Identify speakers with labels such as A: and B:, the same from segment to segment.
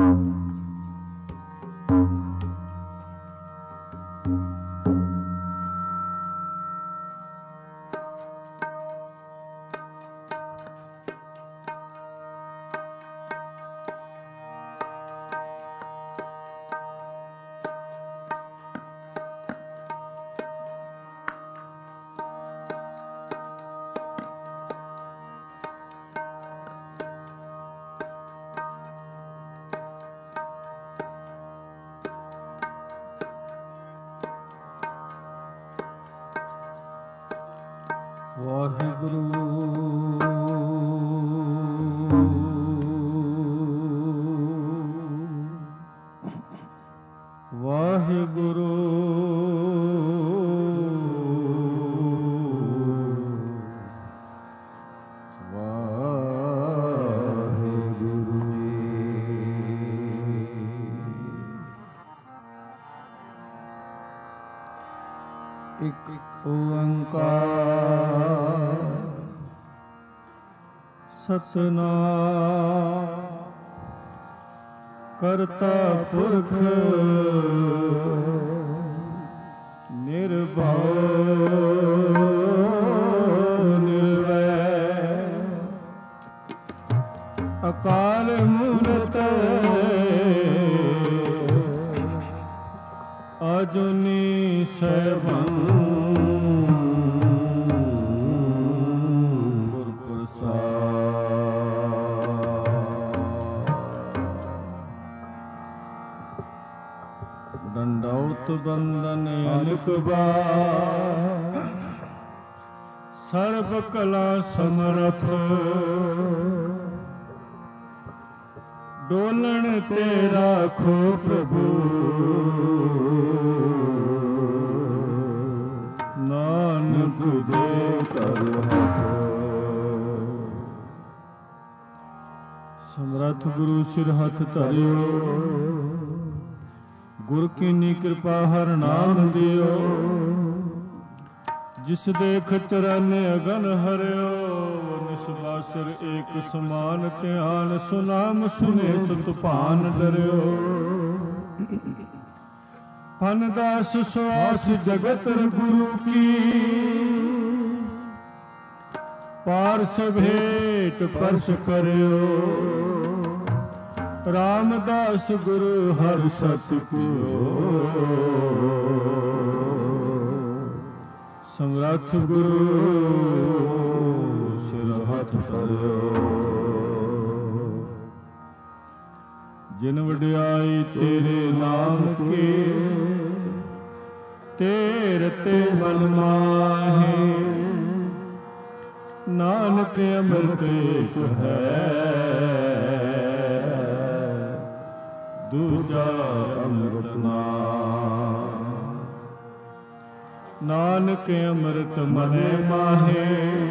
A: ਸਤਿਨਾਮ ਕਰਤਾ ਪੁਰਖ ਨਿਰਭਉ ਨਿਰਵੈਰ ਅਕਾਲ ਮੂਰਤ ਅਜੂਨੀ ਸੈਭੰ ਬੰਦਨ ਅਨਕ ਬਾਰ ਸਰਬ ਕਲਾ ਸਮਰਥ ਡੋਲਣ ਤੇ ਰਾਖੋ ਪ੍ਰਭੂ ਨਾਨਕ ਦੇ ਕਰ ਹੱਥ ਸਮਰਥ ਗੁਰੂ ਸਿਰ ਹੱਥ ਧਰਿਓ ਗੁਰ ਕੀਨੀ ਕਿਰਪਾ ਹਰ ਨਾਮ ਦਿਓ ਜਿਸ ਦੇਖ ਚਰਨ ਅਗਨ ਹਰਿਓ ਨਿਸਬਾਸਰ ਏਕ ਸਮਾਨ ਧਿਆਨ ਸੁਨਾਮ ਸੁਨੇ ਸੁਤ ਭਾਨ ਡਰਿਓ ਫਨ ਦਾਸ ਸਵਾਸ ਜਗਤ ਗੁਰੂ ਕੀ ਪਾਰਸ ਭੇਟ ਪਰਸ ਕਰਿਓ ਰਾਮਦਾਸ ਗੁਰੂ ਹਰਿ ਸਤ ਕਿਓ ਸਮਰੱਥ ਗੁਰੂ ਸਿਰ ਹੱਥ ਧਰਿਓ ਜਿਨ ਵਡਿਆਈ ਤੇਰੇ ਨਾਮ ਕੀ ਤੇਰੇ ਤੇ ਮਨ ਮਾਹੇ ਨਾਨਕ ਅੰਮ੍ਰਿਤ ਏਕ ਹੈ ਦੂਜਾ ਅੰਮ੍ਰਿਤ ਨਾਮ ਨਾਨਕ ਅੰਮ੍ਰਿਤ ਮਨੇ ਮਾਹੇ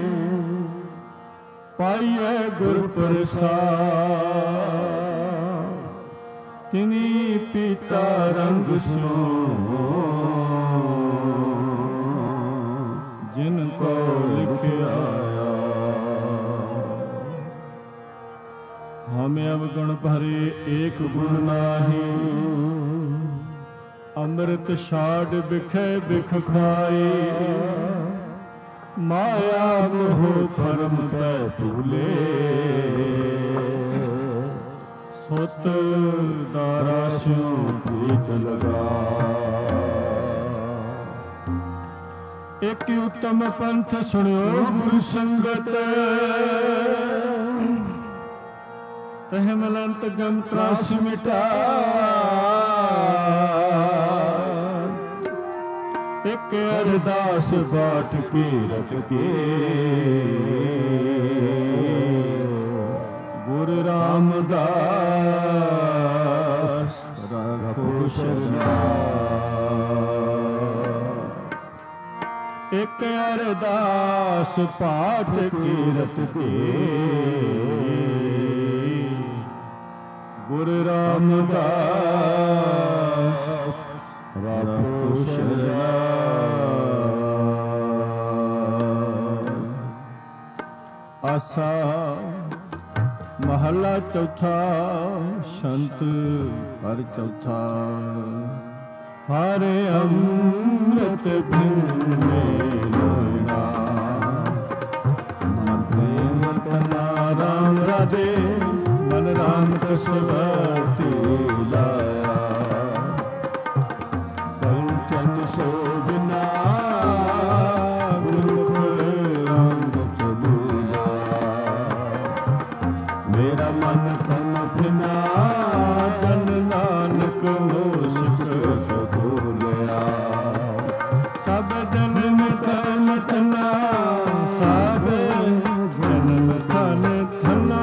A: ਪਾਈਐ ਗੁਰ ਪ੍ਰਸਾਦ ਤਿਨੀ ਪੀਤਾ ਰੰਗ ਸਿਓ ਜਿਨ ਕੋ ਲਿਖਿਆ ਹਮੇ ਅਵਗੁਣ ਭਰੇ ਏਕ ਗੁਣ ਨਾਹੀ ਅੰਮ੍ਰਿਤ ਛਾੜ ਬਿਖੈ ਬਿਖ ਖਾਈ ਮਾਇਆ ਮੋਹ ਪਰਮ ਤੈ ਭੂਲੇ ਸੁਤ ਦਾਰਾ ਸਿਉ ਪ੍ਰੀਤ ਲਗਾ ਇੱਕ ਉਤਮ ਪੰਥ ਸੁਣਿਓ ਗੁਰੂ ਸੰਗਤ ਤਹਿ ਮਲੰਤ ਜਮ ਤਰਾਸ ਮਿਟਾ ਇੱਕ ਅਰਦਾਸ ਬਾਟ ਕੇ ਰਖ ਕੇ ਗੁਰ ਰਾਮਦਾਸ ਰੱਖੋ ਸ਼ਰਨਾ ਇੱਕ ਅਰਦਾਸ ਪਾਠ ਕੀਰਤ ਕੇ ਗੁਰ ਰਾਮਦਾਸ ਰੱਖੋ ਸ਼ਰਨਾ ਆਸਾ महला चौथा शंत हर चौथा। हरे अमृत भिन्ने लोना मन प्रेम तना राम राधे मन राम कसवती लाया। पंचन सो बिना गुरुख रंग चलूया। मेरा मन तन बिना जन नानक मूषिक जो बोलिया। सब जन्म धन धना सब जन्म धन धना।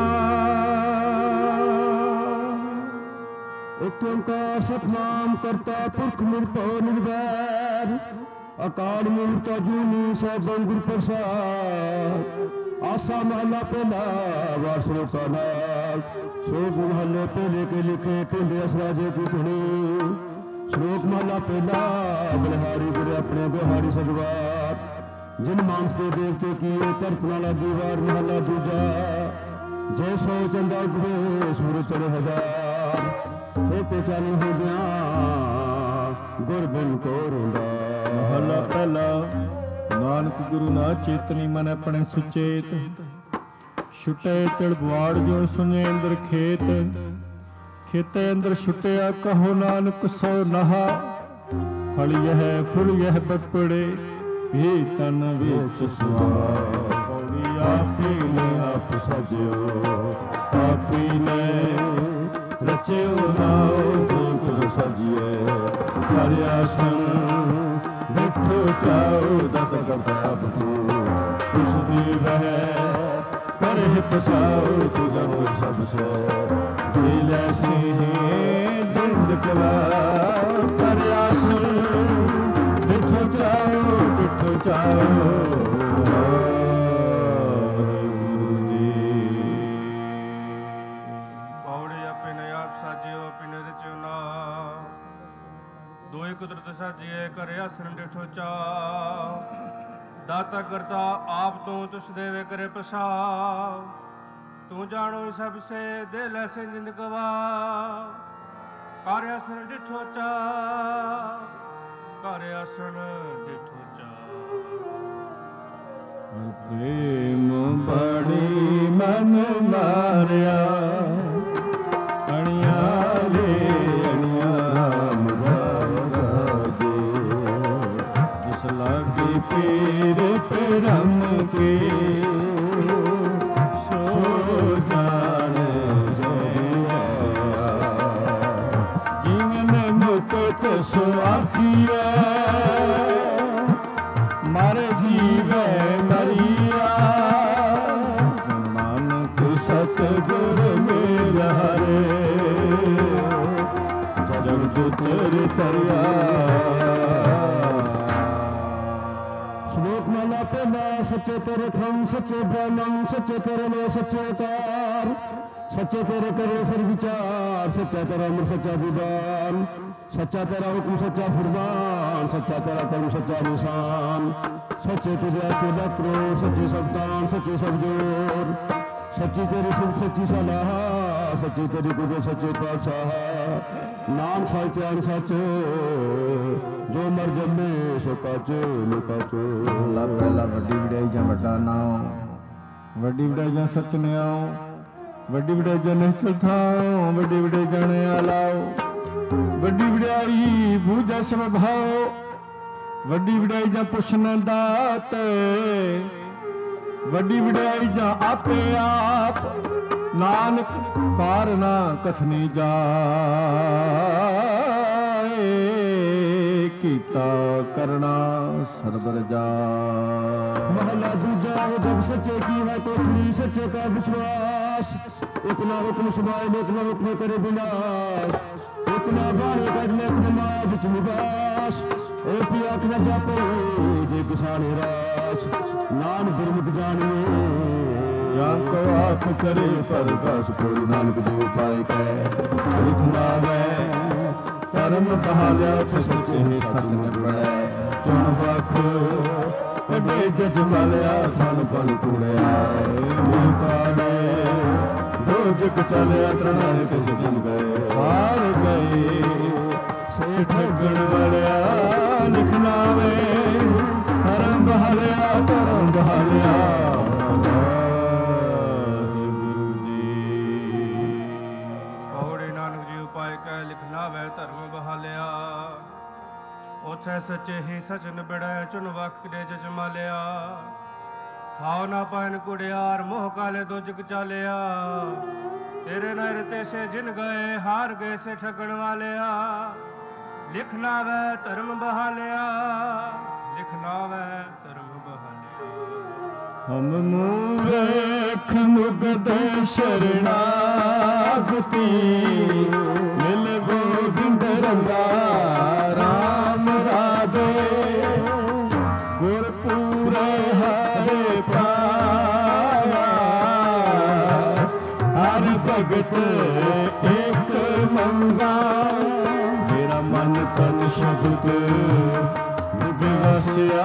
B: एक ओंकार सतनाम करता पुरख निर्भय निर्वैर। अकाल मूर्त अजूनी सैभं गुर प्रसाद। आसा महला पहला वासलों का नाल। श्लोक महले पहले के लिखे पिंड राजे की धुनी। श्लोक महला पहला बलिहारी गुरे अपने बिहारी सजवार। जिन मानस के देवते की करत ना लगी वार। महला दूजा जय सौ चंदा उगवे सूरज चढ़े हजार। होते चालू हो गया गुर बिन को रोंदा।
A: महला पहला नानक गुरु ना चेतनी मन अपने सुचेत। छुटे तिलवाड़ जो सुने इंद्र खेत। खेते अंदर छुटिया कहो नानक सो नहा। फल यह फुल यह बपड़े भी तन विच सुहा। आपी ने आप सजियो आपी ने रचियो नाओ गुरु सजिए। हर आसन बिठो चाओ दत करताब तू। उस दी वह करे पसाओ तू जनो सबसे। दिल सिंह जिंद कला कर आसन बिठो चाओ
C: कुदरत साजिए करे आसन डिठो चा। दाता करता आप तू तुस देवे करे पसा। तू जानो सबसे दे लैसे जिंद गवा। करे आसन डिठो चा करे आसन डिठो चा।
A: प्रेम बड़ी मन मारिया अणिया ले अणिया लागे पीर परम के सो जान जया। जीवन मुक्त सो आखिया मर जीवे मरिया। नानक सतगुर मेरा रे जग तेरे तरिया।
B: श्लोक माला पहला सच्चे तेरे खम सच्चे ब्रह्मम सच्चे तेरे लो सच्चे अवतार। सच्चे तेरे करे सर विचार सच्चा तेरा अमर सच्चा विधान। सच्चा तेरा हुक्म सच्चा फुरमान सच्चा तेरा कर्म सच्चा निशान। सच्चे तुझे के लक्रो सच्चे सबदान सच्चे सब जोर। सच्ची तेरी सिर्फ सच्ची सलाह सच्ची तेरी कुदरत सच्चे पातशाह। नाम साहित्यान सच जो मर जमे सो काचो लुकाचो।
A: ला पहला वड्डी वड्याई जा वड्डा नाम। वड्डी वड्याई जा सच ने आओ। वड्डी वड्याई जा निश्चल थाओ। वड्डी वड्याई जाने आलाओ। वड्डी वड्याई बूझा सब भाओ। वड्डी वड्याई जा पुछना दात। वड्डी वड्याई जा आपे आप। नानक कारना कथनी जाए। कीता करना सरबर जा।
B: महला दूजा जब सच्चे की है कोठली सच्चे का विश्वास। इतना हुक्म सुनाए इतना हुक्म करे विनाश। इतना बारे करने अपने माया बिच निवास। ए पिया न जापो जे किसान रास। नान गुरमुख जानिए
A: जान को आप करे परकाश कोई नानक जो पाए कै। लिखना है धर्म बहालिया तो सच्चे सच न पड़े। चुन बख कटे जज वालिया थन पन कुड़े। ਦੋਜਕ ਚਲਿਆ ਤ੍ਰਣਾਏ ਤਿਸ ਦਿਨ ਗਏ ਹਾਰ ਗਏ ਸੇ ਠੱਗਣ ਵਾਲਿਆ ਲਿਖਨਾਵੇ ਧਰਮ ਬਹਾਲਿਆ ਧਰਮ ਬਹਾਲਿਆ ਗੁਰੂ ਜੀ
C: ਪੌੜੇ ਨਾਨਕ ਜੀ ਉਪਾਇ ਕਹਿ ਲਿਖਨਾਵੇ ਧਰਮ ਬਹਾਲਿਆ ਉਥੇ ਸੱਚੇ ਹੀ ਸਚ ਨਿਬੜੈ ਚੁਨ ਵਕ ਦੇ ਜਜਮਾਲਿਆ ਥਾਉ ਨਾ ਪਾਇਨ ਕੁੜਿਆਰ ਮੋਹ ਕਾਲੇ ਦੋਜਕ ਚਾਲਿਆ ਤੇਰੇ ਨਰ ਤੇ ਸੇ ਜਿਨ ਗਏ ਹਾਰ ਗਏ ਸੇ ਠਗਣ ਵਾਲਿਆ ਲਿਖਣਾ ਵੈ ਧਰਮ ਬਹਾਲਿਆ ਲਿਖਣਾ ਵੈ ਧਰਮ ਬਹਾਲਿਆ
A: ਹਮ ਮੂਰਖ ਮੁਗਦੇ ਸ਼ਰਣਾਗਤੀ ਮਿਲ ਗੋਬਿੰਦ ਰੰਗਾ ਰਾਮ ਰਾਧੇ ਗੁਰਪੂਰੇ ਹਰੇ ਪਾਇਆ ਹਰ ਭਗਤ ਇੱਕ ਮੰਗਾ ਮੇਰਾ ਮਨ ਤਨ ਸ਼ਬਦ ਵਿਵਸਿਆ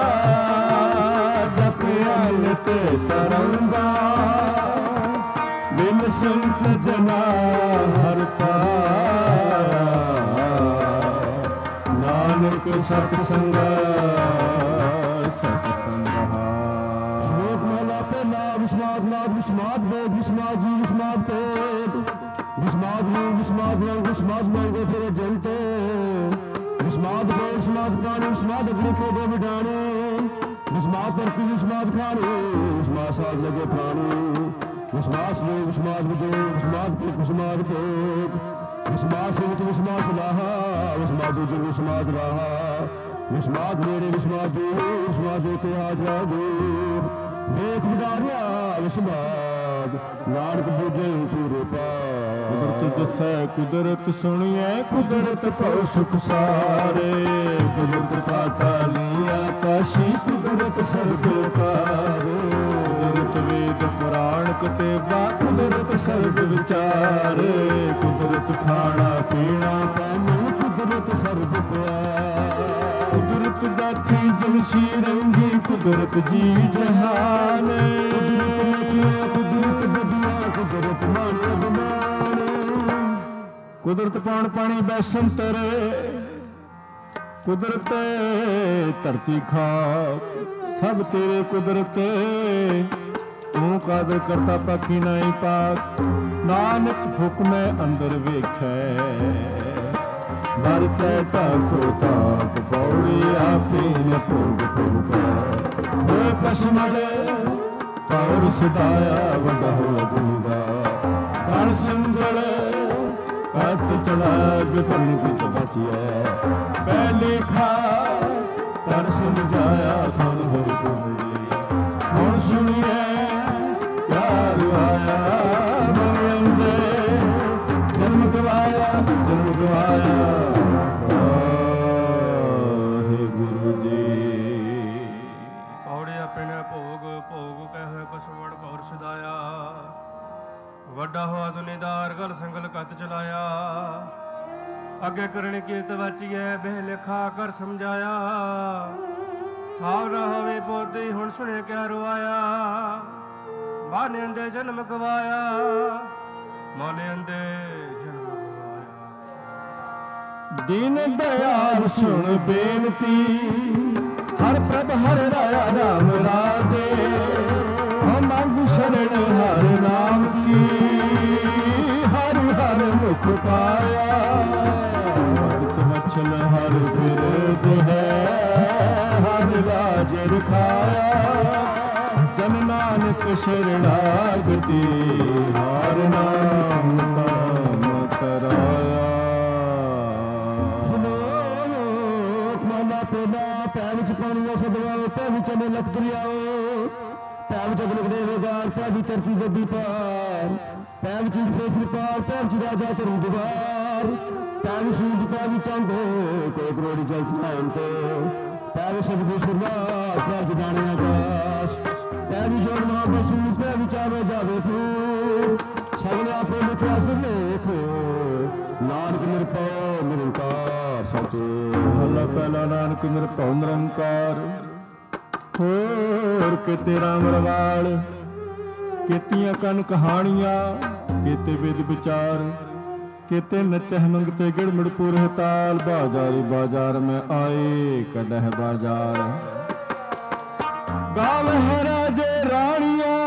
A: ਜਪਿਆ ਨਿਤ ਤਰੰਗਾ ਬਿਨ ਸੰਤ ਜਨਾ ਹਰ ਪਾਇਆ ਨਾਨਕ ਸਤ ਸੰਗਾ ਸਤ ਸੰਗਾ ਸ਼ਲੋਕ ਮਹਲਾ ਪਹਿਲਾ ਵਿਸਮਾਦ ਨਾਦ ਵਿਸਮਾਦ ਵੇਦ ਵਿਸਮਾਦ ਜੀ ਵਿਸਮਾਦ ਪੇਟ ਵਿਸਮਾਦ ਨੂੰ ਵਿਸਮਾਦ ਰੰਗ ਵਿਸਮਾਦ ਮੰਗੋ ਫਿਰ ਜਨਤੇ ਵਿਸਮਾਦ ਬੋਲ ਵਿਸਮਾਦ ਪ੍ਰਾਣੀ ਵਿਸਮਾਦ ਅਗਨੀ ਕੇ ਦੇ ਵਿਡਾਣੇ ਵਿਸਮਾਦ ਧਰਤੀ ਵਿਸਮਾਦ ਖਾਣੇ ਵਿਸਮਾਦ ਸਾਧ ਲਗੇ ਪ੍ਰਾਣੀ ਵਿਸਮਾਦ ਲੋਕ ਵਿਸਮਾਦ ਵਿਜੋ ਵਿਸਮਾਦ ਪੁਰਖ ਵਿਸਮਾਦ ਭੋਗ ਵਿਸਮਾਦ ਸਿਵਤ ਵਿਸਮਾਦ ਸਲਾਹਾ ਵਿਸਮਾਦ ਉਜਰ ਵਿਸਮਾਦ ਰਾਹਾ ਵਿਸਮਾਦ ਨੇੜੇ ਵਿਸਮਾਦ ਦੂਰ ਵਿਸਮਾਦ ਜੋਤੇ ਹਾਜ਼ਰਾ ਦੂਰ ਵੇਖ ਵਿਡਾਰਿਆ ਵਿਸਮਾਦ ਨਾਨਕ ਬੁਝੇ ਪੂਰੇ ਪਾ ਕੁਦਰਤ ਦਸੈ ਕੁਦਰਤ ਸੁਣੀਐ ਕੁਦਰਤ ਭਉ ਸੁਖ ਸਾਰੇ ਕੁਦਰਤ ਪਾਤਾਲੀ ਆਕਾਸ਼ੀ ਕੁਦਰਤ ਸਰਬ ਕਾਰੇ ਕੁਦਰਤ ਵੇਦ ਪੁਰਾਣ ਕਤੇਬਾ ਕੁਦਰਤ ਸਰਬ ਵਿਚਾਰੇ ਕੁਦਰਤ ਖਾਣਾ ਪੀਣਾ ਪਾਵਨ ਕੁਦਰਤ ਸਰਬ ਪਿਆਰ ਕੁਦਰਤ ਦਾਤੀ ਜਮਸ਼ੀ ਰੰਗੀ ਕੁਦਰਤ ਜੀ ਜਹਾਨ ਕੁਦਰਤ ਬਦਿਆ ਕੁਦਰਤ ਮਾਨੋ ਬਮਾਨ ਕੁਦਰਤ ਪਾਣ ਪਾਣੀ ਬੈਸੰਤਰ ਕੁਦਰਤ ਧਰਤੀ ਖਾਕ ਸਭ ਤੇਰੇ ਕੁਦਰਤ ਤੂੰ ਕਾਦਰ ਕਰਤਾ ਪਾਕੀ ਨਹੀਂ ਪਾਕ ਨਾਨਕ ਹੁਕਮੈ ਅੰਦਰ ਵੇਖੈ ਵਰਤੈ ਤਾਕੋ ਤਾਪ ਪੌੜੀ ਆਪੇ ਨ ਭੋਗ ਭੋਗਾ ਹੋਏ ਪਸਮੜ ਪੌਰ ਸਦਾਇਆ ਵੱਡਾ ਹੋਇਆ ਗੁੰਦਾ ਕਣ ਸੰਗਲ ਕੱਤ ਚੜਾ ਬਿਪਨ ਕੀ ਬਚਿਐ ਪਹਿਲੇ ਖਾ ਕਰ ਸਮਝਾਇਆ ਥਨ ਹੋ ਗੁੰਦੀ ਹੁਣ ਸੁਣੀਐ ਪਿਆਰ ਆਇਆ ਮਨ ਅੰਦੇ ਜਨਮ ਗਵਾਇਆ ਜਨਮ ਗਵਾਇਆ ਗੁਰੂ ਜੀ
C: ਪੌੜੇ ਆਪਣੇ ਭੋਗ ਭੋਗ ਕਹਿ ਪਸਵੜ ਭੌਰ ਸਦਾਇਆ ਵੱਡਾ ਹੋਆ ਦੁਨੀਦਾਰ ਗਲ ਸੰਗਲ ਕੱਤ ਚਲਾਇਆ ਅੱਗੇ ਕਰਨੀ ਕੀਰਤ ਵਾਚੀਐ ਬਹਿ ਲਿਖਾ ਕਰ ਸਮਝਾਇਆ ਥਾਵ ਨਾ ਹੋਵੇ ਪੋਤੀ ਹੁਣ ਸੁਣੇ ਕਿਆ ਰਵਾਇਆ ਮਾਨੇ ਅੰਦੇ ਜਨਮ ਗਵਾਇਆ ਮਾਨੇ ਅੰਦੇ ਜਨਮ ਗਵਾਇਆ
A: ਦੀਨ ਦਇਆਲ ਸੁਣ ਬੇਨਤੀ ਹਰ ਪ੍ਰਭ ਹਰ ਰਾਇਆ ਰਾਮ ਰਾਜੇ ਹਮ ਮੰਗ ਸ਼ਰਨ ਹਰ ਨਾਮ ਕੀ ਹਰ ਹਰ ਮੁਖ ਪਾਇਆ ਭਗਤ ਵਛਲ ਹਰ ਬਿਰਦ ਹੈ ਹਰ ਰਾਜ ਰਖਾਇਆ ਜਨ ਨਾਨਕ ਸ਼ਰਣਾਗਤੀ ਹਰ ਨਾਮ ਤਾਮ ਕਰਾਇਆ ਪੈ ਵਿੱਚ ਪਾਣੀਆਂ ਸਦਵਾਓ ਪੈ ਵਿੱਚ ਅਨੇ ਲਖ ਦਰਿਆਓ ਪੈ ਵਿੱਚ ਅਗਨਿਕ ਦੇ ਵੇਗਾਰ ਪੈ ਵਿੱਚ ਧਰਤੀ ਗੱਦੀ ਪਾਰ ਪੈ ਵਿੱਚ ਫੇਸਰ ਪਾਰ ਪੈ ਵਿੱਚ ਰਾਜਾ ਧਰਮ ਦੁਆਰ ਪੈ ਵਿੱਚ ਸੂਰਜ ਪੈ ਵਿੱਚ ਚੰਦ ਕੋਈ ਕਰੋੜੀ ਜਲ ਧਾਮ ਤੇ ਪੈ ਵਿੱਚ ਸਤਿਗੁਰ ਸੁਰਨਾਥ ਪੈ ਵਿੱਚ ਦਾਣੇ ਆਕਾਸ਼ ਪੈ ਵਿੱਚ ਜੋੜ ਮਹਾਬਸੂ ਪੈ ਵਿੱਚ ਆਵੇ ਜਾਵੇ ਫੂ ਸਗਲੇ ਆਪੇ ਲਿਖਿਆ ਸਿਰਲੇਖ ਨਾਨਕ ਨਿਰਭਉ ਨਿਰੰਕਾਰ ਸਚੇ ਹਲਾ ਪਹਿਲਾ ਨਾਨਕ ਨਿਰਭਉ ਨਿਰੰਕਾਰ ਹੋਰ ਕਿਤੇ ਰਾਮ ਰਵਾਲ केतियां कन कहानियां केते वेद विचार, केते नचह मंगते गिड़मिड़पुर ताल। बाजारी बाजार में आए कड़ह बाजार, गाँव है राजे रानियां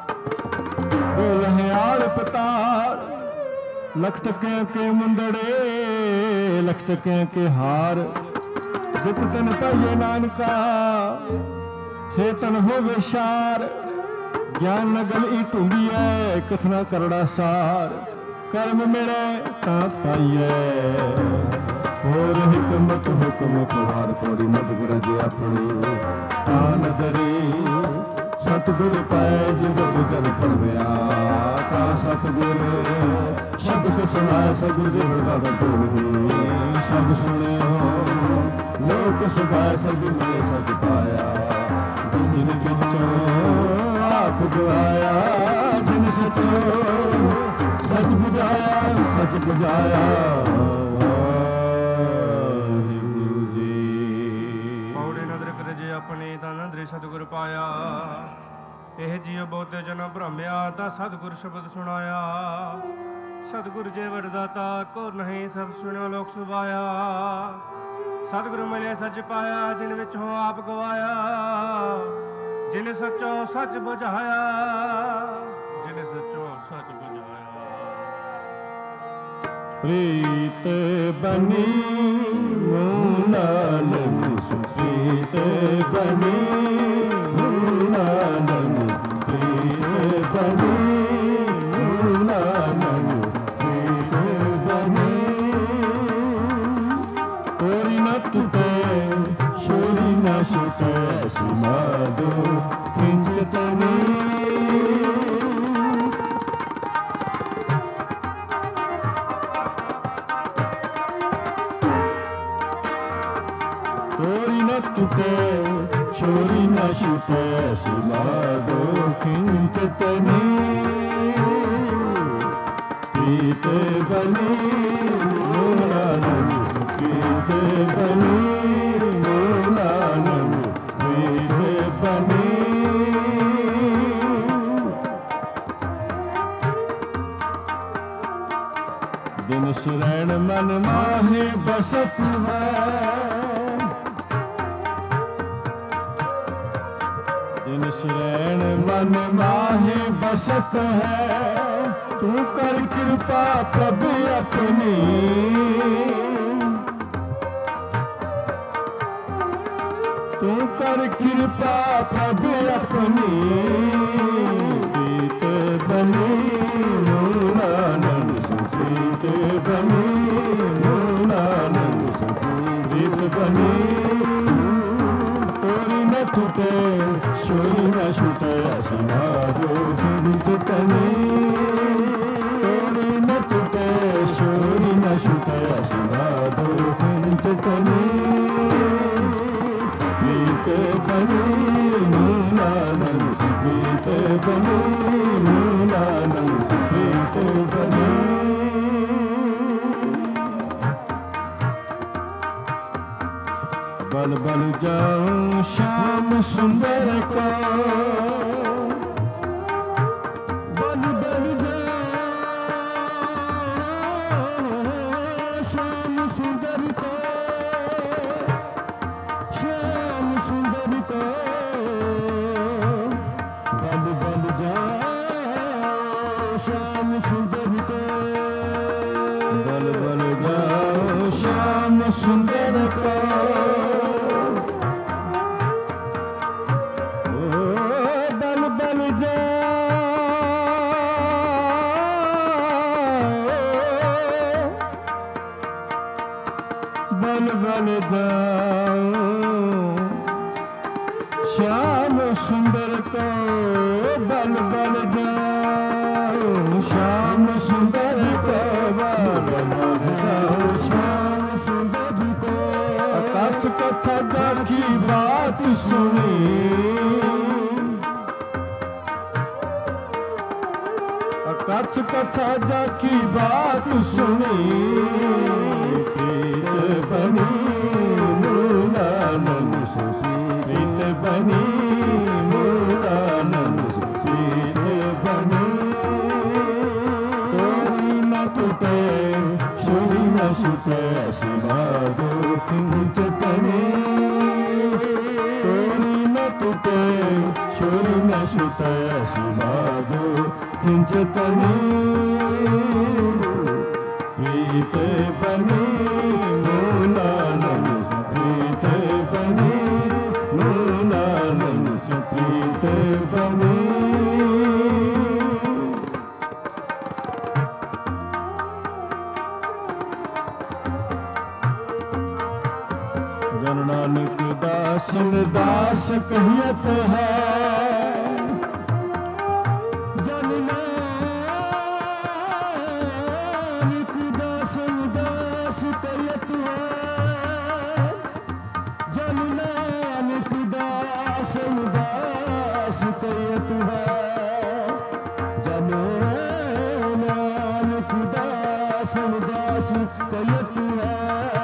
A: बोल आड़ पताल। लख टके के मुंदड़े लख टके के हार, जित तन पाइए नानका चेतन हो विशार। ज्ञान नगल ई ढूंढिए कथना करड़ा सार, कर्म मिले ता पाइए होर हिकमत हुक्म कुहार। थोड़ी मत गुरजे अपनी तान दरी, सतगुर पाए जगत जन फलव्या। का सतगुर शब्द को सुनाए सतगुर जी बड़ा बोली। सब सुने लोक सुभाए सब में सच पाया। जिन जिचो आप गवाया, जिन सचो सच बुझाया सच बुझाया।
C: अपने तन सतगुर पाया। ਇਹ ਜੀਉ ਬਹੁਤੇ ਜਨਮ ਭ੍ਰਮਿਆ, ਤਾਂ ਸਤਿਗੁਰ ਸ਼ਬਦ ਸੁਣਾਇਆ। ਸਤਿਗੁਰ ਜੇ ਵਰਦਾਤਾ ਕੋ ਨਹੀਂ ਸਭ ਸੁਣਿਓ ਲੋਕ ਸੁਭਾਇਆ। ਸਤਿਗੁਰ ਮਿਲੇ ਸੱਚ ਪਾਇਆ, ਜਿਨ ਵਿੱਚ ਹੋ ਆਪ ਗਵਾਇਆ। ਜਿਨ ਸੱਚੋ ਸੱਚ ਬੁਝਾਇਆ, ਜਿਨ ਸੱਚੋ ਸੱਚ ਬੁਝਾਇਆ।
A: ਪ੍ਰੀਤ ਬਨੀ ਨਾਨਕ ਸੁਪ੍ਰੀਤ ਬਨੀ ਨਾਨਕ, ਪ੍ਰੀਤ ਬਨੀ ਨਾਨਕ ਪ੍ਰੀਤ ਬਨੀ। ਤੋਰੀ ਨਾ ਟੁਟੇ ਛੋਰੀ ਨਾ ਛੁਟੇ ਸਿਮਾਦੋ ਖਿੰਚਤਨੀ। ਤੋਰੀ ਨਾ ਟੁਟੇ ਛੋਰੀ ਨਾ ਛੁਟੇ ਸਿਮਾਦੋ ਖਿੰਚਤਨੀ। ਪ੍ਰੀਤ ਬਨੀ ਨਾਨਕ ਪ੍ਰੀਤ ਬਨੀ ਨਾਨਕ ਪ੍ਰੀਤ ਬਨੀ। ਦਿਨ ਸੁਰੈਣ ਮਨ ਮਾਹੇ ਬਸਤ ਹੈ, दिन शरण मन माहे बसत है। तू कर कृपा प्रभु अपनी, तू कर कृपा प्रभु अपनी। प्रीत बनी नानक सुप्रीत बनी नानक सुप्रीत बनी। तोरी न टूटे छोरी न छूटे सिमादो खिंचतनी। तोरी न टूटे छोरी न छूटे सिमादो खिंचतनी। प्रीत बनी नानक प्रीत बनी नानक प्रीत बनी। बल बल जाऊं श्याम सुंदर को, बल बल जाऊं श्याम सुंदर को, श्याम सुंदर को। बल बल जाऊं श्याम सुंदर को, बल बल जाऊं श्याम सुंदर को। बल बल जाऊं श्याम सुंदर को, बल बल जाऊं श्याम सुंदर को। बल बल जाऊं श्याम सुंदर को। कथ कथा जाकी बात सुनी, कथ कथा जाकी बात सुनी। प्रीत बनी नानक सुप्रीत बनी नानक सुप्रीत बनी। ਛੋਰੀ ਨਾ ਛੁਟੇ ਸਿਵਾਦੋ ਖਿੰਚਤਨੀ ਤੋਰੀ ਨਾ ਟੁਟੇ ਛੋਰੀ ਨਾ ਛੁਟੇ ਸਿਵਾਦੋ ਖਿੰਚਤਨੀ ਪ੍ਰੀਤੇ ਬਨੀ ਨੂਨਾਨੰਦ ਪ੍ਰੀਤੇ ਬਨੀ ਨੂਨਾਨੰਦ ਪ੍ਰੀਤੇ ਬਨੀ ਜਨ ਨਾਨਕ ਦਾਸ ਦਾਸ ਕਹੀਤ ਹੈ ਜਨ ਨਾਨਕ ਦਾਸ ਦਾਸ ਕਹੀਤ ਹੈ ਜਨ ਨਾਨਕ ਦਾਸ ਦਾਸ ਕਹੀਤ ਹੈ ਜਨ ਨਾਨਕ ਦਾਸ ਦਾਸ ਕਹੀਤ ਹੈ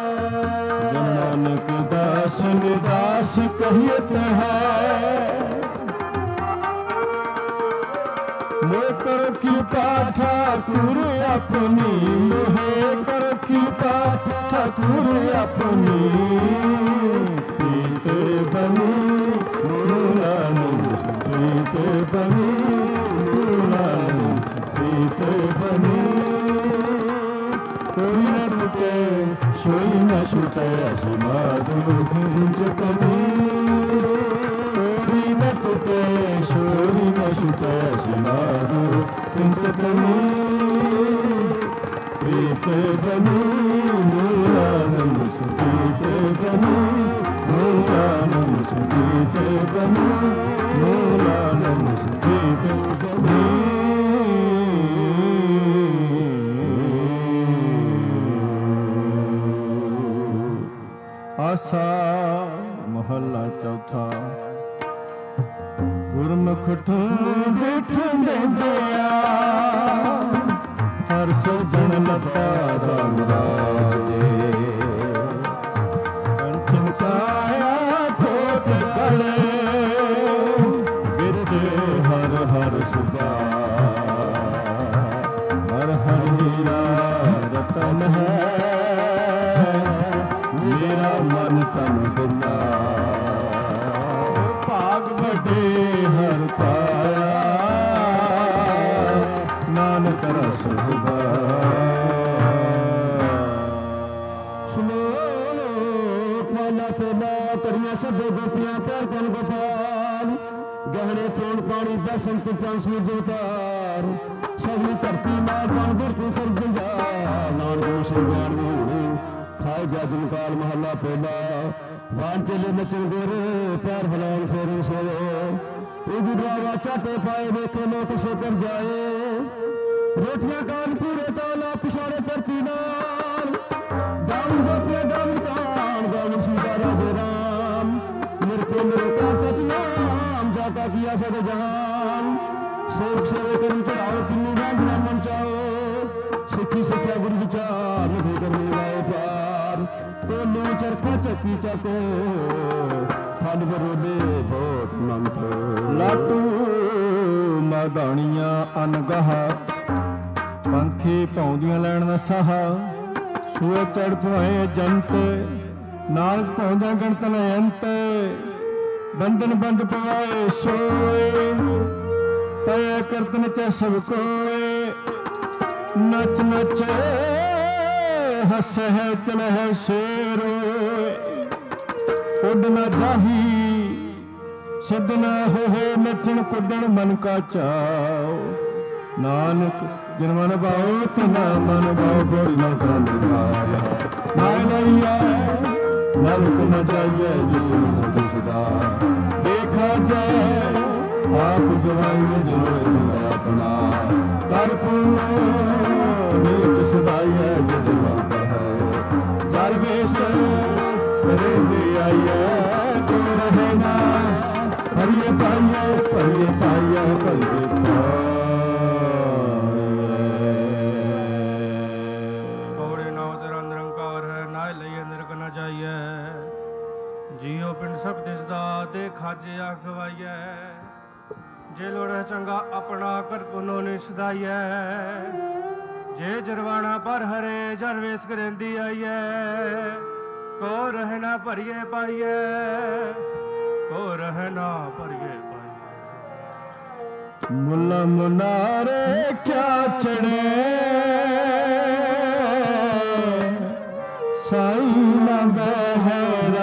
A: ਨਾਨਕ ਦਾਸ ਦਾਸ ਕਹੀਤ ਹੈ ਮੋਹ ਕਰ ਕਿਰਪਾ ਠਾਕੁਰ ਆਪਣੀ ਮੋਹ ਕਰ ਕਿਰਪਾ ਠਾਕੁਰ ਆਪਣੀ ਪ੍ਰੀਤੇ ਬਨੀ ਨੂਨਾਨੰਦ ਪ੍ਰੀਤੇ ਬਨੀ ਨੂਨਾਨੰਦ ਪ੍ਰੀਤੇ ਬਨੀ ਕੋਈ ਨਾ ਟੁਟੇ ਛੋਈ ਨਾ ਛੁਟੇ ਸਿਵਾਦੋ ਖਿੰਚਤਨੀ ਤੋਰੀ ਨਾ ਟੁਟੇ ਛੋਰੀ ਨਾ ਛੁਟੇ ਸਿਵਾਦੋ ਖਿੰਚਤਨੀ ਪ੍ਰੀਤੇ ਬਨੀ ਨੂਨਾਨੰਦ ਪ੍ਰੀਤੇ ਬਨੀ ਨੂਨਾਨੰਦ ਪ੍ਰੀਤੇ ਬਨੀ ਨੂਨਾਨੰਦ ਪ੍ਰੀਤੇ ਬਨੀ ਆਸਾ ਮਹੱਲਾ ਚੌਥਾ ਗੁਰਮੁਖ ਠੁੰਡੇ ਠੁੰਡੇ ਦਿਆ ਹਰ ਸਜਣ ਲੱਤਾ ਰਾਮ ਰਾਜੇ ਕੰਚਨ ਕਾਇਆ ਕੋਟ ਗਲੇ ਵਿੱਚ ਹਰ ਹਰ ਸੁਭਾ ਹਰ ਹਰ ਹੀਰਾ ਰਤਨ ਹੈ ਮੇਰਾ ਮਨ ਤਨ ਬਿਨਾ ਭਾਗ ਵੱਡੇ ਹਰ ਪਾਇਆ ਨਾਨਕ ਰਸ ਸ਼ਲੋਕ ਵਾਲਾ ਪਹਿਲਾ ਕਰੀਆਂ ਸਭੇ ਗੋਪੀਆਂ ਪਿਆਰ ਕਨ ਗੋਪਾਲ ਗਹਿਣੇ ਪੌਣ ਪਾਣੀ ਬਸੰਤ ਚੰਨ ਸੂਰਜ ਉਤਾਰ ਸਭੀ ਧਰਤੀ ਮਾਂ ਕਨ ਗੁਰਤੂ ਸਰਬ ਜੰਜਾਰ ਨਾਨਕ ਸੁਗਿਆਨ ਖਾਏ ਜਨ ਕਾਲ ਮਹੱਲਾ ਪਹਿਲਾ ਬਾਣ ਚਲੇ ਨਚਣ ਗੋਰੇ ਪੈਰ ਹਲਾਉਣ ਫੇਰ ਸੋਇਓ ਇਹ ਗੁਰਵਾ ਚਾਟੇ ਪਾਏ ਵੇਖੇ ਲੋਕ ਸੋ ਕਰ ਜਾਏ ਰੋਟੀਆਂ ਕਾਨ ਪੂਰੇ ਤਾਲਾ ਪਿਛਾੜੇ ਧਰਤੀ ਨਾਲ ਗਾਉਂ ਗੋਪੀਆਂ ਗਾਉਂ ਕਾਨ ਗਾਉਂ ਸੀਤਾ ਰਾਜੇ ਰਾਮ ਨਿਰਪੇ ਨਿਰਕਾ ਸਚ ਨਾਮ ਜਾਤਾ ਕੀਆ ਸਦ ਜਹਾਨ ਸੇਵ ਸੇਵੇ ਕਰਨ ਚੜਾਓ ਕਿੰਨੀ ਬਾਂਝ ਨਾ ਮਨ ਚਾਓ ਸਿੱਖੀ ਸਿੱਖਿਆ ਗੁਰੂ ਵਿਚਾਰ ਲਿਖੇ ਕਰਨੇ ਲਾਏ ਪਿਆਰ ਕੋਲੂ ਚਰਖਾ ਚੱਕੀ ਚੱਕੋ ਥਲ ਬਰੋਲੇ ਬਹੁਤ ਮੰਤ ਲਾਟੂ ਮਦਾਣੀਆਂ ਅਨਗਾਹ ਪੰਖੀ ਪਾਉਂਦੀਆਂ ਲੈਣ ਦਾ ਸਾਹਾ ਸੂਏ ਚੜ ਪਏ ਜੰਤ ਨਾਨਕ ਪਾਉਂਦਾ ਗਣਤ ਲੈ ਅੰਤ ਬੰਧਨ ਬੰਦ ਪਵਾਏ ਸੋਏ ਪਏ ਕਰਤਨ ਚ ਸਭ ਕੋਏ ਨਚ ਨਚ ਹੱਸੇ ਚਲੇ ਸ਼ੇਰੋਏ ਉੱਡ ਨਾ ਜਾਹੀ ਸਿੱਧ ਨਾ ਹੋਏ ਨਚਣ ਕੁੱਦਣ ਮਨ ਕਾ ਚਾਓ ਨਾਨਕ ਜਿਨ ਮਨ ਭਾਉ ਤਿਨਾ ਮਨ ਭਾਉ ਗੋਰੀ ਨਾ ਕਰਨ ਦਿਵਾਇਆ ਨਾਇ ਲਈਆ ਨਾਨਕ ਨ ਜਾਈਏ ਜੋ ਸਦ ਸਦਾ ਦੇਖਾ ਜਾਏ ਆਪ ਗਵਾਈਏ ਜੋ ਜੁਗਾ ਆਪਣਾ ਕਰ ਪੁਨਾ ਨੀਚ ਸਦਾਈਏ ਜਦ ਮੰਦਾ ਹੈ ਜਰ ਵੇਸ ਕਰੇ ਦੇ ਆਈਏ ਤੋ ਰਹੇ ਨਾ ਹਰੀਏ ਪਾਈਏ ਭਰੀਏ ਪਾਈਏ ਭਰੀਏ
C: ਪੌੜੇ ਨਾਉ ਤੇਰਾ ਨਿਰੰਕਾਰ ਹੈ ਨਾਇ ਲਈਏ ਨਿਰਗ ਨ ਜਾਈਏ ਜੀਉ ਪਿੰਡ ਸਭ ਦਿਸਦਾ ਦੇ ਖਾਜੇ ਆਖਵਾਈਏ ਜੇ ਲੋੜ ਚੰਗਾ ਆਪਣਾ ਕਰ ਪੁਨੋ ਨਿ ਸਦਾਈਏ ਜੇ ਜਰਵਾਣਾ ਪਰ ਹਰੇ ਜਨ ਵੇਸ ਕਰੇਂਦੀ ਆਈਏ ਕੋ ਰਹਿ ਨਾ ਭਰੀਏ ਪਾਈਏ ਕੋ ਰਹਿ ਨਾ ਭਰੀਏ ਪਾਈਏ।
A: ਮੁੱਲਾ ਮੁਨਾਰੇ ਕਿਆ ਚੜੇ ਸਾਈ ਨਾ ਬਹਿਰਾ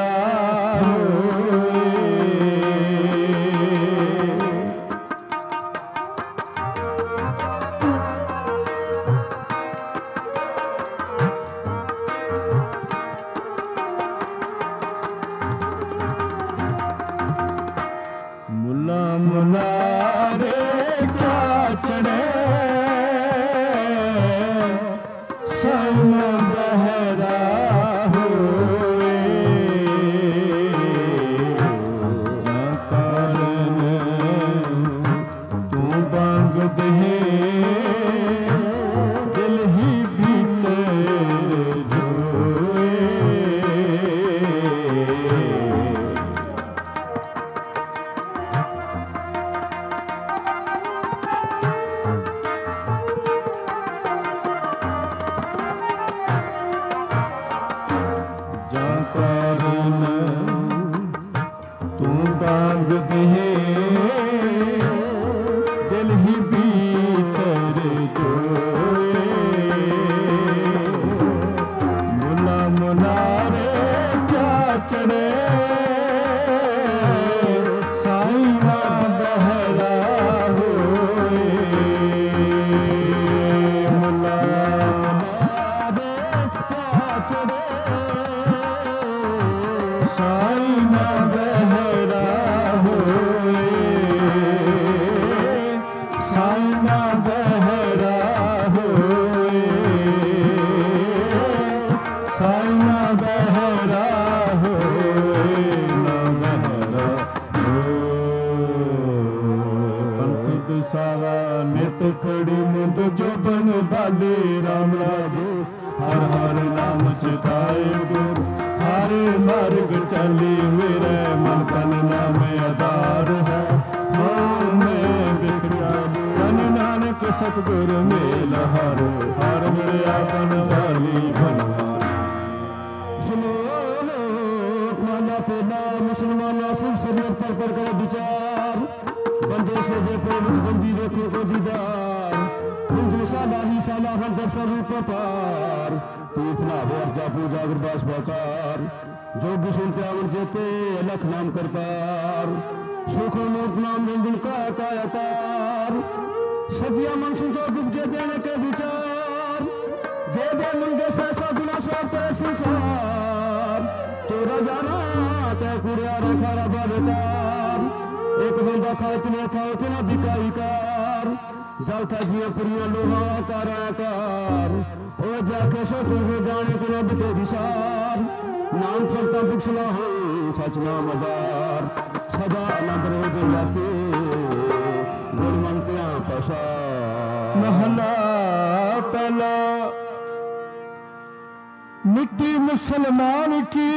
A: मुनारे क्या चढ़े सन बहरा हुए कारण तू बांग दे दिल ही बीते जोए। तू बांग दे दिल ही भीतर जोए। मुला मुनारे क्या चढ़े साई ना बहरा होए। मुला मुनारे क्या चढ़े साई ना बहरा होए। साई ना बहरा होए। साई ना बहरा होए। ना बहरा पंथ बिसावा नित खड़ी मुंद जोबन बाले राम राजो हर हर नाम चिताए गुरु हर मार्ग चली मेरे मन तन नाम आधार है। मैं बिखरा तन नानक सतगुर मेल हर हर मिलया बनवाली बनवाली।
B: श्लोक माला पेला मुसलमाना सुन शरीयत पर करे विचार बंदे से जे पर बंदी देखो को दीदार हिंदू साला ही साला हर दर्शन रूप पार तीर्थना वर्जा पूजा गुरबास बाकार जोगी सुनते आवन जेते अलख नाम करतार सुख मूर्त नाम रंजन का कायकार सदिया मन सुनतो दुबजे देने के विचार जे जे मंगे सैसा गुना स्वार्थ संसार चोरा जाना तय कुड़िया रखा बालकार एक बंदा खाचने था उतना बिकाई कार जलता जिया पुरिया लोहा काराकार ओ जाके सो तुझे जाने तेरा बिके विसार नाम करता बुक्सला हूँ सच नाम अदार सदा नंबर हो जाते गुणवंतियां पसार।
A: महला पहला मिट्टी मुसलमान की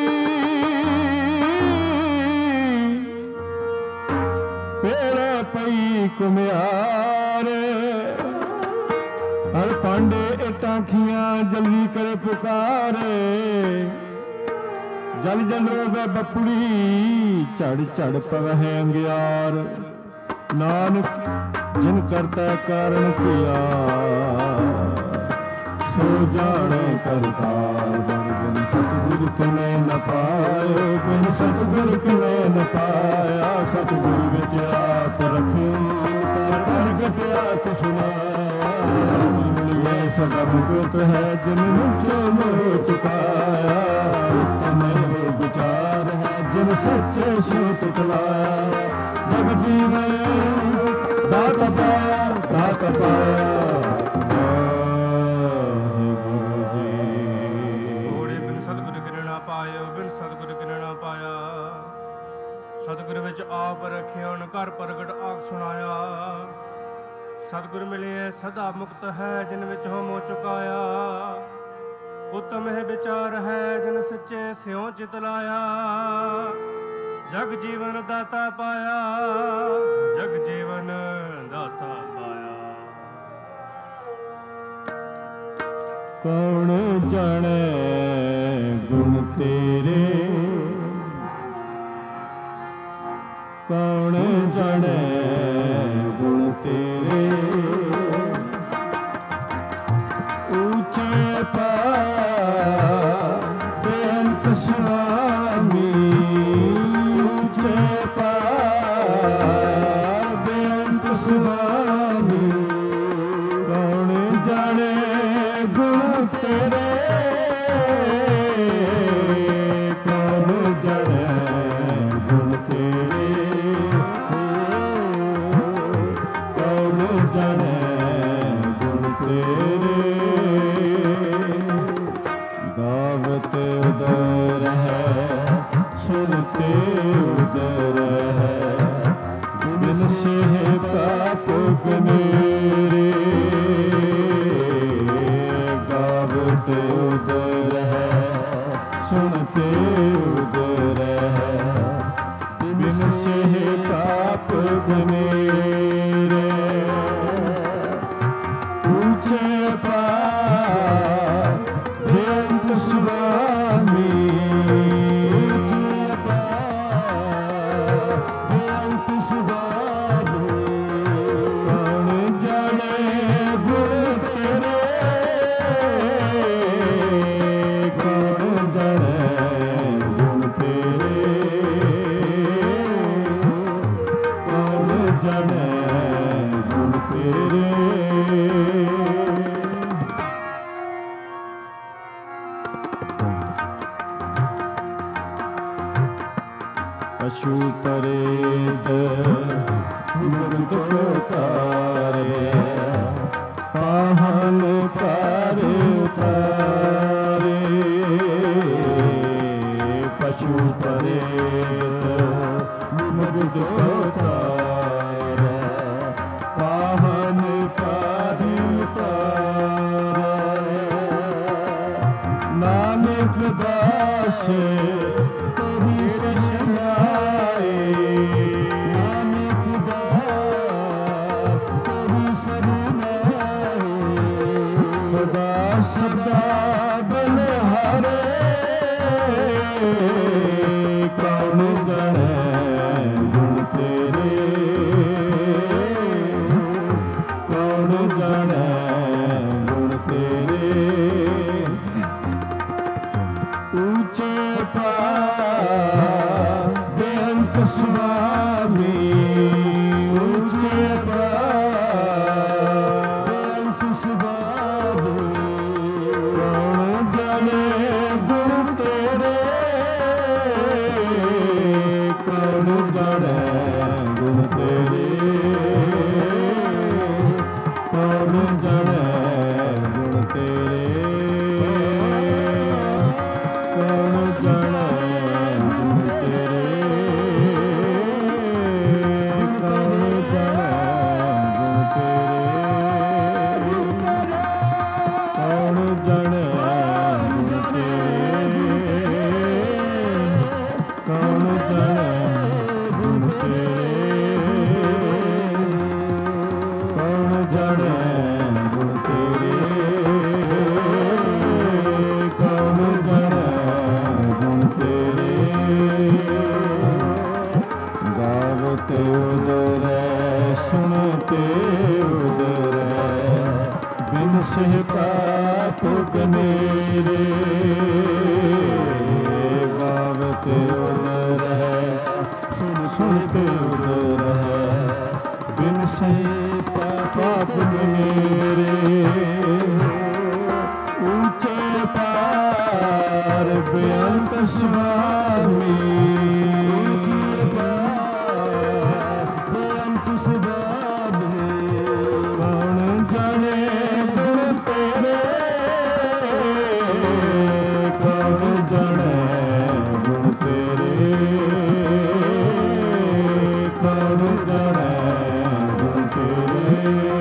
A: पेड़े पई कुम्यार हर पांडे टाखियां जल्दी करे पुकारे जल जल रोवे बपुड़ी चढ़ चढ़ पवह अंगियार नानक जिन करता कारण किया सो जाने करतार बिन सतगुर कने न पायो बिन सतगुर कने न पाया सतगुर विच आप रखियो कर प्रगटिया को सुनाया सदा मुकुत है जिन मुझो मोह चुकाया उत्तम विचार है जिन सच्चे शिव तुतलाया जग जीवन दाता पाया दाता पाया।
C: सतगुर विच आप रखियो घर प्रगट आख सुनाया सतगुर मिलिए सदा मुक्त है जिन विच हो मोह चुकाया उत्तम है विचार है जिन सच्चे स्यों चित लाया जग जीवन दाता पाया जग जीवन दाता पाया।
A: ਕੌਣ ਜਾਣੇ ਗੁਣ ਤੇਰੇ, ਕੌਣ ਜਾਣੇ ਗੁਣ ਤੇਰੇ। ਉੱਚੇ ਪਾਰ ਬੇਅੰਤ ਸੁਆਮੀ, ਉੱਚੇ ਪਾਰ ਬੇਅੰਤ ਸੁਆਮੀ। ਕੌਣ ਜਾਣੇ ਗੁਣ ਤੇਰੇ, ਕੌਣ ਜਾਣੇ ਗੁਣ ਤੇਰੇ, ਕੌਣ ਜਾਣੇ ਗੁਣ ਤੇਰੇ। ਗਾਵਤ ਉਦਰ ਹੈ ਸੁਨਤੇ ਉਦਰ ਹੈ, ਬਿਨ ਸੇਹ ਪਾਪ ਗਨੇਰੇ। ਗਾਵਤ ਉਦਰ ਹੈ ਸੁਨਤੇ ਉਦਰ ਹੈ, ਬਿਨ ਸੇਹ ਪਾਪ ਗਨੇਰੇ। ਉੱਚੇ ਪਾਰ ਬੇਅੰਤ ਸੁਆਮੀ, ਉੱਚੇ ਪਾਰ ਬੇਅੰਤ ਸੁਆਮੀ। ਕੌਣ ਜਾਣੇ ਗੁਣ ਤੇਰੇ, ਕੌਣ ਜਾਣੇ ਗੁਣ ਤੇਰੇ, ਕੌਣ ਜਾਣੇ ਗੁਣ ਤੇਰੇ। ਪਸ਼ੂ ਪਰੇਤ ਮੁਕਤ ਉਤਾਰੇ, ਪਾਹਨ ਪਾਰ ਉਤਾਰੇ। ਪਸ਼ੂ ਪਰੇਤ ਮੁਕਤ ਉਤਾਰੇ, ਪਾਹਨ ਪਾਰ ਉਤਾਰੇ। ਨਾਨਕ ਦਾਸ ਤੇਰੀ ਸ਼ਰਨ ਆਏ, ਨਾਨਕ ਦਾਸ ਤੇਰੀ ਸ਼ਰਨ ਆਏ। ਸਦਾ ਸਦਾ ਬਲਿਹਾਰੇ, ਕੌਣ ਜਾਣੇ ਗੁਣ ਤੇਰੇ, ਕੌਣ ਜਾਣੇ ਗੁਣ ਤੇਰੇ। ਉੱਚੇ ਪਾਰ ਬੇਅੰਤ ਸੁਆਮੀ, ਉੱਚੇ ਪਾਰ ਬੇਅੰਤ ਸੁਆਮੀ। ਕੌਣ ਜਾਣੇ ਗੁਣ ਤੇਰੇ, ਕੌਣ ਜਾਣੇ ਗੁਣ ਤੇਰੇ, ਕੌਣ ਜਾਣੇ ਗੁਣ ਤੇਰੇ। ਕੌਣ ਜਾਣੇ ਗੁਣ ਤੇਰੇ, ਕੌਣ ਜਾਣੇ ਗੁਣ ਤੇਰੇ, ਕੌਣ ਜਾਣੇ ਗੁਣ ਤੇਰੇ, ਕੌਣ ਜਾਣੇ ਗੁਣ ਤੇਰੇ, ਕੌਣ ਜਾਣੇ ਗੁਣ ਤੇਰੇ, ਕੌਣ ਜਾਣੇ ਗੁਣ ਤੇਰੇ। ਗਾਵਤ ਉਦਰੈ ਸੁਣਤੇ ਉਦਰੈ, ਬਿਨ ਸੇਹ ਪਾਪ ਗਨੇਰੇ। ਗਾਵਤ ਉਦਰੈ ਸੁਣਤੇ ਉਦਰੈ, ਬਿਨ ਸੇਹ ਪਾਪ ਗਨੇਰੇ। ਉੱਚੇ ਪਾਰ ਬੇਅੰਤ ਸੁਆਮੀ, ਉੱਚੇ ਪਾਰ ਬੇਅੰਤ ਸੁਆਮੀ। ਕੌਣ ਜਾਣੇ ਗੁਣ ਤੇਰੇ, ਕੌਣ ਜਾਣੇ ਗੁਣ ਤੇਰੇ, ਕੌਣ ਜਾਣੇ ਗੁਣ ਤੇਰੇ,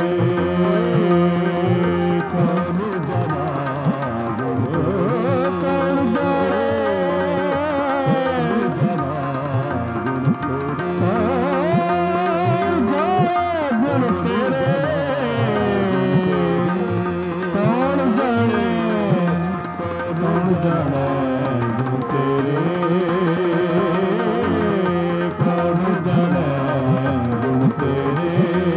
A: ਕੌਣ ਜਾਣਾ ਗੁਣ ਤੇਰੇ, ਕੌਣ ਜਾਣੇ ਜਾਣੈ ਗੁਣ ਤੇਰੇ, ਕੌਣ ਜਾਣੈ ਗੁਣ ਤੇਰੇ,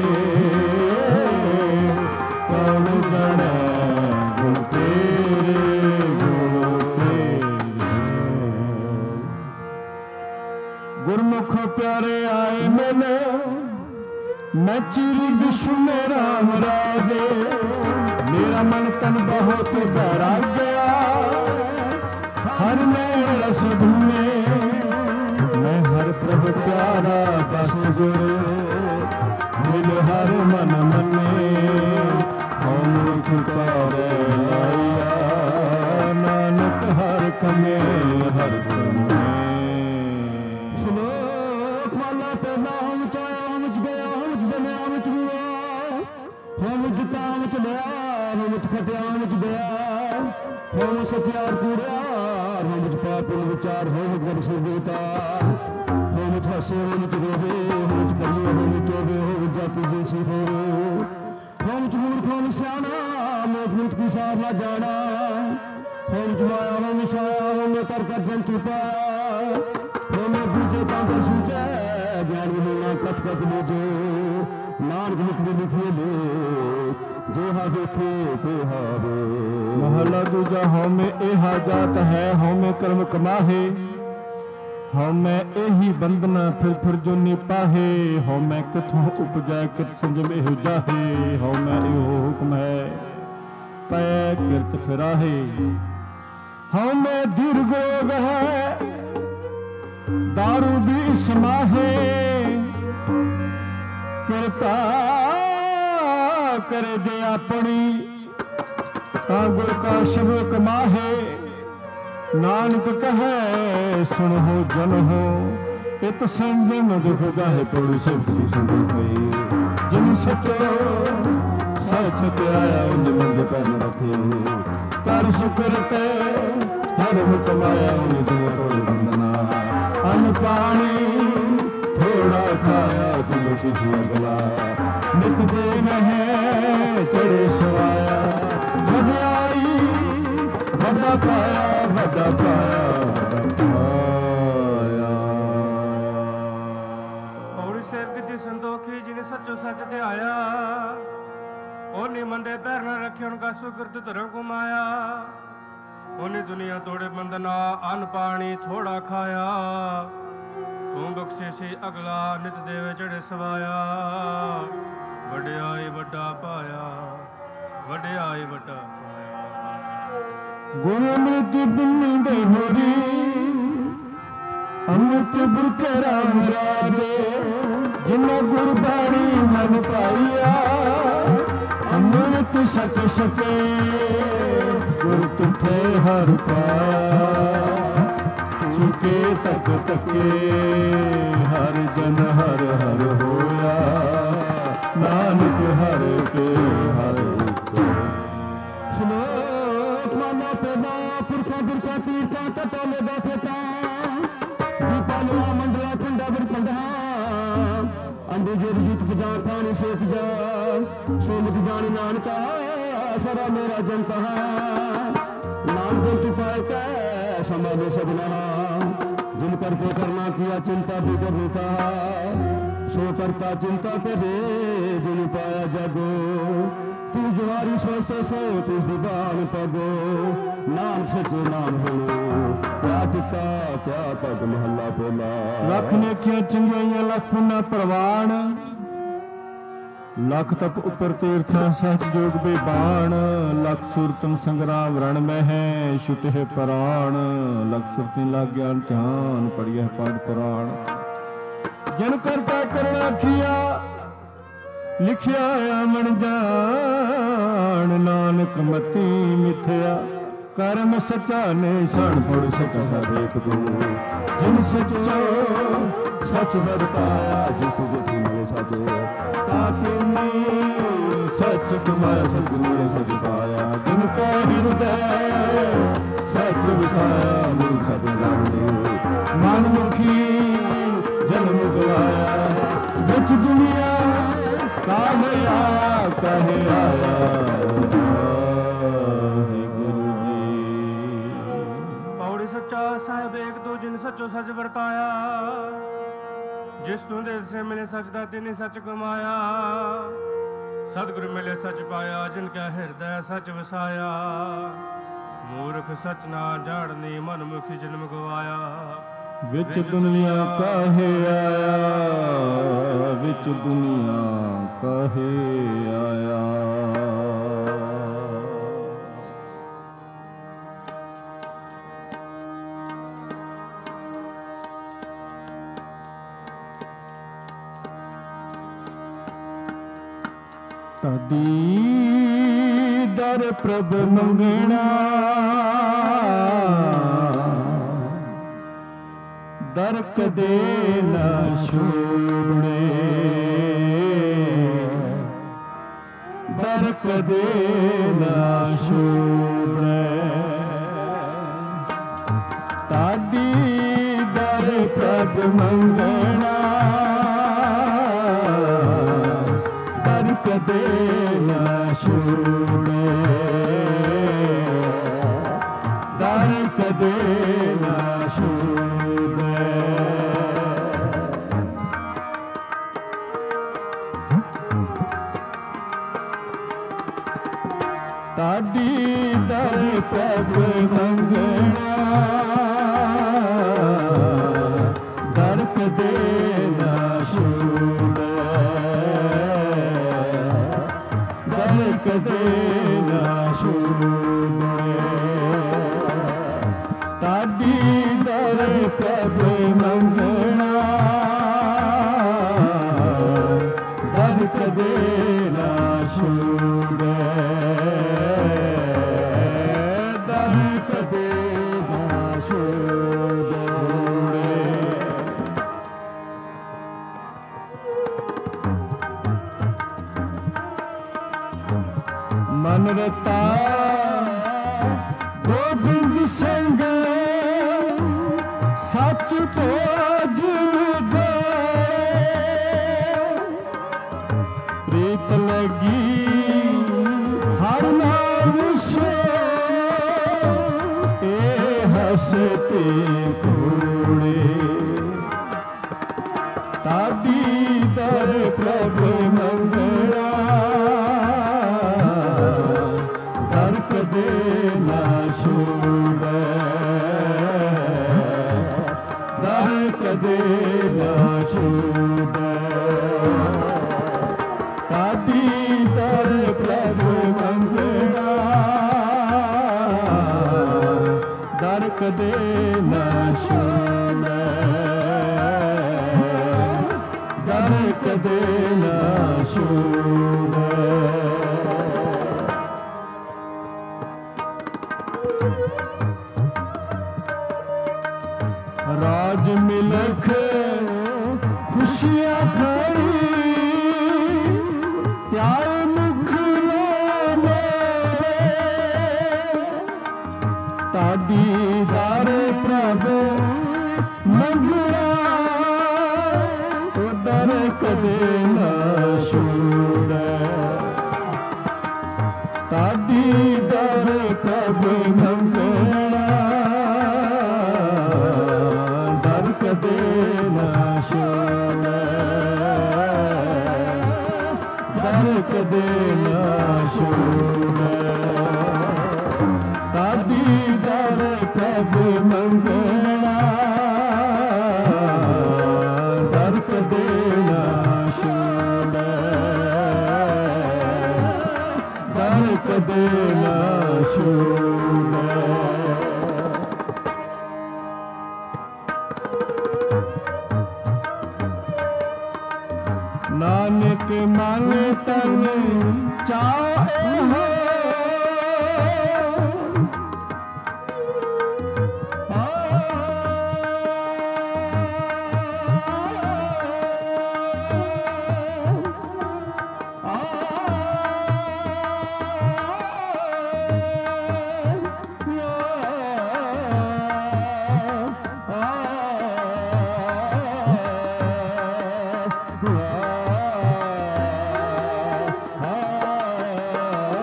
A: ਕੌਣ ਜਾਣੈ ਗੁਣ ਤੇਰੇ, ਗੁਣ ਤੇਰੇ। ਗੁਰਮੁਖ ਪਿਆਰੇ ਆਏ ਮੈਨੇ, ਮੈਂ ਚੀਰੀ ਵਿਸ਼ਨੂੰ ਰਾਮ ਰਾਜੇ, ਮੇਰਾ ਮਨ ਤਨ ਬਹੁਤ ਭੈਰਾ ਗਿਆ, ਹਰ ਨੈਣ ਰਸ ਧੂਏ, ਮੈਂ ਹਰ ਪ੍ਰਭ ਪਿਆਰਾ ਦਸ ਗੁਰ, ਮਿਲ ਹਰ ਮਨ ਮਨੇ, ਹਉ ਤੁਕਾਰੇ ਲਾਇਆ, ਨਾਨਕ ਹਰ ਕਮੇ ਹਰ ਕਮੇ।
B: ਸ਼ਲੋਕ ਵਾਲਾ ਪਹਿਲਾ ਹਮ ਚ ਆਇਆ, ਹਮ ਚ ਗਿਆ, ਹਮ ਚ ਜਨਿਆ, ਹਮ ਚ ਹੁਆ, ਹਮ ਜਿਤਾ, ਹਮ ਚ ਲਿਆ, ਹਮ ਚ ਖਟਿਆ, ਹਮ ਚ ਗਿਆ, ਹਮ ਸਚਿਆਰ ਕੂੜਿਆ, ਹਮ ਚ ਪਾਪ ਵਿਚਾਰ, ਹਮ ਗਰ ਸੁਰਤਾ, ਹਮ ਚ ਹਸੇ, ਹਮ ਚ ਰੋਵੇ, ਹਮ ਚ ਪੜੀਏ, ਹਮ ਤੋਵੇ, ਹਮ ਜਾਤੀ ਜੈਸੀ ਹੋਵੇ, ਹਮ ਚ ਮੂਰਖ, ਹਮ ਸਿਆਣਾ, ਮੋਖ ਮੁਕਤ ਕੀ ਸਾਰ ਨਾ ਜਾਣਾ, ਹਮ ਚ ਮਾਇਆ, ਹਮ ਛਾਇਆ, ਹਮ ਕਰ ਕਰ ਜੰਤੂ ਪਾਇਆ, ਹਮ ਦੂਜੇ ਕਾਂਦੇ ਸੂਝੈ, ਗਿਆਨ ਮਿਲਣਾ ਕਥ ਕਥ ਬੂਝੇ, ਨਾਨਕ ਲਿਖੇ ਲਿਖੇ ਲੇ, ਜੋ ਹਾ ਵੇਖੇ ਤੇ ਹਾਵੇ।
A: ਮਹਲਾ ਦੂਜਾ। ਹਉਮੈ ਇਹਾ ਜਾਤ ਹੈ, ਹਉਮੈ ਕਰਮ ਕਮਾਹੇ, ਹਉਮੈ ਇਹੀ ਬੰਧਨਾ ਫਿਰ ਫਿਰ ਜੋ ਨਿਪਾਹੇ, ਹਉਮੈ ਕਿਥੋਂ ਉਪਜੈ ਕਿਤ ਸੰਜਮ ਇਹੋ ਜਾਹੇ, ਹਉਮੈ ਇਹੋ ਹੁਕਮ ਹੈ ਪੈ ਕਿਰਤ ਫਿਰਾਹੇ, ਹਉਮੈ ਦੀਰਘ ਰੋਗ ਹੈ ਦਾਰੂ ਵੀ ਸਮਾਹੇ, ਕਿਰਪਾ ਕਰੇ ਜੇ ਆਪਣੀ ਤਾਂ ਗੁਰ ਕਾ ਸ਼ਬਦ ਕਮਾਹੇ, ਨਾਨਕ ਕਹੈ ਸੁਣੋ ਜਨ ਹੋ, ਇਤ ਸੰਜਮ ਦੁਖ ਜਾਹੇ ਪੜੂ ਸਭ ਕੀ ਸੰਗਤ ਪਈ, ਜਿਨ ਸਚੋ ਸਚ ਧਿਆਇਆ ਉਨ ਮੰਦ ਪੈਨ ਰਖੇ, ਕਰ ਸ਼ੁਕਰ ਤੇ ਹਰ ਹੁਕਮਾਇਆ ਉਨ ਦੁਖ ਤੋੜ ਬੰਦਨਾ, ਅਨ ਪਾਣੀ ਥੋੜਾ ਖਾਇਆ ਤੁਮ ਸ਼ਿਸ਼ੀ ਅਗਲਾ, ਨਿਤ ਦੇ ਮਹਿ ਚੜੇ ਸਵਾਇਆ, ਵਡਿਆਈ ਵੱਡਾ ਪਾਇਆ, ਵੱਡਾ ਪਾਇਆ, ਵੱਡਾ ਪਾਇਆ।
C: ਪੌੜੀ ਸੇਵਕ ਜੀ ਸੰਤੋਖੀ ਜਿਨੇ ਸੱਚੋ ਸੱਚ ਧਿਆਇਆ, ਉਹਨੇ ਮੰਦੇ ਪੈਰ ਨਾ ਰੱਖੇ, ਉਨਕਾ ਸੁਕ੍ਰਿਤ ਧਰਮ ਕੁਮਾਇਆ, ਉਹਨੇ ਦੁਨੀਆ ਤੋੜੇ ਬੰਦਨਾ, ਅਨ ਪਾਣੀ ਥੋੜਾ ਖਾਇਆ, ਤੂੰ ਬਖਸ਼ੇ ਸੀ ਅਗਲਾ, ਨਿਤ ਦੇਵੇ ਚੜੇ ਸਵਾਇਆ, ਵਡਿਆਈ ਵੱਡਾ ਪਾਇਆ, ਵਡਿਆਈ ਵੱਡਾ ਪਾਇਆ।
A: ਗੁਰ ਅੰਮ੍ਰਿਤ ਬਿੰਨੀ ਦੇ ਹੋਰੀ, ਅੰਮ੍ਰਿਤ ਬੁਰਕੇ ਰਾਮ ਰਾਜੇ, ਜਿਨ੍ਹਾਂ ਗੁਰਬਾਣੀ ਮਨ ਪਾਈਆ, ਅੰਮ੍ਰਿਤ ਸਚ ਸਕੇ, ਗੁਰ ਤੁਠੇ ਹਰ ਪਾਇਆ, ਚੁਕੇ ਤਕ ਤਕੇ, ਹਰ ਜਨ ਹਰ ਹਰ ਹੋਇਆ, ਨਾਨਕ ਹਰ ਕੇ ਹਰ ਕੇ।
B: ਸ਼ਲੋਕ ਵਾਲਾ ਪਹਿਲਾ ਪੁਰਖਾ ਪੁਰਖਾ ਤੀਰਥਾਂ ਚਟਾਲੇ ਦਾ ਫੇਤਾ, ਦੀਪਾਲਿਆ ਮੰਡਲਾ ਪਿੰਡਾ ਬਿਰ ਪੰਡਾ, ਅੰਡੇ ਜੇ ਰਜਿਤ ਪਜਾ ਥਾਣੀ ਸੇਤ ਜਾ, ਸੋਮਤ ਜਾਣੀ ਨਾਨਕਾ ਸਰਾ ਮੇਰਾ ਜਨਤਾ, ਨਾਮ ਜੰਤੂ ਪਾਇ ਕੈ ਸੰਭਾਲੇ ਸਭਨਾ, जिन करके करना किया चिंता भी करता, सो करता चिंता करे जिन पाया जगो, तू जुआरी स्वस्थ सो तिस विदान पगो, नाम सचो नाम बोलो, क्या टिका क्या पग महला बोला।
A: लख नेकियां चंगियां लख पुना प्रवान, लख तप उपर तीर्थां सहज जोग बेबान, लख सुरतन संग्राम रण में है छुटे है प्राण, लख सुरती लाग ज्ञान ध्यान पढ़िए पद पुराण, जन करता करना किया लिखिया मन जान, नानक मती मिथ्या कर्म सचा ने सन पढ़ सका सादेक तू, जिन सचो सच बरताया जिस तुझे मिले सचो, ताकि सच तुम्हारा सतगुरु सच पाया, जिनका हृदय सच विसाया गुरु सच जाने, मन मुखी जन्म गवाया, बिच दुनिया काहे आया काहे आया, गुरु जी।
C: ਸਾਹਿਬ ਏਕ ਦੋ ਜਿਨ ਸੱਚੋ ਸੱਚ ਵਰਤਾਇਆ, ਜਿਸ ਤੂੰ ਦਿਲ ਸੇ ਮਿਲੇ ਸੱਚ ਦਾ ਤਿਨੇ ਸੱਚ ਕਮਾਇਆ। ਸਤਿਗੁਰ ਮਿਲੇ ਸੱਚ ਪਾਇਆ, ਜਿਨ ਕੈ ਹਿਰਦੈ ਸੱਚ ਵਸਾਇਆ। ਮੂਰਖ ਸੱਚ ਨਾ ਜਾਣਨੀ, ਮਨ ਮੁਖੀ ਜਨਮ ਗਵਾਇਆ।
A: ਵਿੱਚ ਦੁਨੀਆ ਕਾਹੇ ਆਇਆ, ਵਿੱਚ ਦੁਨੀਆ ਕਾਹੇ ਆਇਆ। ਤਦੀ ਦਰ ਪ੍ਰਭ ਮੰਗਣਾ, ਦਰ ਕਦੇ ਨਾ ਛੋੜੇ, ਦਰ ਕਦੇ ਨਾ ਛੋੜੇ। ਤਾਡੀ ਦਰ ਪ੍ਰਭ ਮੰਗਣਾ, ਦਰ ਕਦੇ ਨਾ ਛੋੜੇ, ਦਰ ਕਦੇ ਨਾ ਛੋੜੇ। ਤਾਡੀ ਦਰ ਪ੍ਰਭ ਮੰਗਣਾ, ਦਰ ਕਦੇ ਨਾ ਛੋੜੇ, ਦਰ ਕਦੇ ਨਾ ਛੋੜੇ। ਤਾਡੀ ਦਰ ਪ੍ਰਭ ਮੰਗਣਾ, ਦਰ ਕਦੇ ਨਾ ਛੋੜੇ, ਦਰ ਕਦੇ ਨਾ ਛੋੜੇ। ਮਨ ਰਤਾ ਗੋਬਿੰਦ ਸਿੰਘ, ਸੱਚ ਭੋਜ ਜਾਏ। ਪ੍ਰੀਤ ਲਗੀ ਹਰ ਨਾਮ ਸੇ, ਇਹ ਹਸਤੇ ਕੋੜੇ। ਤਾਡੀ ਦਰ ਪ੍ਰਭ ਮੰਗਣਾ, ਦਰ ਕਦੇ ਨਾ ਛੋੜੇ, ਦਰ ਕਦੇ ਨਾ ਛੋੜੇ। ਤਾਡੀ ਦਰ ਪ੍ਰਭ ਮੰਗਣਾ, ਦਰ ਕਦੇ ਨਾ ਛੋੜੇ, ਦਰ ਕਦੇ ਨਾ ਛੋੜੇ। ਰਾਜ ਮਿਲਖ ਖੁਸ਼ੀਆਂ ਖੜੀ, ਧਿਆਨ ਮੁਖ ਲੋ ਮੇਰੇ। ਤਾਡੀ ਦਰ ਪ੍ਰਭ ਮੰਗਣਾ, ਦਰ ਕਦੇ ਨਾ ਛੋੜੇ। ਤਾਡੀ ਦਰ ਪ੍ਰਭ ਮੰਗਣਾ, ਦਰ ਕਦੇ ਨਾ ਛੋੜੇ, ਦਰ ਕਦੇ ਨਾ ਛੋੜੇ। ਤਾਡੀ ਦਰ ਪ੍ਰਭ ਮੰਗਣਾ, ਦਰ ਕਦੇ ਨਾ ਛੋੜੇ, ਦਰ ਕਦੇ ਨਾ ਛੋੜੇ। ਨਾਨਕ ਮਨ ਤਨ ਚਾਹੇ ਹੋ,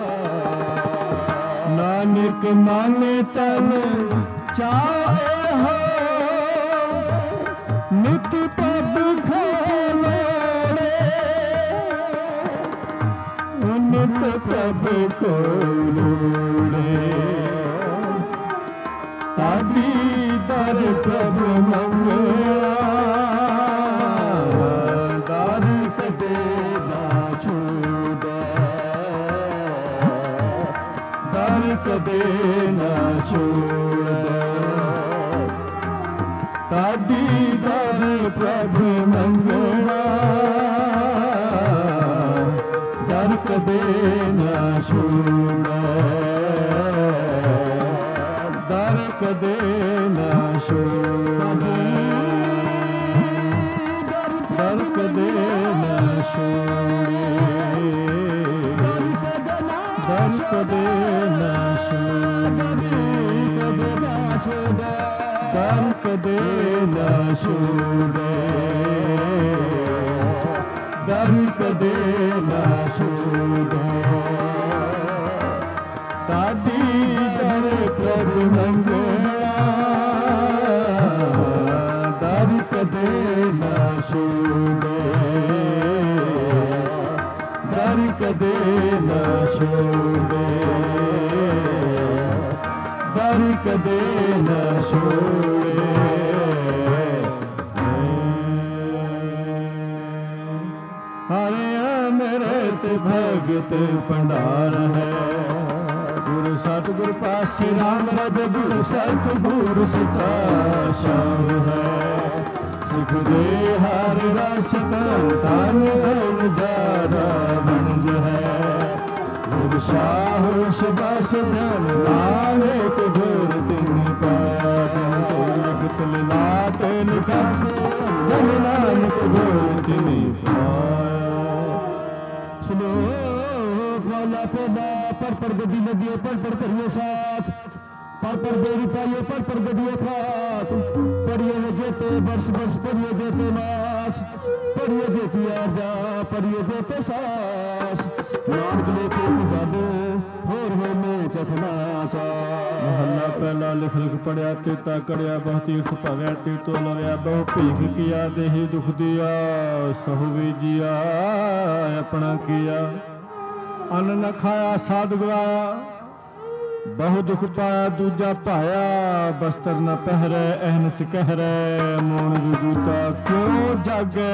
A: ਨਾਨਕ ਮਨ ਤਨ ਚਾਹੇ ਹੋ, ਤੀ ਪੱਬ ਖੋਲੋੜੇ ਨਿਤ ਪ੍ਰਭ ਕੋਲੋੜੇ ਤਾਡੀ ਦਰ ਪ੍ਰਭ ਮੰਗਲਾ ਦਰ ਕਦੇ ਨਾ ਛੂਟੇ ਦਰ ਕਦੇ ਨਾ ਛੂਟੇ ਤਾਡੀ ਦਰ ਪ੍ਰਭ ਮੰਗਲਾ ਦਰ ਕਦੇ ਨਾ ਛੂਟੇ ਦਰ ਕਦੇ ਨਾ ਛੂਟੇ ਦਰ ਕਦੇ ਨਾ ਛੂਟੇ ਦਰ ਕਦੇ ਨਾ ਛੂਟੇ ਦਰ ਕਦੇ ਨਾ ਛੂਟੇ ਦਰ ਕਦੇ ਨਾ ਛੂਟੇ ਤਾਡੀ ਦਰ ਪ੍ਰਭ ਮੰਗਲਾ ਦਰ ਕਦੇ ਨਾ ਛੂਟੇ ਦਰ ਕਦੇ ਨਾ ਛੂਟੇ ਦਰ ਕਦੇ ਨਾ ਛੂਟੇ ਹਰਿ ਅੰਮ੍ਰਿਤ ਭਗਤ ਭੰਡਾਰ ਹੈ ਗੁਰੂ ਸਤਿਗੁਰ ਪਾਸੇ ਰਾਮ ਰਜ ਗੁਰ ਸਤਿਗੁਰ ਸਚਾ ਸ਼ਾਹ ਹੈ ਸਿੱਖ ਦੇ ਹਰ ਰਸ ਤਨ ਤਨ ਜਾਰਾ ਬਣਜ ਹੈ ਗੁਰ ਸ਼ਾਹ ਸ਼ਬਸ ਜਨ ਨਾਨਕ ਗੁਰ ਤਿਨ ਪਾਤ ਲਿਖਤ ਲਾਟ ਨਿਕਸ ਜਨ ਨਾਨਕ ਗੁਰ ਤਿਨ ਪਾਇਆ
B: श्लोक वाला पेला पर गड्डी लदिए पर करिए साथ पर बेड़ी पाइए पर गड्डिए खात पढ़िए जेते वर्ष पढ़िए जेते मास पढ़िए जेती आजा पढ़िए जेते सास नानक लेके बाबू होर में चखना चा
A: ਮਹੱਲਾ ਪਹਿਲਾ ਲਿਖ ਲਿਖ ਪੜਿਆ ਤੇਤਾ ਕੜਿਆ ਬਹੁ ਤੀਰਥ ਭਵਿਆ ਤੀਰਤੋ ਲਵਿਆ ਬਹੁ ਭੀਖ ਕੀਆ ਦੇਹੀ ਦੁਖ ਦਿਆ ਸਹੁ ਵੀਜਿਆ ਆਪਣਾ ਕੀਆ ਅੰਨ ਨ ਖਾਇਆ ਸਾਧ ਗਵਾਇਆ ਬਹੁ ਦੁਖ ਪਾਇਆ ਦੂਜਾ ਭਾਇਆ ਬਸਤਰ ਨ ਪਹਿਰੈ ਅਹਨਸ ਕਹਿਰੈ ਮੋਨ ਵਿਦੂਤਾ ਕਿਉਂ ਜਾਗੈ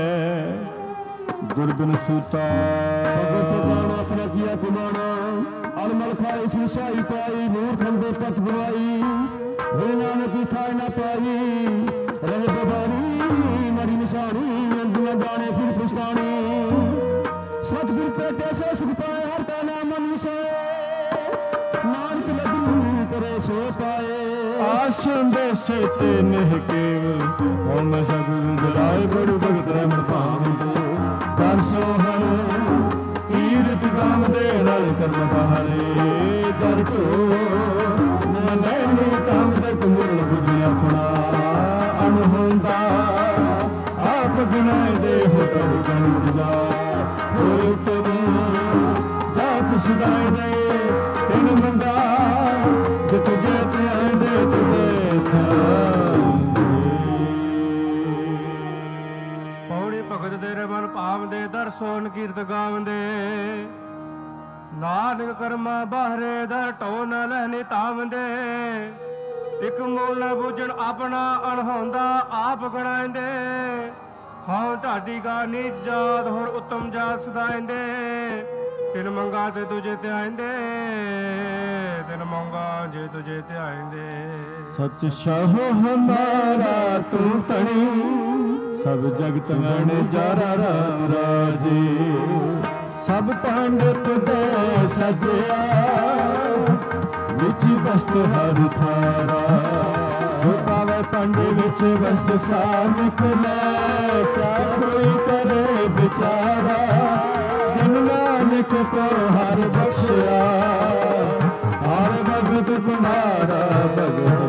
A: ਦੁਰਬਿਨ ਸੂਤਾ
B: ਭਗਤ ਜਾਣਾ ਆਪਣਾ ਕੀਆ ਕੁਮਾਣਾ अलमल खाई सिसाई पाई मूर्खन दे पथ बुआई नानक की थाई न पाई रहे बबारी मरी निशानी अंधुआ जाने फिर पुछतानी सतगुर पेटे से सुख पाए हर का नाम मन मिसाए नानक लजू करे सो पाए
A: आसन दे से ते नेह केवल और मैं सगुरु जलाए बड़ू भगत रहमन पावे कर सोहन ਕੀਰਤ ਗਾਮ ਦੇ ਨਾਲ ਕਰਮ ਬਹਾਰੇ ਦਰ ਢੋ ਮਨੈ ਨੂੰ ਕੰਮ ਤੱਕ ਮੁਰਨ ਬੁੱਝ ਆਪਣਾ ਅਨਹੰਦਾ ਆਪ ਗੁਨਾਹ ਦੇ ਹੁਕਮ ਗਣ ਜਦਾ ਹੋਏ ਤੁਮ ਜਾਤ ਸਦਾਏ ਦੇ ਤਿਨ ਮੰਗਾ ਜਿਤ ਜੇ ਤੇ ਆਂਦੇ ਤੁਦੇ
C: ਪੌੜੀ ਭਗਤ ਦੇ ਮਨ ਭਾਵ ਦੇ ਦਰਸ਼ਨ ਕੀਰਤ ਗਾਵੰਦੇ ਨਾਨਕ ਕਰਮਾ ਬਾਹਰੇ ਦਰ ਢੋ ਨ ਲਹਨੇ ਤਾਵੰਦੇ ਇਕ ਮੂਲ ਨ ਬੂਝਣ ਆਪਣਾ ਅਣਹੋਂਦਾ ਆਪ ਗਣਾਇੰਦੇ ਹਾਂ ਢਾਡੀ ਗਾ ਨੀਚ ਜਾਤ ਹੁਣ ਉਤਮ ਜਾਤ ਸਦਾਇੰਦੇ ਤਿਨ ਮੰਗਾ ਤੇ ਤੁਝੇ ਧਿਆਇੰਦੇ ਤਿਨ ਮੰਗਾ ਜੇ ਤੁਝੇ ਧਿਆਇੰਦੇ
A: सच शाहो हमारा तू तणी सब जगत गण जारा राम राजे सब पंडित दे सजया विच बस्त हर थारा जो पावे पंडे विच बस्त सा निकले क्या कोई करे बिचारा जिन नानक को हर बख्शिया हर भगत तुम्हारा भगत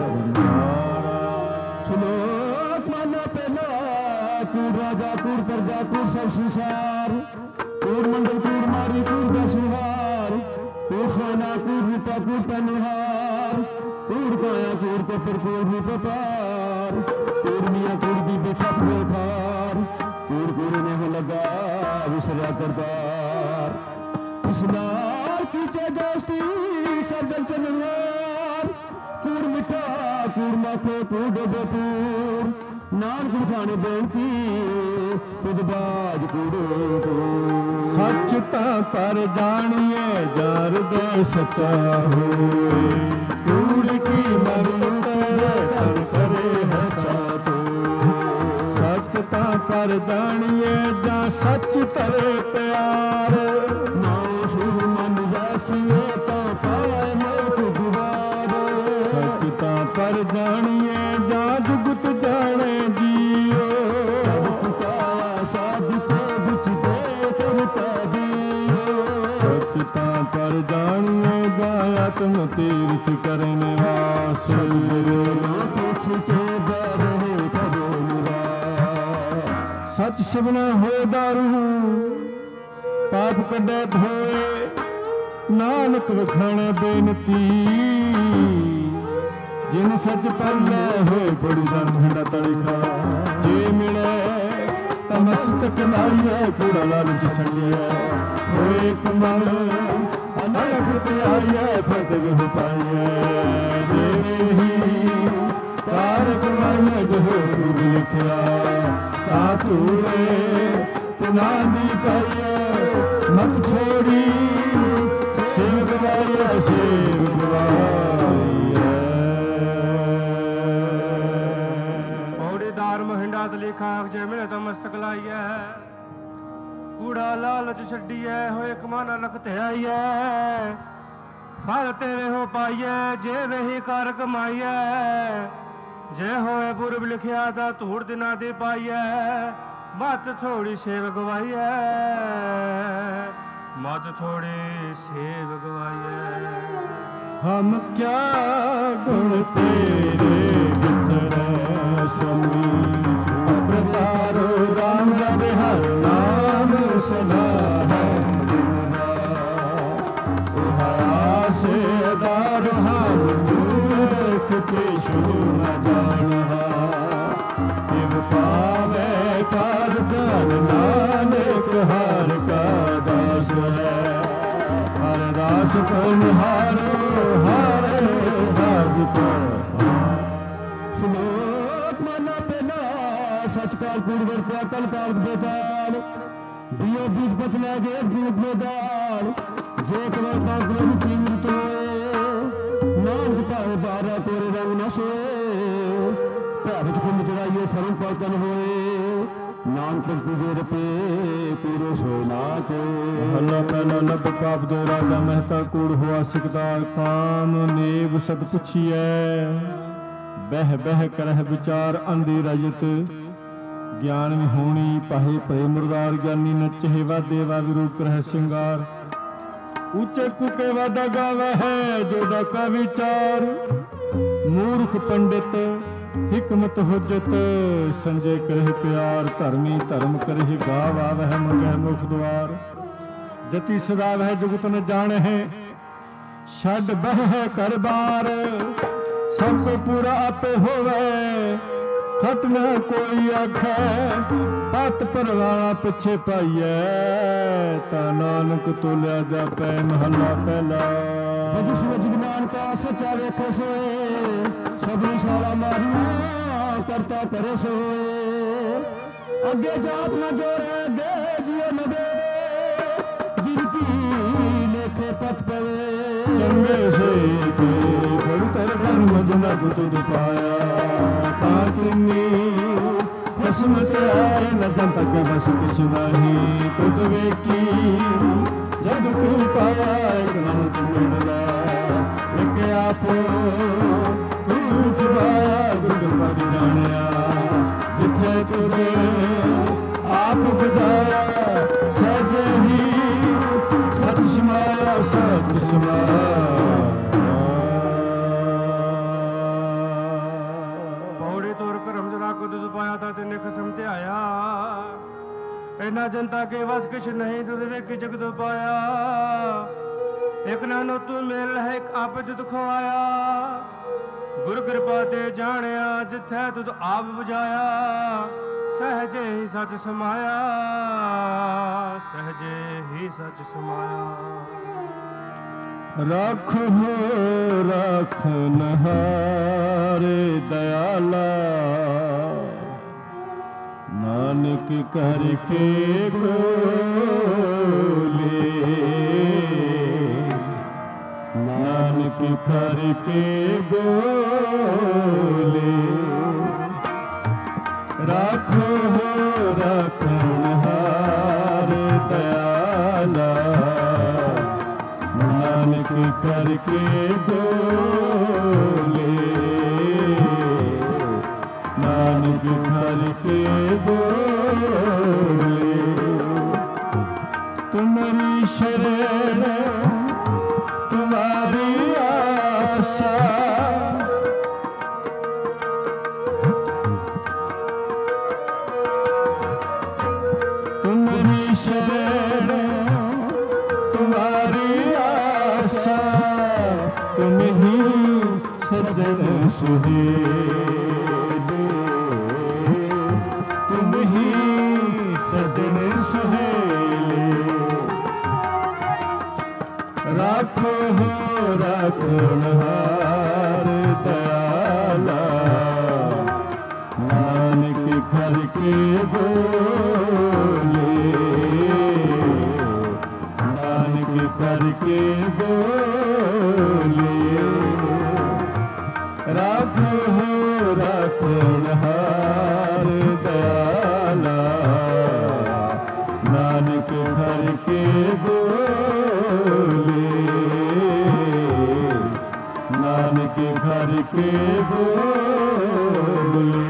B: कूर सब संसार कूर मंडल कूर मारी कूर दसहार कूर सोना कूर रूपा कूर पनहार कूर काया कूर कपर कूर रूप पार ਕਾਰ ਕੁੜਮੀਆਂ ਕੁੜਦੀ ਬਿਖਪ ਦੇ ਖਾਰ ਕੁੜ ਨੇ ਹੋ ਲਗਾ ਵਿਸਰਿਆ ਕਰਤਾਰ ਇਸ ਨਾਲ ਕੀਚੇ ਦੋਸਤੀ ਸੱਜਣ ਚੱਲਣਵਾਰ ਕੂੜ ਮਿੱਠਾ ਕੂੜ ਮਾਖੋ ਕੂੜ ਡੋਬੇ ਪੂਰ ਨਾਨ ਗੁਰ ਖਾਣੇ ਬੇਨਤੀ ਤੁਧ ਬਾਜ ਕੂੜੋ
A: ਸੱਚ ਤਾਂ ਪਰ ਜਾਣੀਏ ਜਾਰ ਦੇ ਸਚਾ ਹੋਏ ਕੂੜ ਕੀ ਮਰਨ ਤੇਰੇ ਤਨ ਕਰੇ ਹੈ ਚਾਤੋ ਸੱਚ ਤਾਂ ਪਰ ਜਾਣੀਏ ਜਾਂ ਸੱਚ ਤਰੇ ਪਿਆਰ
B: ਨਾਉ ਸੁਰ ਮਨ ਵੈਸੀਏ ਤਾਂ ਪਾਏ ਮੋਖ ਗੁਵਾਰ
A: ਸੱਚ ਤਾਂ ਪਰ ਜਾਣੀਏ ਜਾਂ ਜੁਗਤ ਜਾਣੇ ਜੀਓ
B: ਪੁਕਾਇਆ ਸਾਧ ਤੇ ਵਿੱਚ ਦੇ ਕਰਤਾ ਦੀਓ
A: ਸੱਚ ਤਾਂ ਪਰ ਜਾਣੀਏ ਜਾਂ ਆਤਮ ਤੀਰਥ ਕਰਨ ਵਾਸ
B: ਨਾ ਪੁੱਛ ਕੇ ਬਹਿ ਕਬੋ ਨਿਵਾਸ
A: ਸੱਚ ਸਿਵਨਾ ਹੋਏ ਦਾਰੂ ਪਾਪ ਕੱਢੇ ਧੋਏ ਨਾਨਕ ਵਖਾਣਾ ਬੇਨਤੀ ਜਿਨ ਸੱਚ ਪੱਲੇ ਹੋਏ ਬੜੀ ਦਰਮਹਿੰਡਾ ਤੜਖਾ ਜੇ ਮਿਲੇ ਤਾਂ ਮਸਤਕ ਲਾਈਏ ਕੂੜਾ ਲਾਲਚ ਛੱਡਿਆ ਹੋਏ ਕਮਲ ਅਲਖ ਤੇ ਆਈਏ ਫਤਿਹ ਹੋ ਪਾਈਏ ਜੇ ਹੀ ਕਾਰਕ ਮਨ ਜੋ ਰੂਪ ਲਿਖਿਆ ਤਾ ਤੂਰੇ ਤਨਾ ਦੀ ਪਾਈਏ ਮਤ ਛੋੜੀ ਸੇਵ ਗਵਾਈਏ ਸੇਵ ਗਵਾਈਏ
C: ਪੌੜੀਦਾਰ ਮਹਿੰਡਾ ਤਲੀਖਾ ਜੇ ਮਿਲੇ ਤਾਂ ਮਸਤਕ ਲਾਈਐ ਕੂੜਾ ਲਾਲਚ ਛੱਡੀਐ ਹੋਏ ਕਮਾਨਾ ਲਖ ਤੇ ਆਈਐ ਫਲ ਤੇਰੇ ਹੋ ਪਾਈਐ ਜੇ ਵਹੀ ਕਰ ਕਮਾਈਐ ਜੇ ਹੋਏ ਪੁਰਬ ਲਿਖਿਆ ਤਾਂ ਧੂੜ ਦਿਨਾਂ ਦੀ ਪਾਈਐ ਮਤ ਥੋੜੀ ਸੇਵ ਗਵਾਈਐ ਮਤ ਥੋੜੀ ਸੇਵ ਗਵਾਈਐ
A: ਹਮ ਕਿਆ ਗੁਣ ਤੇਰੇ ਬਿਤਰੇ ਸਮੀ ਪ੍ਰਤਾਰੋ ਰਾਮ ਰਵੇ ਹਰ ਨਾਮ ਸਦਾ ਹੈ ਜਿਨਾ ਉਹ ਆਸੇ ਦਾਰ ਹਮ ਮੂਰਖ ਕੇ ਸ਼ੂ ਨ ਜਾਣਹਾ ਇਵ ਪਾਵੇ ਕਾਰ ਜਨ ਨਾਨਕ ਹਰ ਕਾ ਦਾਸ ਹੈ ਹਰ ਦਾਸ ਕੋ ਨਿਹਾਰੋ ਹਰ ਦਾਸ ਕੋ
B: ਸ਼ਲੋਕ ਮਨਾ ਪਹਿਲਾ ਸੱਚ ਕਾਲ ਕੂੜ ਵਰਤਿਆ ਕਲ ਕਾਲ ਬੇਤਾਲ ਦਿਓ ਬੀਜ ਬਤਲਾ ਗਏ ਦੂਤ ਮੈਦਾਨ ਜੇ ਕਵਰ ਕਾ ਗੁਰੂ ਪੀਰ ਤੋਏ ਨਾਮ ਪਾਏ ਬਾਰਾ ਤੇਰੇ ਰੰਗ ਨਾ ਸੋਏ ਭੈ ਵਿੱਚ ਕੁੰਡ ਚੜਾਈਏ ਸਰਮ ਪਲਤਨ ਹੋਏ ਨਾਨਕ ਤੁਝੇ ਰਪੇ ਪੂਰੇ ਸੋਏ ਨਾ ਕੇ
A: ਹੱਲਾ ਪਹਿਲਾ ਲੱਭ ਪਾਪ ਦੋ ਰਾਜਾ ਮਹਿਤਾ ਕੂੜ ਹੋਆ ਸਿਕਦਾ ਕਾਮ ਨੇਬ ਸਦ ਪੁੱਛੀਐ ਬਹਿ ਬਹਿ ਕਰਹਿ ਵਿਚਾਰ ਅੰਧੀ ਰਜਤ ਗਿਆਨ ਵਿਹੂਣੀ ਪਾਹੇ ਭਏ ਮੁਰਦਾਰ ਗਿਆਨੀ ਨਚਹਿ ਵਾਦੇ ਵਾਦ ਰੂਪ ਰਹਿ ਸਿੰਗਾਰ ਉੱਚੇ ਕੁਕੇ ਵਾਦਾ ਗਾਵੇ ਹੈ ਜੋ ਦਾ ਕਾ ਵਿਚਾਰ ਮੂਰਖ ਪੰਡਿਤ ਹਿਕਮਤ ਹੁਜਤ ਸੰਜੇ ਕਰਹਿ ਪਿਆਰ ਧਰਮੀ ਧਰਮ ਕਰਹਿ ਗਾਵ ਆਵਹਿ ਮੰਗਹਿ ਮੁਖ ਦੁਆਰ ਜਤੀ ਸਦਾ ਵਹਿ ਜੁਗਤ ਨ ਜਾਣਹਿ ਛੱਡ ਬਹਿ ਕਰ ਬਾਰ ਸਭ ਕੋ ਪੂਰਾ ਆਪੇ ਹੋਵੇ ਖਟ ਨ ਕੋਈ ਆਖੈ ਪਤ ਪਰਵਾਣਾ ਪਿੱਛੇ ਪਾਈਐ ਤਾ ਨਾਨਕ ਤੋਲਿਆ ਜਾਪੈ ਮਹੱਲਾ ਪਹਿਲਾ
B: ਬਦੁ ਸੂਰਜ ਗਿਆਨ ਕਾ ਸੱਚਾ ਵੇਖੋ ਸੋਏ ਸਭੀ ਸਾਲਾ ਮਾਰੀਆਂ ਕਰਤਾ ਕਰੇ ਸੋਏ ਅੱਗੇ ਜਾਤ ਨਾ ਜੋੜੇ ਅੱਗੇ ਜਿਉ ਨਵੇ ਜਿਨ ਕੀ ਲੇਖੇ ਪਤ ਪਵੇ
A: ਚੰਗੇ ਸੇ ਕੇ ਬੜ ਤਰ ਧਰਮ ਜਨਾ ਤੁਧ ਪਾਇਆ ਤਾਂ ਕਿੰਨੀ ਕਿਸਮਤ ਆਏ ਨ ਜੰਤ ਕੇ ਬਸ ਕਿਛ ਨਹੀਂ ਤੁਧ ਵੇਖੀ ਜਗ ਤੂੰ ਪਾਇਆ ਇੱਕ ਮਨ ਤੂੰ ਮਿਲਦਾ ਲਿਖ ਆਪੋ ਤੂੰ ਚੁਬਾਇਆ ਗੁਰ ਪਦ ਜਾਣਿਆ ਜਿੱਥੇ ਤੁਰੇ ਆਪ ਬਜਾਇਆ ਸਹਿਜੇ ਹੀ ਸਚ ਸਮਾਇਆ ਸਚ ਸਮਾਇਆ
C: ਪੌੜੀ ਤੋਰ ਕਰਮ ਜਨਾ ਕੋ ਦੁੱਧ ਪਾਇਆ ਤਾਂ ਤਿੰਨੇ ਖਸਮ ਤੇ ਆਇਆ ਇਹਨਾਂ ਜਨਤਾ ਕੇ ਵਸ ਕਿਛ ਨਹੀਂ ਦੁੱਧ ਵੇਖੀ ਜਗਤ ਪਾਇਆ ਇੱਕ ਨਾਨੋ ਤੂੰ ਮੇਲ ਹੈ ਇੱਕ ਆਪ ਜੁਦ ਖਵਾਇਆ ਗੁਰ ਕਿਰਪਾ ਤੇ ਜਾਣਿਆ ਜਿੱਥੈ ਤੁਧ ਆਪ ਬੁਝਾਇਆ सहजे ही सच समाया सहजे ही सच समाया
A: राखो राखनहारे दयाला नानक करके बोले नानक करके बोले राखो राखनहार दयाला नानक करके बोले नानक करके बोले तुम्हारी शरण तुम्हारी आशा शरण तुम्हारी आशा तुम ही सजन सुहेले तुम ही सजन सुहेले राखो हो राखनहार दयाला नानक घर के बोले करके बोले राखो हो राखनहार दयाला नानक करके बोले नानक करके बोले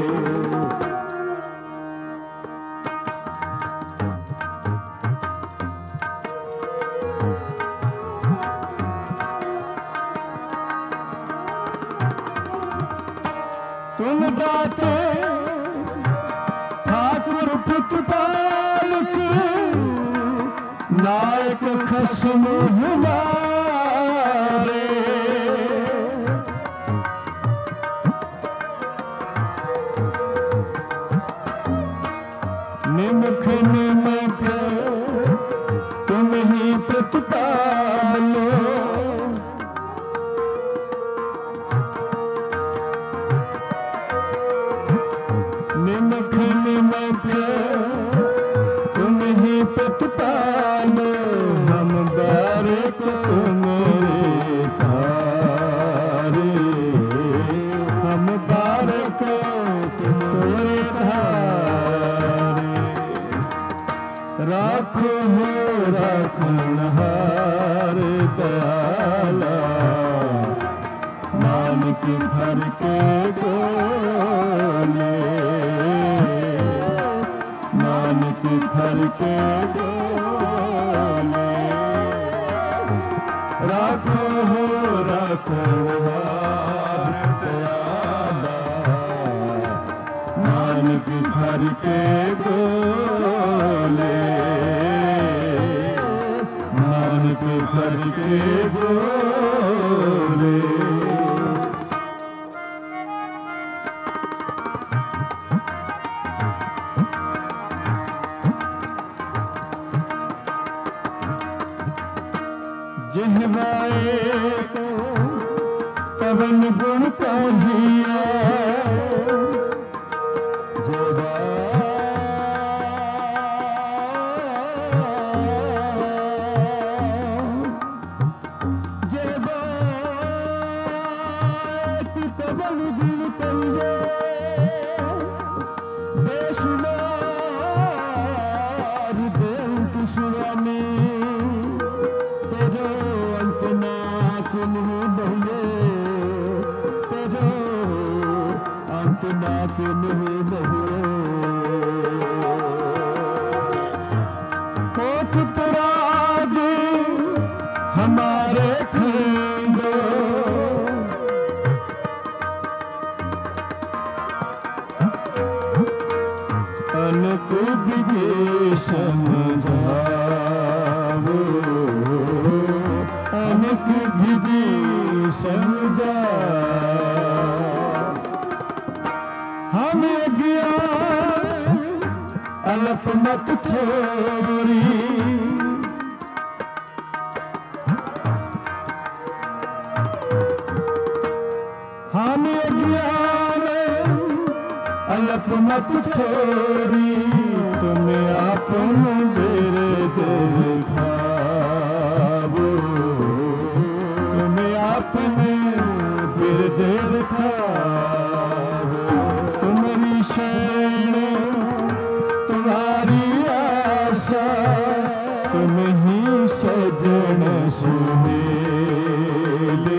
A: तुम दाते ठाकुर प्रतिपालक नायक खसम हमारे निमख निमख तुम ही प्रतिपालो निमख निमख तुम ही प्रतिपालो हम बारिक तुम्हारे धारे हम बारिक तुम्हारे धारे राखो हो राखनहार दयाला नानक घर के बोले नानक घर के बोले राखो हो राखनहार दयाला नानक घर के बोले नानक घर के बोले जिहवाए को पवन गुण कहिया पवन गुण कहिए बेशुमार बेंत सुरामी तेरो अंत ना कुन बहुए तेरो अंत ना कुन बहुए कोट पुराद हमारे खंडो अनक विधि समझावो अनक विधि समझावो अलप मत छोरी हानि अज्ञान अलप मत छोरी तुम्हें आपन बेरे दिखावो तुम्हें आपने बेरे दिखावो तुम्हारी शरण तुम्हारी आशा तुम ही सजन सुहेले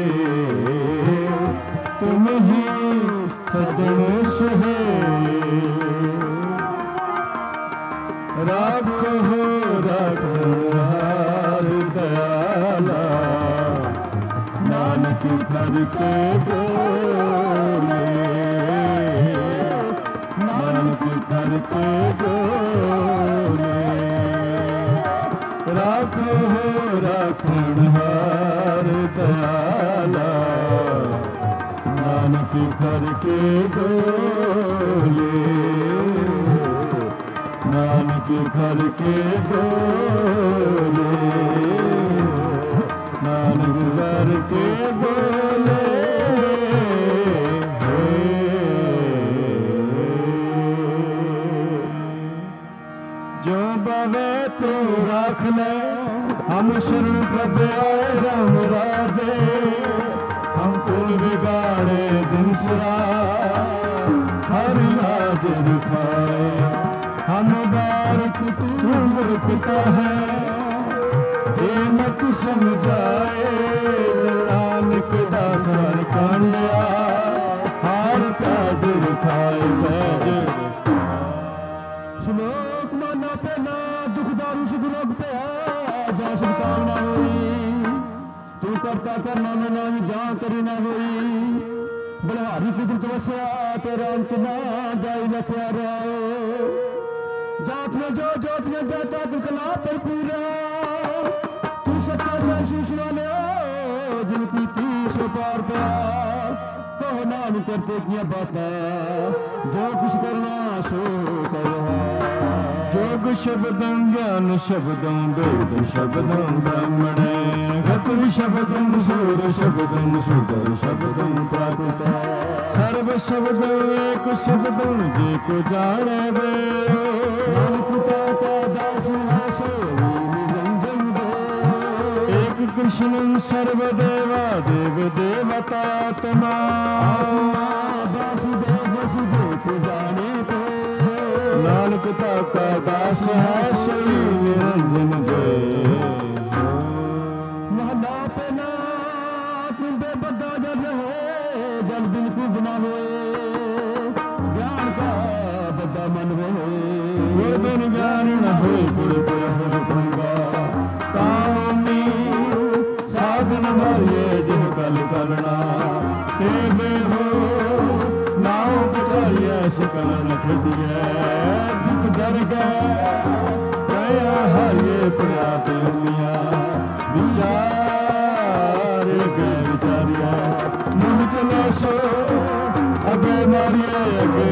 A: तुम ही सजन सुहेले राखो हो रखवार दयाला नानक घर के बोले नानक घर के बोले राखो हो रखवार दयाला नानक घर के बोले नानक घर के बोले नानक घर के बोले जो बवे तो रख ले हम शुरू कर राम राजे हम कुल बिगाड़े दिन सरा हर लाज दिखाए हम बारक तू पिता है ये मत समझाए नानक दास हर कांडिया हार काज दिखाए पैज
B: श्लोक माना पहला दुख दारू सुख रोग पे जा सुल्तान ना होई तू करता करना में नाम जा करी ना होई बलहारी कुदरत वसया तेरा अंत ना जाई लखया रहो जात में जो जोत में जाता बिल्कुला पर पूरा तू सच्चा सरसूस वाले दिल पीती सो पार पया कहो नाम करते किया बाता जो कुछ करना सो करो
A: जोग शब्दं ज्ञान शब्दं वेद शब्दं ब्रह्मणे गति शब्दं सूर शब्दं सुदर शब्दं प्राकृत सर्व शब्दं एक शब्दं जे को जाने वे
B: पिता का दास है सो निरंजन दो
A: एक कृष्णं सर्वदेवा देव देवता आत्मा
B: वासुदेव वसुदेव को जाने को
A: नानक का दास है सोई निरंजन दे
B: महला पे ना कुंबे बद्दा जब रहे जब बिल्कुल गुना होए ज्ञान का बद्दा मन होए
A: गुण ज्ञान न होए गुण पंगा कामी साधन मारिए जिन कल करना ते बेहो नाव बिचारिए शिकल न खटिए जित डर गए गया हरिए प्रयात उमिया विचार के विचारिए मुँह चले सो अगे मारिए अगे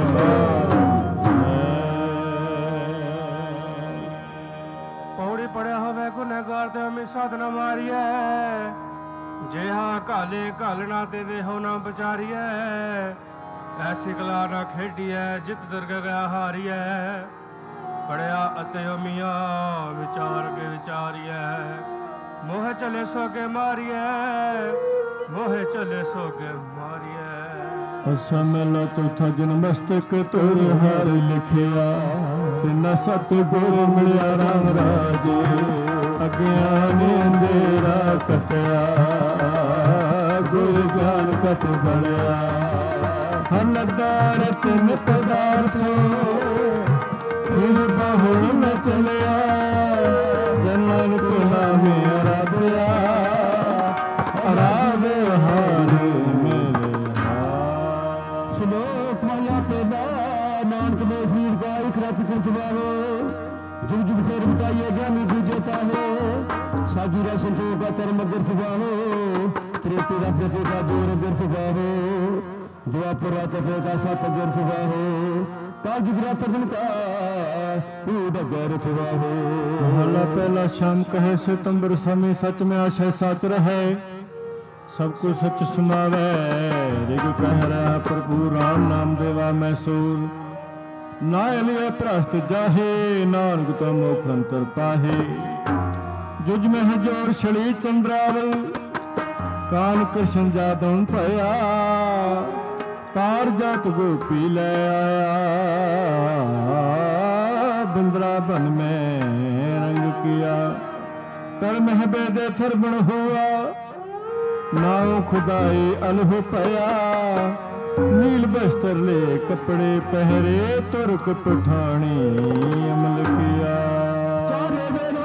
C: पढ़िया होवे गुनहगार ते हमें साधना मारिए जे हाँ काले कालना ते वे हो ना बचारिए ऐसी कला ना खेडिए जित दुर्ग गया हारिए पढ़िया अते मिया विचार के विचारिए मोह चले सो के मारिए मोह चले सो के मारिए
A: समला चौथा जन मस्तक तुर हर लिखिया तिना सत गुर मिलिया राम राजे अज्ञान अंधेरा कटया गुर ज्ञान कट बढ़िया हन दारत न पदार्थो फिर बहुल न चलिया जनन को नामे आराधया आराधे हार मेरे
B: श्लोक माया पेला नानक ने शरीर का एक रथ कुर्तवा हो जुग जुग फेर बताइए ज्ञानी गुजता हो साधु रसंतो का धर्म गिरफवा हो प्रेत रस का जोर गिरफवा हो ਦੁਆਪਰ ਤਪੇ ਦਾ ਸਤ ਗੁਰਥ ਵਾਹੋ ਕਾਜ ਗ੍ਰਥ ਬਿਨਕਾ ਊਡ ਗਰਥ ਵਾਹੋ।
A: ਮਹਲਾ ਪਹਿਲਾ ਸ਼ਾਮ ਕਹੇ ਸਿਤੰਬਰ ਸਮੇਂ ਸਚ में आशय सच रहे सब कुछ सच सुनावे रिग कह रहा प्रभु राम नाम देवा मैसूर ना लिये भ्रष्ट जाहे नानक तो मुख अंतर पाहे। जुज में हजोर छड़ी चंद्रावल कान कृष्ण जादन भया पार जात गोपी ले आया बिंद्रावन में रंग किया कर महबे दे थरबण हुआ नाव खुदाई अलह पया नील बस्तर ले कपड़े पहरे तुर्क पठानी अमल किया।
B: चारे वेलो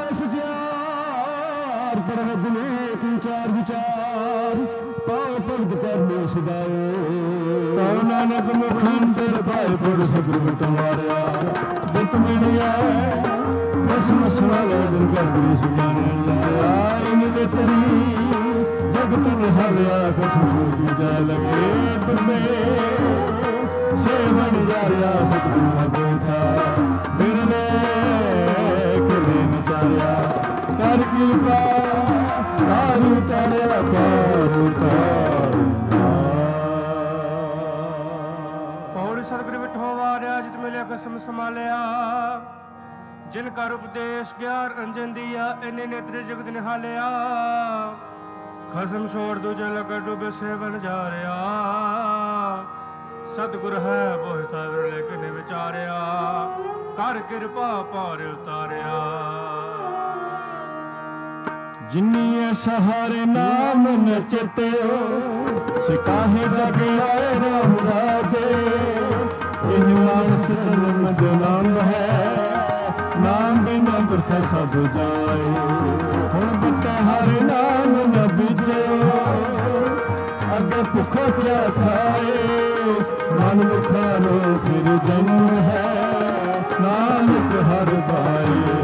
B: सजार पढ़ गुने तीन चार विचार पाओ भगत करने सदाओ
A: तो नानक मुखंतर भाई पुर सगुरु तुम्हारा जित मिलिया कसम सुनावे जिनका बीस ज्ञान लाया इन तेरी जगत निहालिया कसम सूझ जा लगे डूबे सेवन जारिया सतगुरु बैठा बिरले खिले नचारिया कर कृपा तारू तारिया पारू तारिया।
C: ਪੌੜੀ ਸਤਿਗੁਰ ਵਿਠੋ ਵਾਰਿਆ ਜਿਤ ਮਿਲਿਆ ਕਸਮ ਸੰਭਾਲਿਆ ਜਿਨ ਕਰ ਉਪਦੇਸ਼ ਗਿਆਨ ਅੰਜਨ ਦੀਆ ਇੰਨੇ ਨੇਤਰੇ ਜਗਤ ਨਿਹਾਲਿਆ ਖਸਮ ਛੋੜ ਦੂਜੇ ਲਗ ਡੁੱਬੇ ਸੇਵਨ ਜਾ ਰਿਆ ਸਤਿਗੁਰ ਹੈ ਬੋਹਿ ਸਾਗਰ ਲੈ ਕੇ ਨੇ ਵਿਚਾਰਿਆ ਕਰ ਕਿਰਪਾ ਪਾਰ ਉਤਾਰਿਆ।
A: जिन्नी सहारे नाम न चेत्यो सिकाहे जग आए राम राजे इन मानस जन्म दिलांग है नाम बिना बिरथा सब जाए हुण बट्टे हरे नाम न बीजो अगे भुखो क्या खाए मन मुखारो फिर जन्म है नानक हर भाए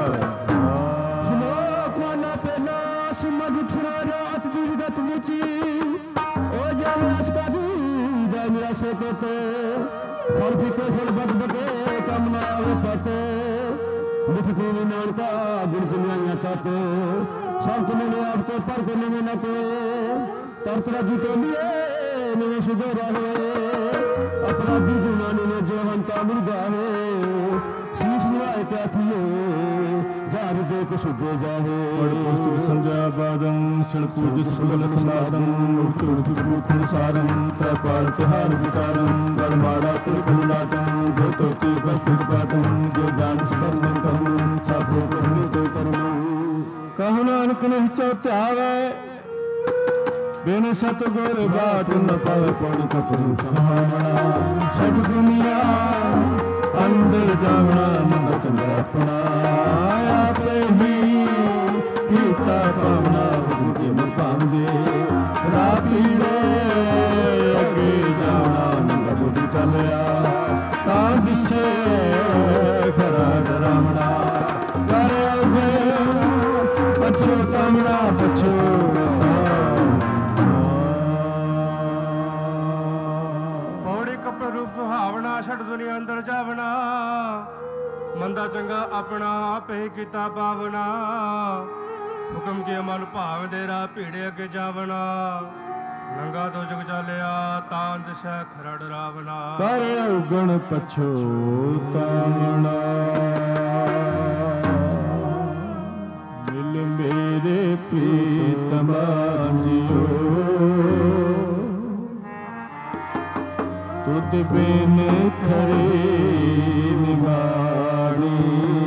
B: सकते फल फीके फल बट बटे कम ना पते मिठू नानका गुण दुनिया ताते संत ने आपको पर करने में न को तरतरा जूते लिए मेरे सुधे रहे अपराधी जुनानी ने जो हंता मुर्गावे शीश नुआए कैफियो जार दे को सुधे जावे
A: पुस्तक संध्या बादम शिल्पूज सुगल समादम चोड़ चुकूत सारम त्रैपाल तिहार विचारम गणमाड़ा तिलकुलाटम जो तोती वस्तिक पाटम जो जान स्पर्शन करम साधो करने से करम कहु नानक निश्चय त्यावे बिन सतगुर बाट न पावे पौड़ी कपड़ू सुहावना सब दुनिया अंदर जावना मन चंद्र अपना आपे ही पीता पावना उनके मुकाम दे राती रे अगे जावना मन बुद्धि चलिया ता दिसे खरा डरावना करे उगे पछो तावना पछो
C: ਸੁਹਾਵਣਾ ਛੱਡ ਦੁਨੀਆ ਅੰਦਰ ਜਾਵਣਾ ਮੰਦਾ ਚੰਗਾ ਆਪਣਾ ਆਪੇ ਕੀਤਾ ਪਾਵਣਾ ਹੁਕਮ ਕੇ ਮਨ ਭਾਵ ਦੇ ਰਾਹ ਭੀੜੇ ਅੱਗੇ ਜਾਵਣਾ ਨੰਗਾ ਤੋਂ ਜਗ ਚਾਲਿਆ ਤਾਂ ਦਿਸ਼ਾ ਖਰਾ ਡਰਾਵਣਾ
A: ਕਰ ਉਗਣ ਪਛੋਤਾਵਣਾ ਮਿਲ ਮੇਰੇ ਪ੍ਰੀਤਮਾ ਜੀਓ तुद बिन खरे निवाणी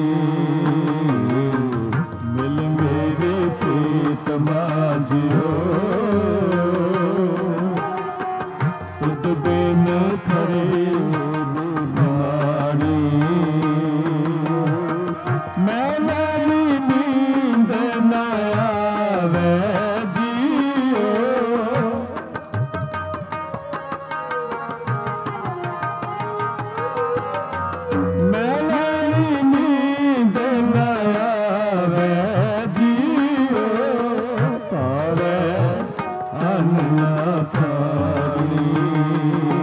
A: मिल मेरे प्रीतमा जियो तुद बिन खरे निवाणी मैं नानी नींद न आवे
B: पारी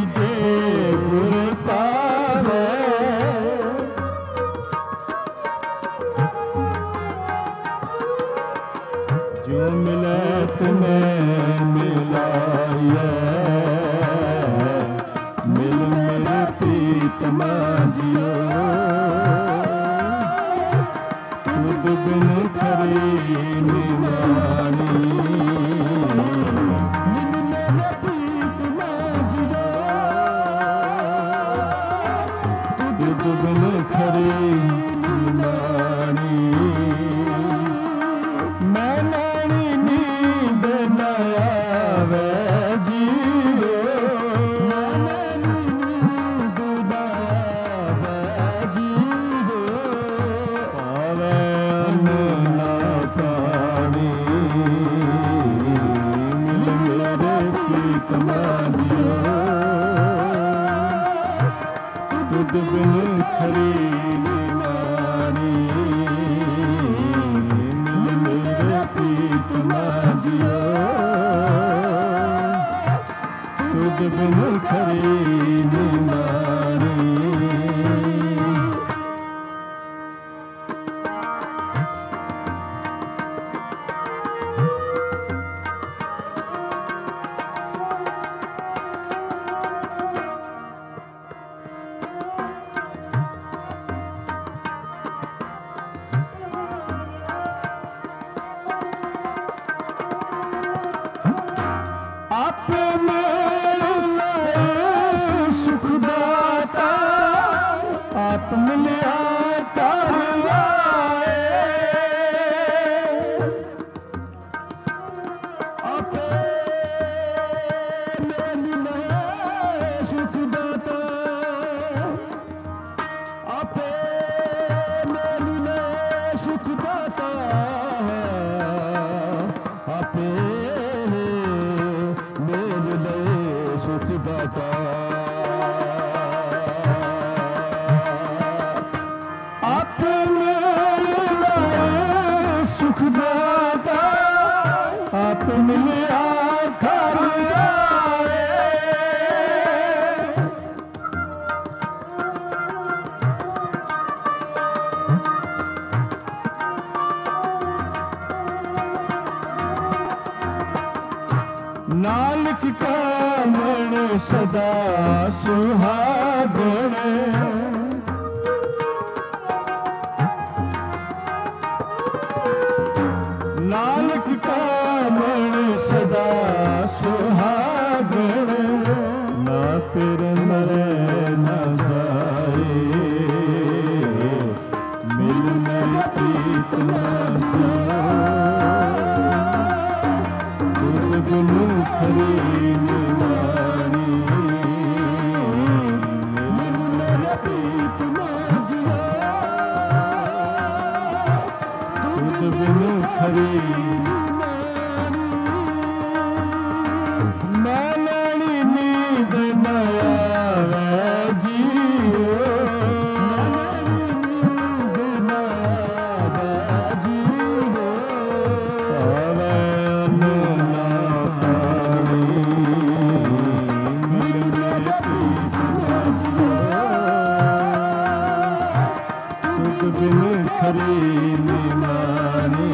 A: ਜੇ ਗੁਰ ਪਾਵੇ ਜੋ ਮਿਲੇ ਤੁਮੇ ਮਿਲਾਈਏ ਮਿਲ ਮੇਰੇ ਪ੍ਰੀਤਮਾ ਜਿਓ ਤੁਧ ਬਿਨ ਖਰੀ ਨਿਮਾਣੀ ਮਿਲ ਮੇਰੇ ਪ੍ਰੀਤਮਾ ਜਿਓ ਤੁਧ ਬਿਨ ਖਰੀ ਨਿਮਾਣੀ ਮੈਂ ਨਾਣੀ ਨੀਂਦ ਨਾ ਆਵੇ ਜੀਓ ਮੈਂ ਨੀਂਦ ਨਾ ਆਵੇ ਜੀਓ ਪਾਵੇ ਅੰਨ ਨਾ ਪਾਣੀ ਮਿਲ ਮੇਰੇ ਪ੍ਰੀਤਮਾ ਜੀਓ ਤੁਧ ਬਿਨ ਖਰੀ ਨਿਮਾਣੀ ਪ੍ਰੀਤਮਾ ਜਿਓ ਤੁਝ ਬਿਨ ਖਰੀ ਨਿਮਾਣੀ ਆਪੇ ਮਿਲਣਾ ਸੁਖ ਦਾਤਾ ਆਪ ਮਿਲਿਆ ਕਰ ਆਏ ਆਪੇ ਮਿਲਣਾ ਸੁਖ ਦਾਤਾ ਆਪੇ ਮਿਲਣਾ ਸੁਖ ਦਾਤਾ ਆਪੇ ਸੁਖ ਦਾਤਾ ਆਪ ਮਿਲਿਆ ਸੁਖ ਦਾਤਾ ਆਪ ਮਿਲਿਆ ਘਰ ਜਾਏ ਨਾਨਕ ਕਾਮਣ ਸਦਾ ਸੁਹਾਗਣ ਨਾਨਕ ਕਾਮਣ ਸਦਾ ਸੁਹਾਗਣ ਨਾ ਪਿਰ ਮਰੇ ਨਾ ਜਾਏ ਮਿਲ ਮੇਰੇ ਪ੍ਰੀਤਮਾ ਜਿਓ ਤੁਧ ਬਿਨ ਖਰੀ ਨਿਮਾਣੀ ਮਿਲ ਮੇਰੇ ਪ੍ਰੀਤਮਾ ਜਿਓ ਤੁਧ ਬਿਨ ਖਰੀ ਨਿਮਾਣੀ ਮੈਂ ਲੈਣੀ ਨੀਂਦ ਨਾ ਆਵੇ ਜੀਓ ਮੈਂ ਨੀਂਦ ਨਾ ਆਵੇ ਜੀਓ ਪਾਵੇ ਅੰਨ ਨਾ ਪਾਣੀ ਮਿਲ ਮੇਰੇ ਪ੍ਰੀਤਮਾ ਜਿਓ ਤੁਧ ਬਿਨ ਖਰੀ ਨਿਮਾਣੀ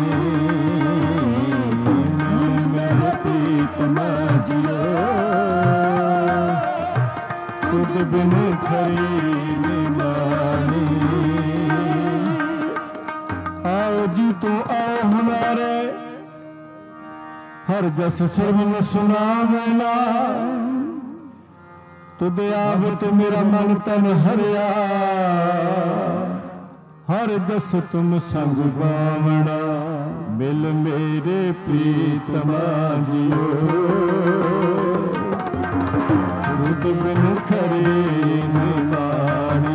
A: ਮਿਲ ਮੇਰੇ ਪ੍ਰੀਤਮਾ ਜਿਓ ਤੁਧ ਬਿਨ ਖਰੀ ਨਿਮਾਣੀ आओ जी तो आओ हमारे हर जस सरवन सुनावेला तुद आवत मेरा मन तन हरिया हर जस तुम संग गावना मिल मेरे प्रीतमा जियो तुद बिन खरी निमाणी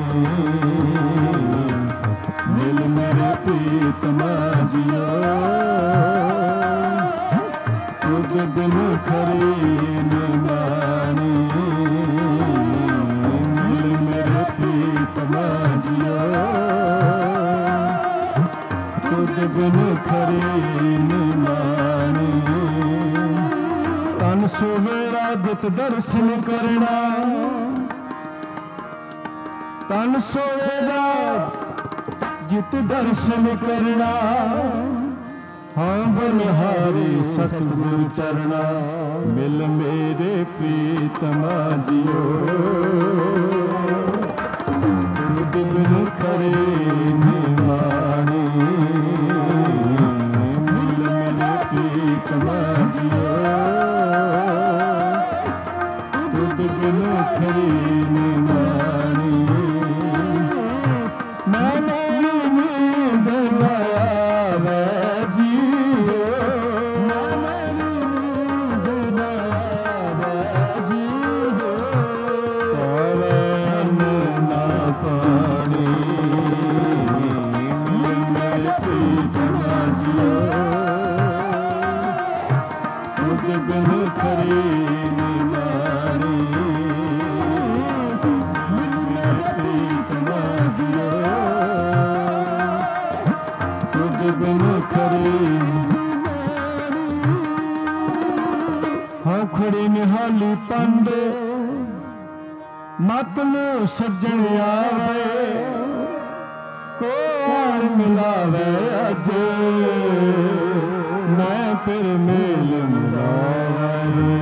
A: मिल मेरे प्रीतमा जियो तुद बिन खरी निमाणी मिल मेरे प्रीतमा जियो तुद बिन खरी निमाणी तन सुवेरा जित दर्शन करना ਤਨ ਸੋਏਗਾ ਜਿਤ ਦਰਸ਼ਨ ਕਰਨਾ, ਹਾਂ ਬਲਿਹਾਰੀ ਸਤਿਗੁਰ ਚਰਣਾ, ਮਿਲ ਮੇਰੇ ਪ੍ਰੀਤਮਾ ਜਿਓ, ਤੁਧ ਬਿਨ ਖਰੇ ਨਿਮਾਣੀ, ਮਿਲ ਮੇਰੇ ਪ੍ਰੀਤਮਾ ਜਿਓ, ਤੁਧ ਬਿਨ ਖਰੇ ਨਿਮਾਣੀ, ਮੈਂ ਨੀਂਦ ਲਾਇਆ ਵੈ ਜੀਓ, ਮੈਂ ਨੀਂਦ ਲਾਇਆ ਵੈ ਜੀਓ, ਪਾਵੈ ਨਾ ਪਾਣੀ, ਮਿਲ ਮੇਰੇ ਪ੍ਰੀਤਮਾ ਜੀਓ, ਤੁਧ ਬਿਨ ਖਰੀ ਨਿਮਾਣੀ, ਮਿਲ ਮੇਰੇ ਪ੍ਰੀਤਮਾ ਜੀਓ, ਤੁਧ ਬਿਨ ਖਰੀ ਹਾਂ ਖੜੀ ਨਿਹਾਲੀ ਪੰਡ, ਮਤ ਨੂੰ ਸੱਜਣ ਆਵੇ, ਕੋਣ ਮਿਲਾਵੇ ਅੱਜ, ਮੈਂ ਫਿਰ ਮੇਲ ਮਿਲਾਵੇ।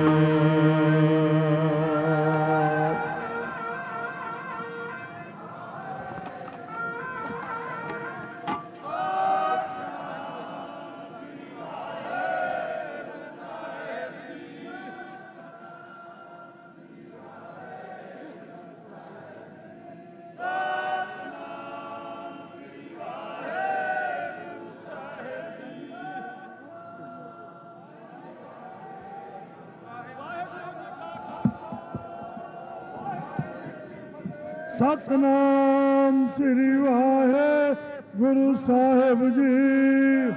B: ਸਤਿਨਾਮ ਸ੍ਰੀ ਵਾਹਿਗੁਰੂ ਸਾਹਿਬ ਜੀ।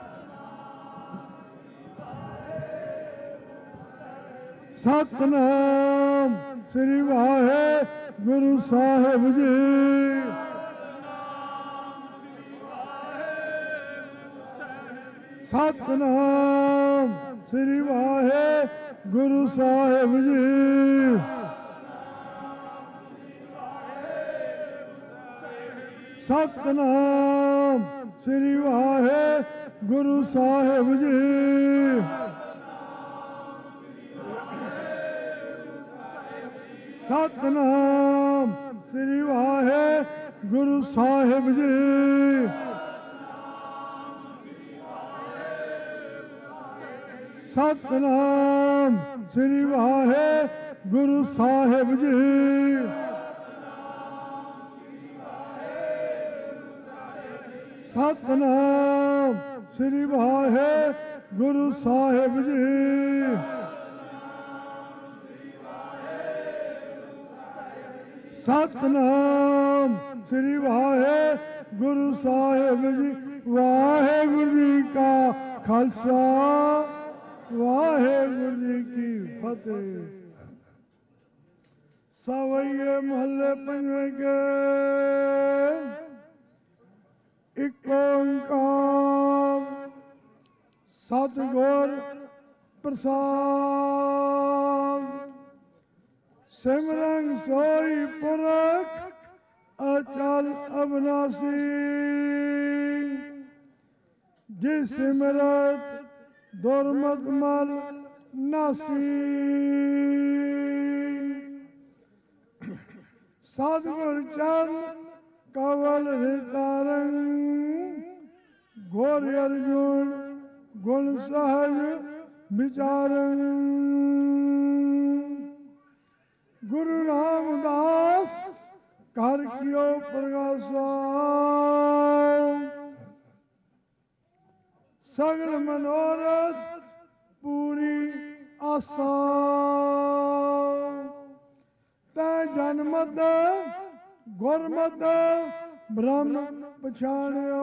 B: ਸਤਿਨਾਮ ਸ੍ਰੀ ਵਾਹਿਗੁਰੂ ਸਾਹਿਬ ਜੀ। ਸਤਿਨਾਮ ਸ੍ਰੀ ਵਾਹਿਗੁਰੂ ਸਾਹਿਬ ਜੀ। ਸਤਿਨਾਮ ਸ੍ਰੀ ਵਾਹਿਗੁਰੂ ਸਾਹਿਬ ਜੀ। ਸਤਿਨਾਮ ਸ੍ਰੀ ਵਾਹਿਗੁਰੂ ਸਾਹਿਬ ਜੀ। ਸਤਿਨਾਮ ਸ੍ਰੀ ਵਾਹਿਗੁਰੂ ਸਾਹਿਬ ਜੀ। ਸਤਿਨਾਮ ਸ੍ਰੀ ਵਾਹਿਗੁਰੂ ਸਾਹਿਬ ਜੀ। ਸਤਿਨਾਮ ਸ੍ਰੀ ਵਾਹਿਗੁਰੂ ਸਾਹਿਬ ਜੀ। ਵਾਹਿਗੁਰੂ ਜੀ ਕਾ ਖਾਲਸਾ, ਵਾਹਿਗੁਰੂ ਜੀ ਕੀ ਫਤਿਹ। ਸਵਈਏ ਮਹੱਲੇ ਪੰਜਵੇਂ ਕੇ ਇਕ ਓੰਕਾਰ ਸਤਿਗੁਰ ਪ੍ਰਸਾਦ। ਸਿਮਰਨ ਸੋਈ ਪੁਰਖ ਅਚਲ ਅਬਨਾਸੀ। ਜਿਸ ਸਿਮਰਤ ਦੁਰਮਤ ਮਲ ਨਾਸੀ। ਸਤਿਗੁਰ ਚਰਨ ਕਵਲ ਹਿਤਾਰੰ। ਘੋਰ ਅਰਜੁਨ ਗੁਣ ਸਹਜ ਵਿਚਾਰੰ। ਗੁਰੂ ਰਾਮਦਾਸ ਕਰ ਕਿਓ ਪ੍ਰਗਾਸਾ। ਸਗਲ ਮਨੋਰਥ ਪੂਰੀ ਆਸਾ। ਤੈ ਜਨਮਤ ਗੁਰਮਤ ਬ੍ਰਹਮ ਪਛਾਣਿਓ।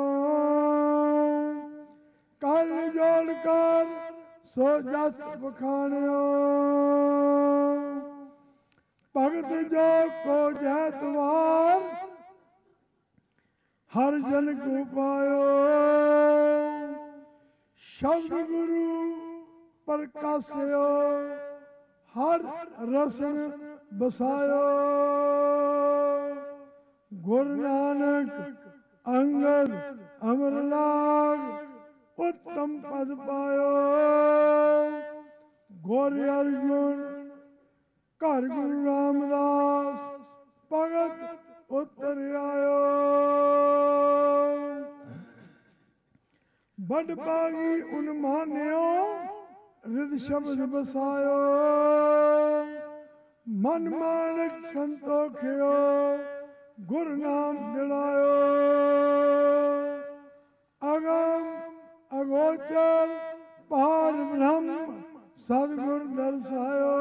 B: ਕਲ ਜੋੜ ਕਰ ਸੋ ਜਸ ਬਖਾਣਿਓ। ਭਗਤ ਜੋ ਕੋ ਜੈਤਵਾਰ ਹਰ ਜਨ ਕੋ ਪਾਇਓ। ਸ਼ਬਦ ਗੁਰੂ ਪ੍ਰਕਾਸਿਓ ਹਰ ਰਸਨ ਬਸਾਇਓ।
D: ਗੁਰੂ ਨਾਨਕ ਅੰਗਦ ਅਮਰ ਲਾਗ ਉੱਤਮ ਪਦ ਪਾਇਓ। ਗੁਰ ਅਰਜੁਨ ਘਰ ਗੁਰੂ ਰਾਮਦਾਸ ਭਗਤ ਉਤਰ ਆਇਓ। ਬੜ ਭਾਗੀ ਉਨ ਮਾਨਿਓ ਰਿਦ ਸ਼ਬਦ ਬਸਾਇਓ। ਮਨ ਮਾਨਕ ਸੰਤੋਖਿਓ ਗੁਰ ਨਾਮ ਦਿਲਾਇਓ। ਅਗਮ ਅਗੋਚਰ ਪਾਰ ਬ੍ਰਹਮ ਸਤਿਗੁਰ ਦਰਸਾਇਓ।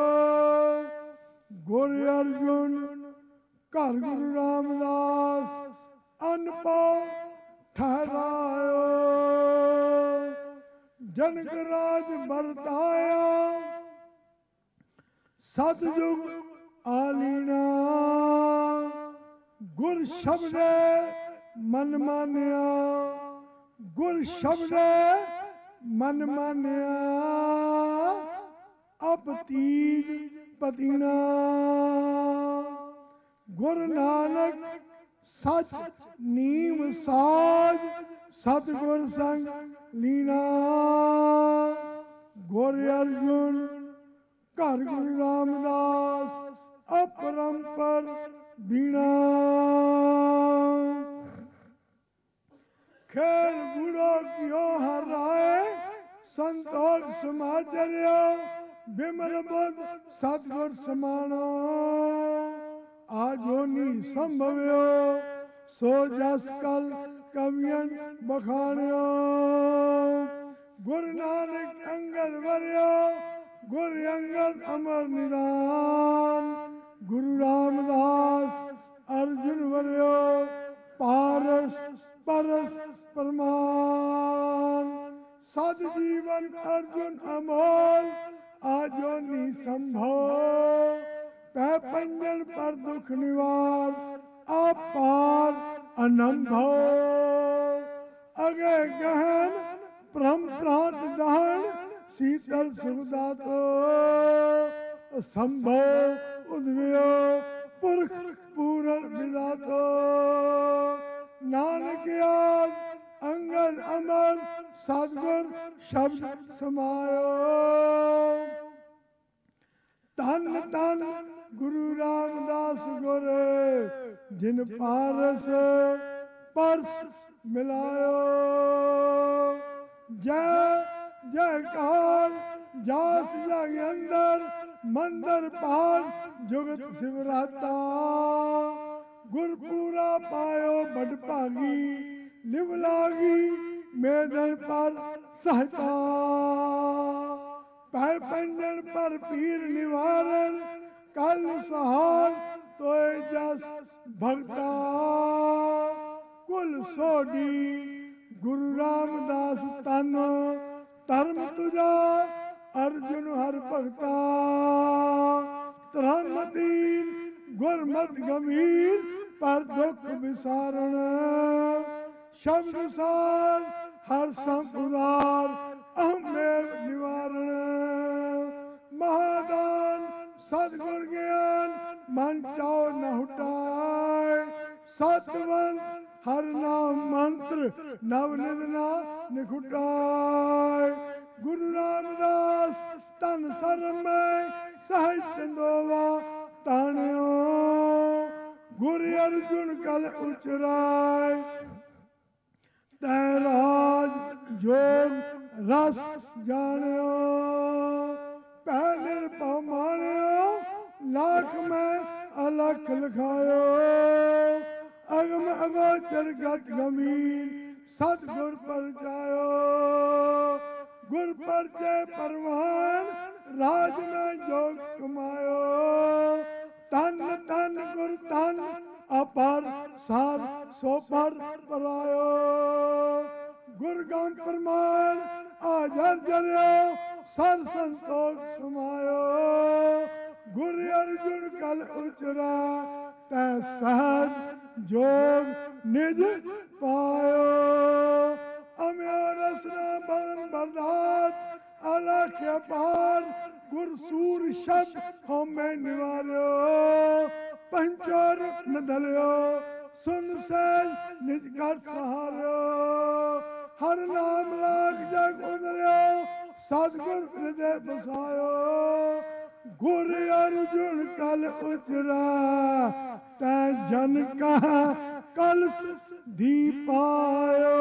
D: ਗੁਰ ਅਰਜੁਨ ਘਰ ਗੁਰੂ ਰਾਮਦਾਸ ਅਨਪਉ ਠਹਿਰਾਇਓ। ਜਨਕ ਰਾਜ ਵਰਤਾਇਆ ਸਤਿਯੁਗ ਆਲੀਣਾ। ਗੁਰ ਸ਼ਬਦੇ ਮਨ ਮਾਨਿਆ ਗੁਰ ਸ਼ਬਦੇ ਮਨ ਮਾਨਿਆ। ਅਬ ਤੀਜ ਪਤੀਨਾ। ਗੁਰ ਨਾਨਕ ਸਚ ਨੀਮ ਸਾਜ ਸਤਿਗੁਰ ਸੰਗ ਲੀਨਾ। ਗੁਰ ਅਰਜੁਨ ਘਰ ਗੁਰੂ ਰਾਮਦਾਸ ਅਪਰੰਪਰ ਬੀਣਾ। ਖੇਲ ਗੁੜੋ ਕਿਓ ਹਰ ਰਾਏ ਸੰਤੋਖ ਸਮਾਚਰਿਓ। ਬਿਮਲ ਬੁੱਧ ਸਤਿਗੁਰ ਸਮਾਣੋ। ਆਜੋਨੀ ਸੰਭਵਿਓ ਸੋ ਜਸ ਕਲ ਕਵੀਆਂ ਬਖਾਣਿਓ। ਗੁਰੂ ਨਾਨਕ ਅੰਗਦ ਵਰਿਓ ਗੁਰ ਅੰਗਦ ਅਮਰ ਨਿਦਾਨ। ਗੁਰੂ ਰਾਮਦਾਸ ਅਰਜੁਨ ਵਰਿਓ ਪਾਰਸ ਪਰਸ ਪਰਮਾਨ। ਸਦ ਜੀਵਨ ਅਰਜੁਨ ਅਮੋਲ ਆਜੋਨੀ ਸੰਭੋ। ਪੈ ਪੰਜਨ ਪਰ ਦੁਖ ਨਿਵਾਰ ਆਪਾਰ ਅਨੰਭੋ। ਅਗੇ ਗਹਨ ਬ੍ਰਹਮ ਪ੍ਰਾਂਤ ਦਹਨ ਸੀਤਲ ਸੁਖਦਾਤੋ। ਸੰਭੋ ਉਦਵਿਓ ਪੁਰਖ ਪੂਰਨ ਵਿਦਾਤੋ। ਨਾਨਕ ਆਦ ਅੰਗਦ ਅਮਰ ਸਤਿਗੁਰ ਸ਼ਬਦ ਸਮਾਇਓ। ਧੰਨ ਧੰਨ ਗੁਰੂ ਰਾਮਦਾਸ ਗੁਰ ਜਿਨ ਪਾਰਸ ਪਰਸ ਮਿਲਾਇਓ। ਜੈ ਜੈਕਾਰ ਜਾਸ ਜਗ ਅੰਦਰ ਮੰਦਰ ਭਾਗ ਜੁਗਤ ਸਿਵਰਾਤਾ। ਗੁਰਪੂਰਾ ਪਾਇਓ ਬੜ ਭਾਗੀ ਲਿਵ ਲਾਗੀ ਮੇਦਨ ਪਰ ਸਹਤਾ। ਪੈ ਪੰਜਨ ਪਰ ਪੀਰ ਨਿਵਾਰਨ ਕਲ ਸਹਾਰ ਤੋਏ ਜਸ ਭਗਤਾ। ਕੁਲ ਸੋਢੀ ਗੁਰੂ ਰਾਮਦਾਸ ਤਨ ਧਰਮ ਤੁਝਾ ਅਰਜੁਨ ਹਰ ਭਗਤਾ। ਧਰਮ ਦੀਨ ਗੁਰਮਤ ਗੰਭੀਰ ਪਰ ਦੁਖ ਵਿਸਾਰਣ। ਸ਼ਬਦ ਸਾਰ ਹਰ ਸੰਗ ਉਦਾਰ ਅਹਮੇਵ ਨਿਵਾਰਣ। ਮਹਾਦਾਨ ਸਤਿਗੁਰ ਗਿਆਨ ਮਨ ਚਾਉ ਨ ਹੁਟਾਏ। ਸਤਵੰਤ ਹਰ ਨਾਮ ਮੰਤਰ ਨਵ ਨਿਦਨਾ ਨਿਖੁਟਾਏ। ਗੁਰੂ ਰਾਮਦਾਸ ਤਨ ਸਰਮ ਮੈਂ ਸਹਿਜ ਚੰਦੋਵਾ ਤਾਣਿਓ। ਗੁਰ ਅਰਜੁਨ ਕਲ ਉਚਰਾਏ ਤੈ ਰਾਜ ਜੋਗ ਰਸ ਜਾਣਿਓ। ਪੈ ਨਿਰਭਉ ਮਾਣਿਓ ਲੱਖ ਮੈਂ ਅਲਖ ਲਿਖਾਇਓ। ਅਗਮ ਅਗੋਚਰ ਗਤ ਗੰਭੀਰ ਸਤਿਗੁਰ ਪਰਚਾਇਓ। ਗੁਰ ਪਰਚੇ ਪਰਵਾਨ ਰਾਜ ਮੈਂ ਜੋਗ ਕਮਾਇਓ। ਤਨ ਤਨ ਗੁਰ ਤਨ ਅਪਰ ਸਾਰ ਸੋ ਪਰ ਪਰਾਇਓ। ਗੁਰ ਗਮ ਪ੍ਰਮਾਣ ਆਜਰ ਜਰਿਓ ਸਰ ਸੰਤੋਖ ਸਮਾਇਓ। ਗੁਰ ਅਰਜੁਨ ਕਲ ਉਚਰਾ ਤੈ ਸਹਜ ਜੋਗ ਨਿਜ ਪਾਇਓ। ਅਮਿਓ ਰਸਨਾ ਬਨ ਬਰਦਾਤ ਅਲਖ ਅਪਾਰ। ਗੁਰ ਸੂਰ ਸ਼ਬਦ ਹਉਮੈ ਨਿਵਾਰਿਓ। ਪੰਚਰ न धलियो सुन सैन निज घर सहारियो हर नाम लाग जग उदरियो सतगुर हृदय बसायो गुर अर्जुन कल उचरा तै जन का कल धी पायो।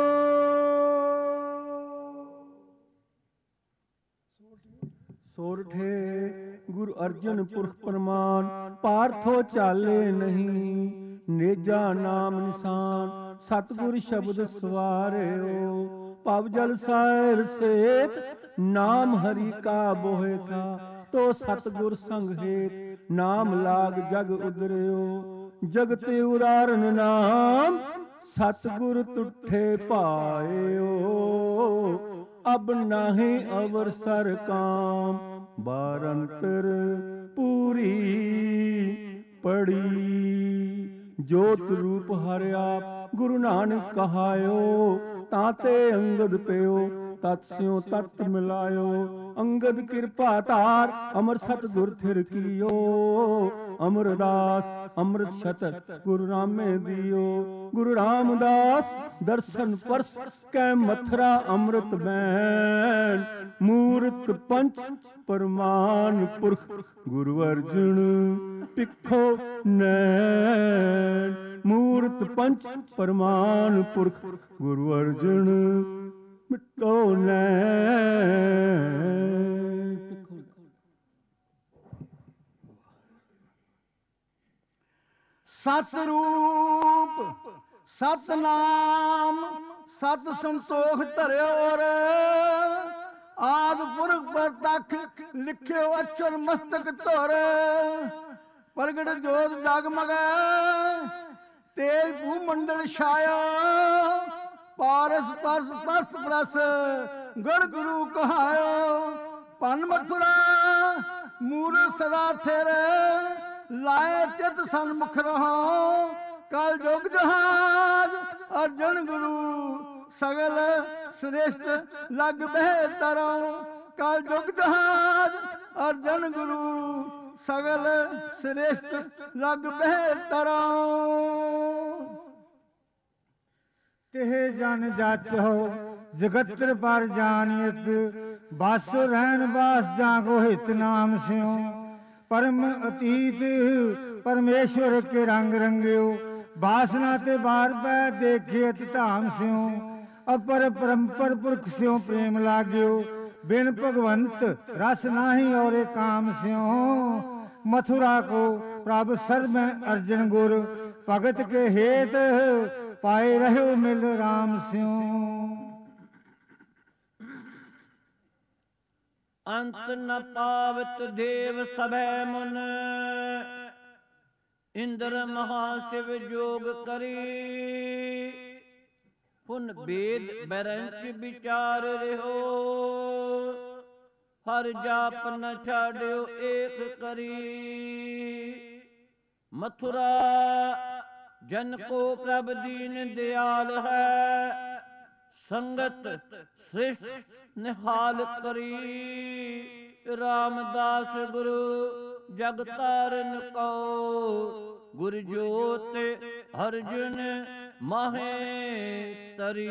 A: सोरठे गुरु अर्जन पुरख प्रमाण पार्थो चाले नहीं नेजा नाम निशान सतगुर शब्द सवारियो पव जल सायर सेत नाम हरि का बोहे था तो सतगुर संग हेत नाम लाग जग उदरियो जगते उदाहरण नाम सतगुर तुठे पायो अब नाही अवसर काम बारंतर पूरी पड़ी जोत रूप हरिया गुरु नानक कहायो ताते अंगद पयो तत् स्यों तत् मिलायो अंगद कृपा तार अमर सतगुर थिर कियो अमरदास अमृत शतक गुरु रामे दियो गुरु रामदास दर्शन परस कै मथुरा अमृत बैन मूर्त पंच परमान पुरख गुरु अर्जुन पिखो नैन मूर्त पंच परमान पुरख गुरु अर्जुन मिटो नैन।
E: सतरूप सतनाम सत संतोख धरियो और आद पुरख प्रतख लिखियो अक्षर मस्तक धोर प्रगट जोत जगमग तेज भूमंडल छाया पारस परस परस परस गढ़ गुरु कहायो पन मथुरा मूर सदा थेरे लाए चित सन्मुख रहो कल जुग जहाज अर्जन गुरु सगल श्रेष्ठ लग बेहतरो कल जुग जहाज अर्जन गुरु सगल श्रेष्ठ लग बेहतरो।
F: तेह जन जाचो जगत्र पर जानियत बासो रहन बास जागो हित नाम स्यो परम अतीत परमेश्वर के रंग रंगियो बासना ते बार पै देखियत धाम स्यो अपर परम्पर पुरख स्यो प्रेम लाग्यो बिन भगवंत रस नाही और काम स्यो मथुरा को प्रभ सर में अर्जन गुर भगत के हेत पाए रहो मिल राम स्यो।
G: अंत न पावत देव सभै मुन इंद्र महाशिव जोग करी पुन वेद बैरंच विचार रहो हर जाप न छाड़ियो एक करी मथुरा जन को प्रभ दीन दयाल है संगत श्रेष्ठ निहाल करी रामदास गुरु जग तारन को गुर जोत अर्जुन माहे तरी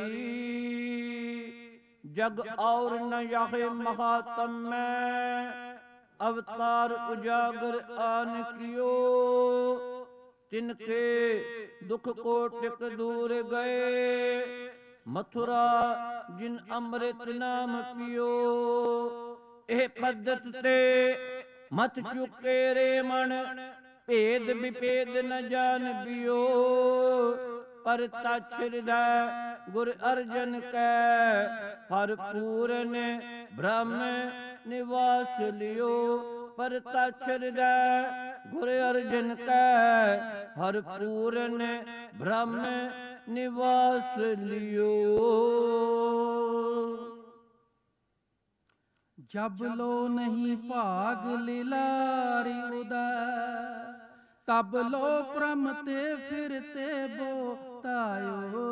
G: जग और न यहे महात्म में अवतार उजागर आन कियो तिनके दुख को टिक दूर गए मथुरा जिन अमृत नाम पियो ए पद्धत ते मत चुके रे मन भेद विभेद न जान बियो पर तछ हृदय गुर अर्जन कै हर पूरन ब्रह्म निवास लियो पर तछ हृदय गुर अर्जन कै हर पूरन ब्रह्म निवास लियो।
H: जब लो नहीं भाग लीलारी उदय तब लो प्रमते फिरते बोतायो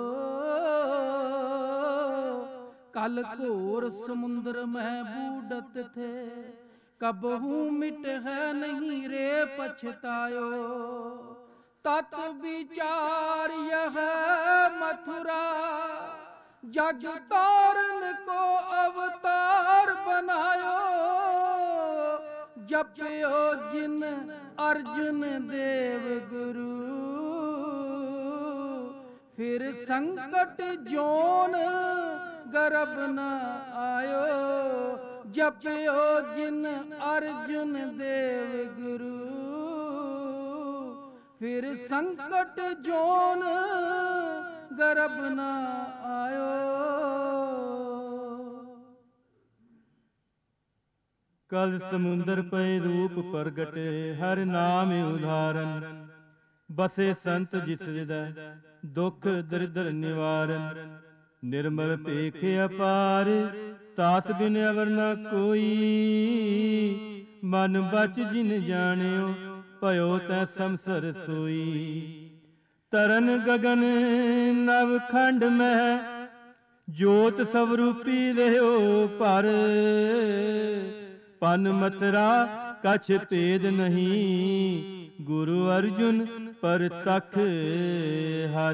H: कल घोर समुद्र में बूढ़त थे कबहू मिट है नहीं रे पछतायो तत् विचार यह मथुरा, जग तारन को अवतार बनायो। जप्यो जिन अर्जुन देव गुरु, फिर संकट जोन गर्भ न आयो। जप्यो जिन अर्जुन देव गुरु, फिर संकट जोन गर्भ न आयो।
I: कल समुंदर पय रूप प्रगटे, हर नाम उदाहरण। बसे संत जिस हृदय, दुख दरिद्र निवारण। निर्मल पेख अपार, तास बिन अवर न कोई। मन बच जिन जानियो, भयो तै समसर सोई। तरन गगन नव खंड मह, जोत स्वरूपी रहो पर। पन मतरा कछ भेद नहीं, गुरु अर्जुन पर तख हर।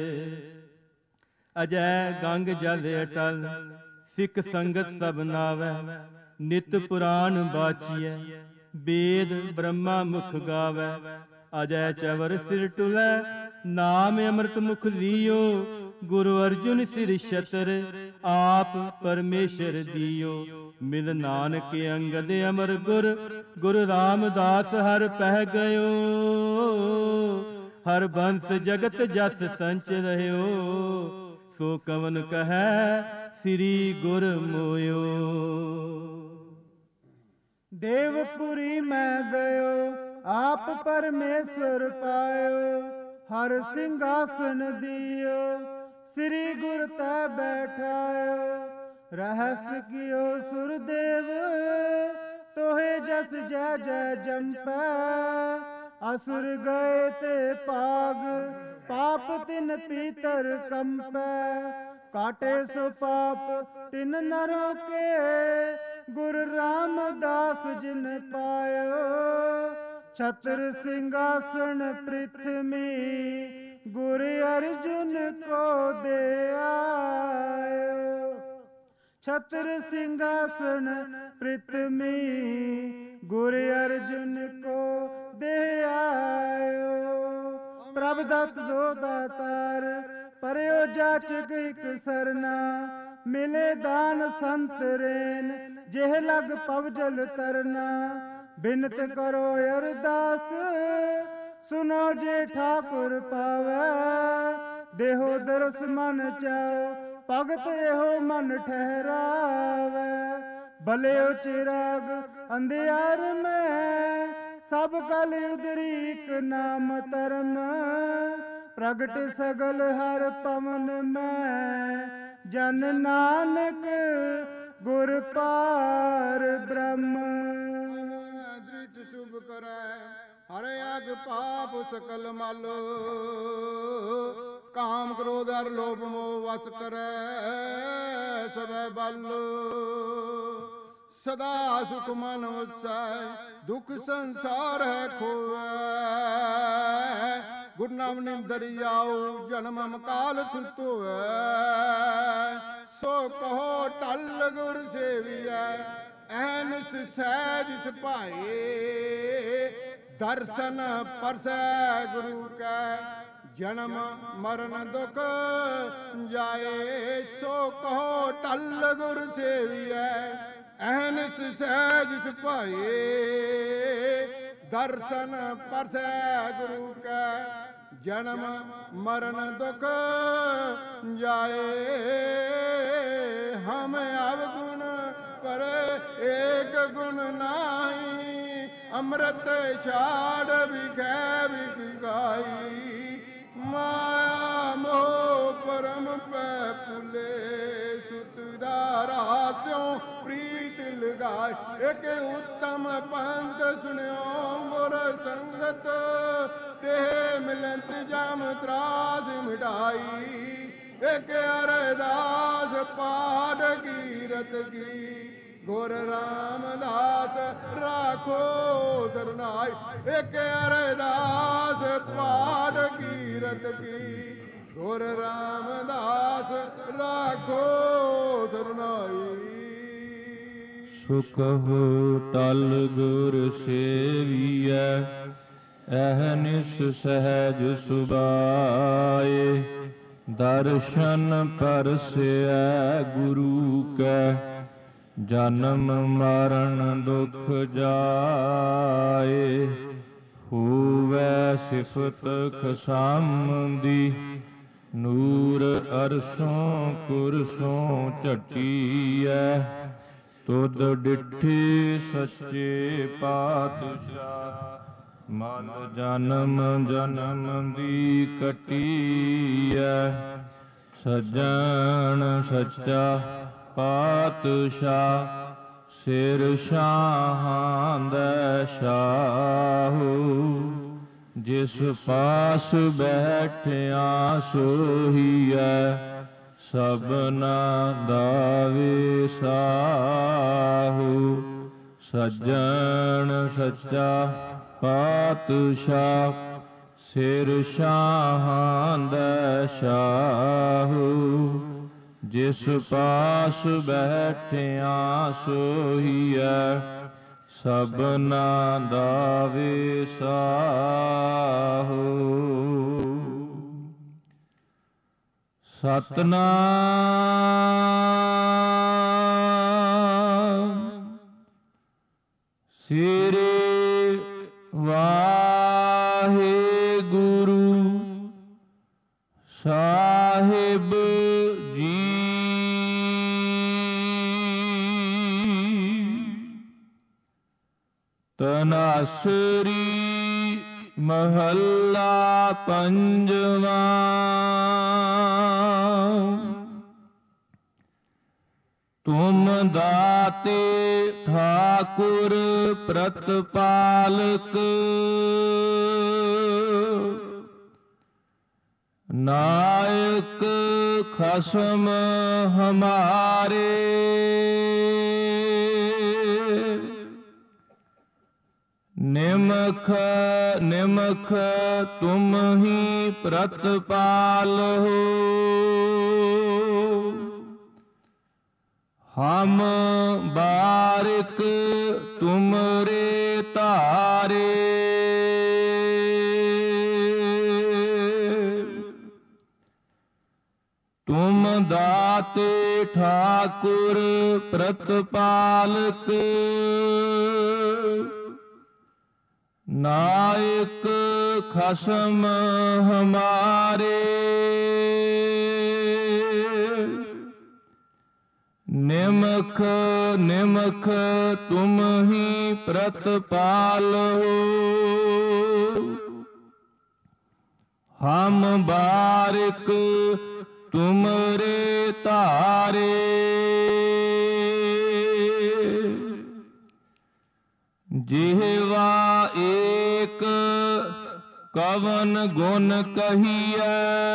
I: अजय गंग जल अटल, सिख संगत सब नावै। नित पुराण बाचिए, वेद ब्रह्मा मुख गावै। अजय चवर सिर टुलै, नाम अमृत मुख लियो। गुरु अर्जुन सिर छतर, आप परमेश्वर दियो। मिल नानक अंगद अमर गुर, गुरु रामदास हर पह गयो। हर बंस जगत जस संच रह्यो, सो कवन कहे श्री गुर मोयो।
F: देवपुरी मैं गयो, आप परमेश्वर पायो। हर सिंहासन दियो, श्री गुर तै बैठायो। रहस कियो सुरदेव, तोहे जस जय जय जंपै। असुर गए ते पाग, पाप तिन पीतर कंपै। काटे सो पाप तिन नरों के, गुरु रामदास जिन पायो। छत्र सिंहासन पृथ्वी, गुरु अर्जुन को दे आयो। छत्र सिंहासन पृथ्वी, गुरु अर्जुन को दे आयो। प्रभ दत्त दो दातार, परयो जाचक एक सरना। मिले दान संत रेन, जेह लग पवजल तरना। बिनत करो अरदास, सुनो जे ठाकुर पावै। देहो दरस मन चाओ, भगत एहो मन ठहरावै। भले चिराग अंधियार में, सब कल उदरीक नाम तरम। प्रगट सगल हर पवन में, जन नानक गुर पार ब्रह्म।
E: दृष्ट शुभ करै, हर अग पाप सकल मालो। काम क्रोध हर लोभ मोह वस करै, सबै बल। सदा सुख मन वसै, दुख संसार है खोवै। गुरु नाम निंदर आओ, जन्म काल खुत होवै। सो कहो टल गुर सेवियै, ऐनस सहज सिपाही। दर्शन परसै गुरु कै, जन्म मरण दुख जाए। सो कहो टल गुर सेवियै, ऐनस सहज सिपाही। दर्शन परसै गुरु कै, जन्म मरण दुख जाए। हम अवगुण पर एक गुण नाही, अमृत छाड़ बिखै बिकाई। माया मोह परम पै फुले, सुतदारा स्यों प्रीत लगाए। एक उत्तम पंथ सुनियो गुर संगत, ते मिलत जम त्रास मिटाई। एक अरदास पाठ कीरत की, गुर रामदास राखो सरनाई। एक अरदास पाठ ਕੀਰਤ ਕੀ ਗੁਰ ਰਾਮਦਾਸ ਰਾਖੋ ਸਰਨਾਈ।
A: ਸੁਖਹੁ ਤਲ ਗੁਰ ਸੇਵੀਐ ਅਹਨਿਸ ਸਹਿਜ ਸੁਭਾਏ। ਦਰਸ਼ਨ ਪਰਸੈ ਗੁਰੂ ਕੈ ਜਨਮ ਮਰਨ ਦੁਖ ਜਾਏ। ਹੋਵੈ ਸਿਫਤ ਖਸਮ ਨੂਰ ਅਰਸੋਂ ਕੁਰਸੋਂ ਝਟੀਐ। ਤੁਧ ਡਿਠੇ ਸੱਚੇ ਪਾਤਸ਼ਾਹ ਮਨ ਜਨਮ ਜਨਮ ਦੀ ਕਟੀਐ। ਸੱਜਣ ਸੱਚਾ ਪਾਤਸ਼ਾਹ ਸਿਰ ਸ਼ਾਹਾਂ ਦਾ ਸ਼ਾਹੂ। ਜਿਸ ਪਾਸ ਬੈਠਿਆ ਸੋਹੀਐ ਸਭਨਾ ਦਾ ਵਿਸਾਹੂ। ਸੱਜਣ ਸੱਚਾ ਪਾਤਸ਼ਾਹ ਸਿਰ ਸ਼ਾਹਾਂ ਦਾ ਸ਼ਾਹੂ। ਜਿਸ ਪਾਸ ਬੈਠਿਆ ਸੋਹੀਐ ਸਭਨਾ ਦਾ ਵਿਸਾਹੂ। ਸਤਨਾਮ ਸ੍ਰੀ ਵਾਹਿਗੁਰੂ ਸਾਹਿਬ ਜੀ। ਤਨਾਸਰੀ ਮਹੱਲਾ ਪੰਜਵਾਂ। ਤੁਮ ਦਾਤੇ ਠਾਕੁਰ ਪ੍ਰਤਪਾਲਕ। ਨਾਇਕ ਖਸਮ ਹਮਾਰੇ। ਨਿਮਖ ਨਿਮਖ ਤੁਮ ਹੀ ਪ੍ਰਤਪਾਲ ਹੋ। ਹਮ ਬਾਰਿਕ ਤੁਮਰੇ ਧਾਰੇ। ਤੁਮ ਦਾਤੇ ਠਾਕੁਰ ਪ੍ਰਤਪਾਲਕ। ਨਾਇਕ ਖਸਮ ਹਮਾਰੇ। ਨਿਮਖ ਨਿਮਖ ਤੁਮ ਹੀ ਪ੍ਰਤਪਾਲ ਹੋ। ਹਮ ਬਾਰਿਕ ਤੁਮਰੇ ਧਾਰੇ। ਜਿਹਵਾ ਏਕ ਕਵਨ ਗੁਣ ਕਹੀਐ।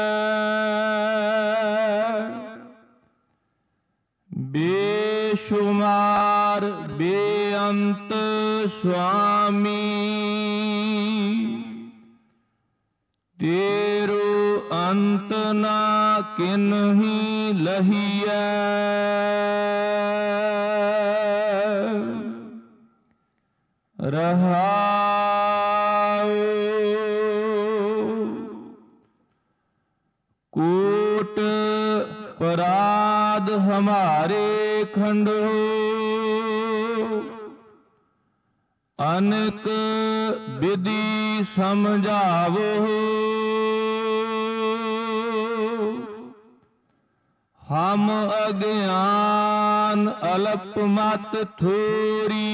A: ਬੇਸ਼ੁਮਾਰ ਬੇਅੰਤ ਸੁਆਮੀ। ਤੇਰੋ ਅੰਤ ਨਾ ਕਿਨਹੀ ਲਹੀਐ। ਰਹਾਉ ਕੋਟ ਪਰਾਧ ਹਮਾਰੇ ਖੰਡੋ। ਅਨਕ ਵਿਧੀ ਸਮਝਾਵੋ। ਹਮ ਅਗਿਆਨ ਅਲਪ ਮਤ ਥੋਰੀ।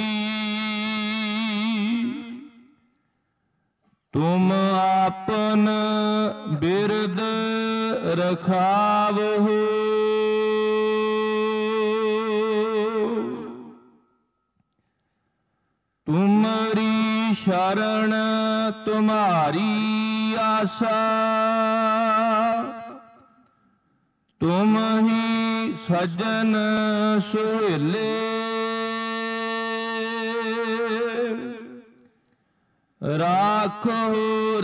A: ਤੁਮ ਆਪਨ ਬਿਰਦ ਰਖਾਵੋ। ਤੁਮਰੀ ਸ਼ਰਨ ਤੁਮਾਰੀ ਆਸਾ। ਤੁਮ ਹੀ ਸੱਜਣ ਸੁਹੇਲੇ। ਰਾਖੋ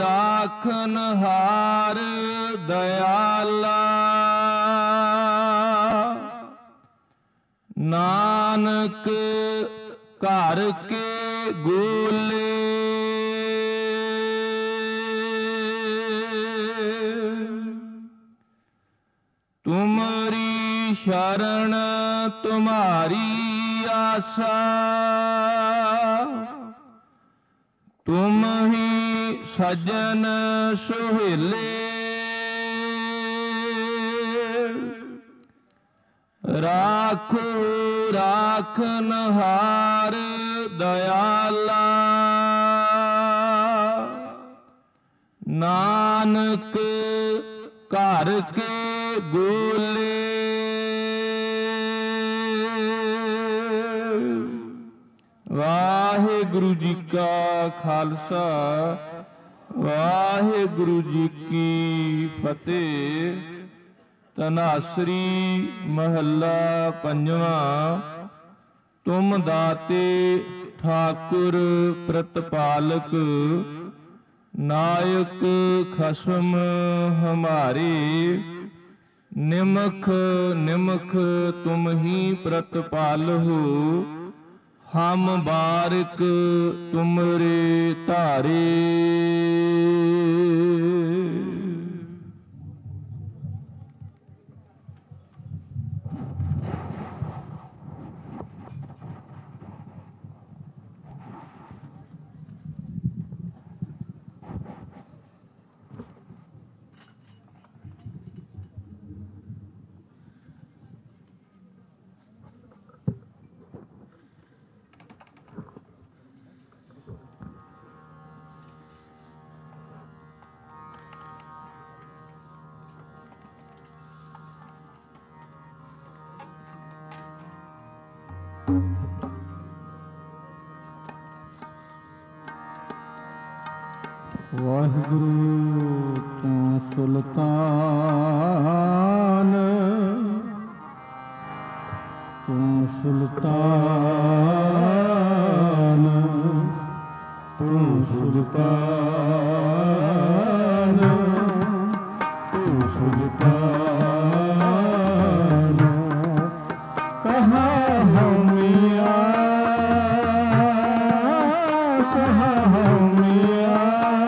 A: ਰਾਖਨਹਾਰ ਦਇਆਲਾ, ਨਾਨਕ ਘਰ ਕੇ ਗੋਲੇ, ਤੁਮਰੀ ਸ਼ਰਨ ਤੁਮਾਰੀ ਆਸਾ, ਤੁਮ ਹੀ ਸਜਨ ਸੁਹੇਲੇ, ਰਾਖੋ ਰਾਖਨਹਾਰ ਦਇਆਲਾ, ਨਾਨਕ ਘਰ ਕੇ ਗੋਲੇ। ਵਾਹਿਗੁਰੂ ਜੀ ਕਾ ਖਾਲਸਾ, ਵਾਹਿਗੁਰੂ ਜੀ ਕੀ ਫਤਿਹ। ਧਨਾਸਰੀ ਮਹੱਲਾ ਪੰਜਵਾਂ। ਤੁਮ ਦਾਤੇ ਠਾਕੁਰ ਪ੍ਰਤਪਾਲਕ, ਨਾਇਕ ਖਸਮ ਹਮਾਰੇ, ਨਿਮਖ ਨਿਮਖ ਤੁਮ ਹੀ ਪ੍ਰਤਪਾਲਹੁ, ਹਮ ਬਾਰਿਕ ਤੁਮਰੇ ਧਾਰੇ।
B: ਵਾਹਿਗੁਰੂ ਤੂੰ ਸੁਲਤਾਨ, ਤੂੰ ਸੁਲਤਾਨ, ਤੂੰ ਸੁਲਤਾਨ, ਤੂੰ ਸੁਲਤਾਨ। ਕਹਾਂ ਹਮ ਮੀਆਂ, ਕਹਾਂ ਹਮ ਮੀਆਂ,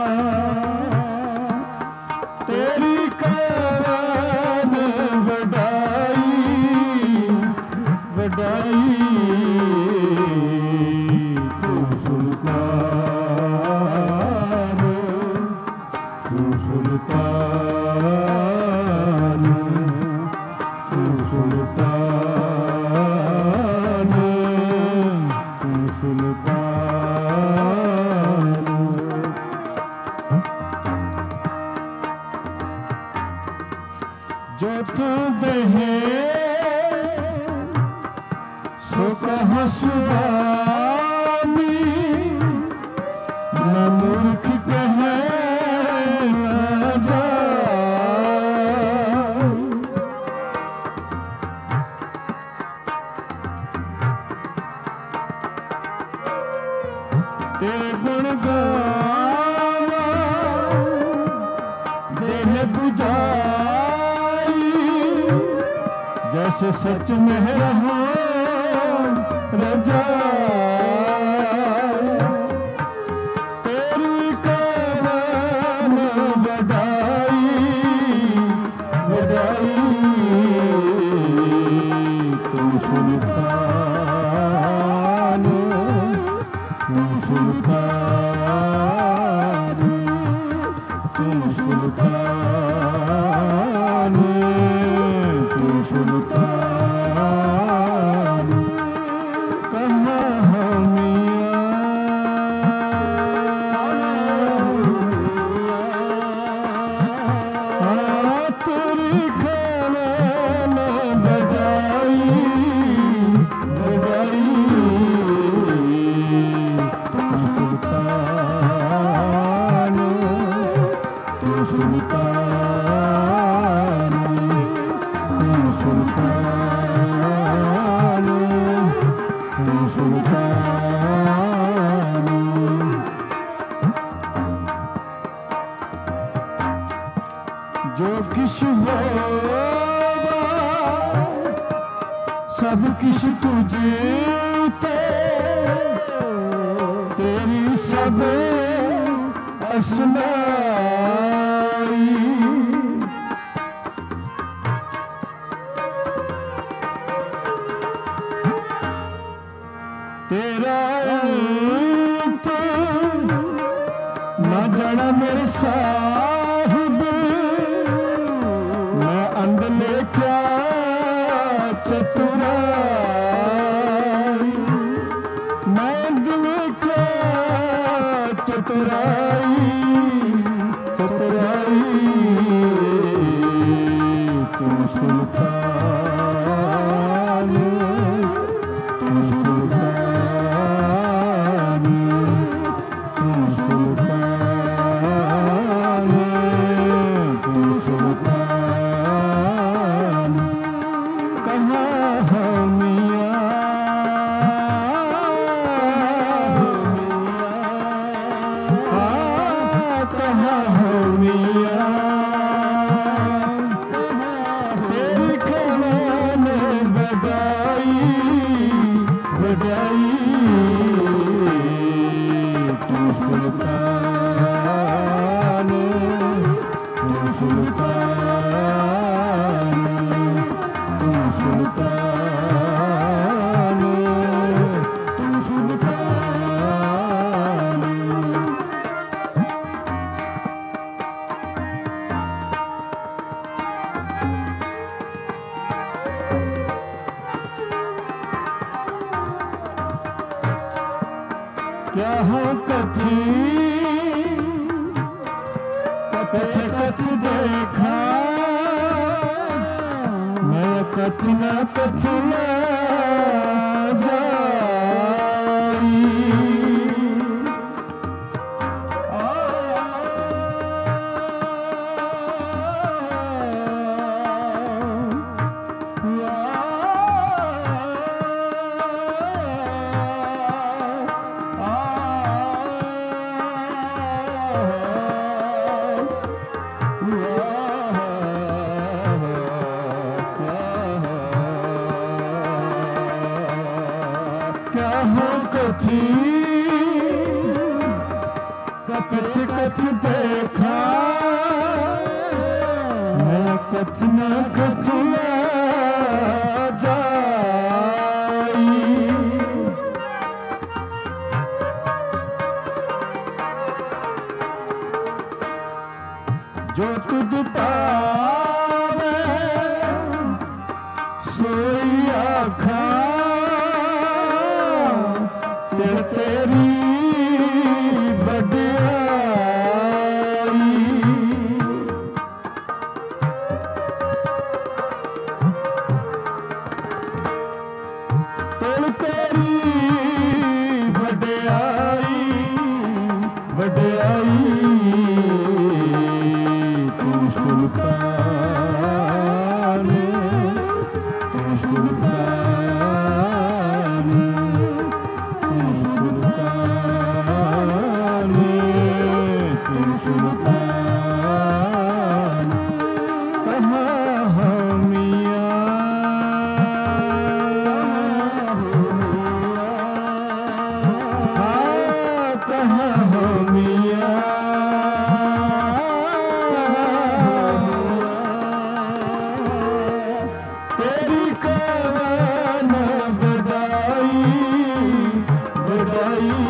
B: ਤੇਰੀ ਕਰਾਨ ਵਡਾਈ, ਵਡਾਈ। ਤੂੰ ਸੁਲਤਾਨ, ਤੂੰ ਸੁਲਤਾਨ, ਤੂੰ ਸੁਲਤਾਨ, ਤੂੰ ਸੁਲਤਾਨ। ਜੋ ਤੂੰ ਬਹੇ ਸੋ ਕਹਾਂ ਸੁਆਮੀ, ਨਾ ਮੂਰਖ ਕਹੇ ਨਾ ਜਾਏ। ਤੇਰੇ ਗੁਣ ਗਾਵਾਂ ਦੇਹ ਬੁਝਾਈ, जैसे सच में रहो रजाई। तेरी कमान वडाई, वडाई। तू सुल्तान, तू सुल्तान, तू सुल्तान, सुल्तान। कहाँ हम तेरी कमान बजाई, बजाई। तू सुल्तान, तू सुल्तान, तू सुल्तान, तू सुल्तान।
A: जो किश होगा सब किश तुझे ते तेरी सब असनाई तेरा ना जाना मेरे साहिब मैं अंदले क्या चतुराई मैं अंदले क्या चतुराई चतुराई तू सुल्तान तू सुल्तान तू सुल्तान तू सुल्तान कहाँ है मियाँ कहाँ है मियाँ तेरी खैरान बधाई बधाई तू सुल्तान तू सुल्तान तू सुल्तान तू सुल्तान क्या हो कथी कथ कथ देखा मैं कथ न कथ न जाई क्या हो कथी कथ कथ देखा मैं कथ न कथ न जाई जो तुद पावे सोई आखा तेरी बड़ाई तेरी बड़ाई बड़ाई तू सुल्तान तू सुल्तान तू सुल्तान तू सुल्तान कहाँ है मियाँ कहाँ है मियाँ तेरी कमान बधाई बधाई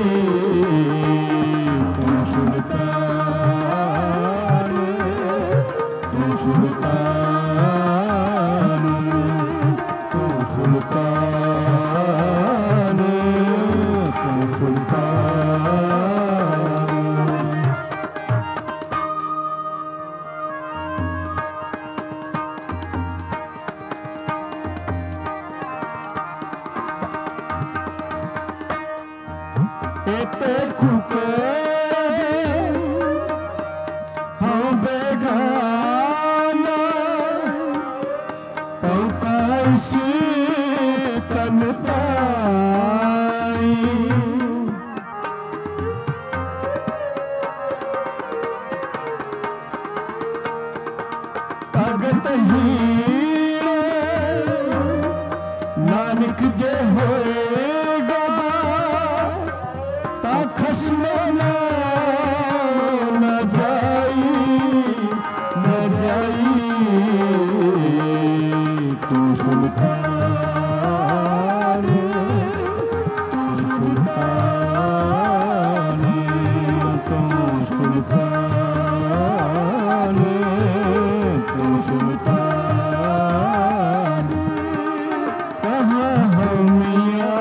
A: तू सुल्तान तू सुल्तान तू सुल्तान तू सुल्तान एते खुके हम बेगाना पौकाशी तन पाई ਤੇ ਹੀਰੇ ਨਾਨਕ ਜੇ ਹੋਏਗਾ ਤਾਂ ਖਸਮੇ ਨਾ ਜਾਈ ਤੂੰ ਸੁਲਤਾਨ ਤੂੰ ਸੁਲਤਾਨ ਤੂੰ ਸੁਲਤਾਨ ਤੂੰ ਸੁਲਤਾਨ ਕਹਾਂ ਹਮੀਆਂ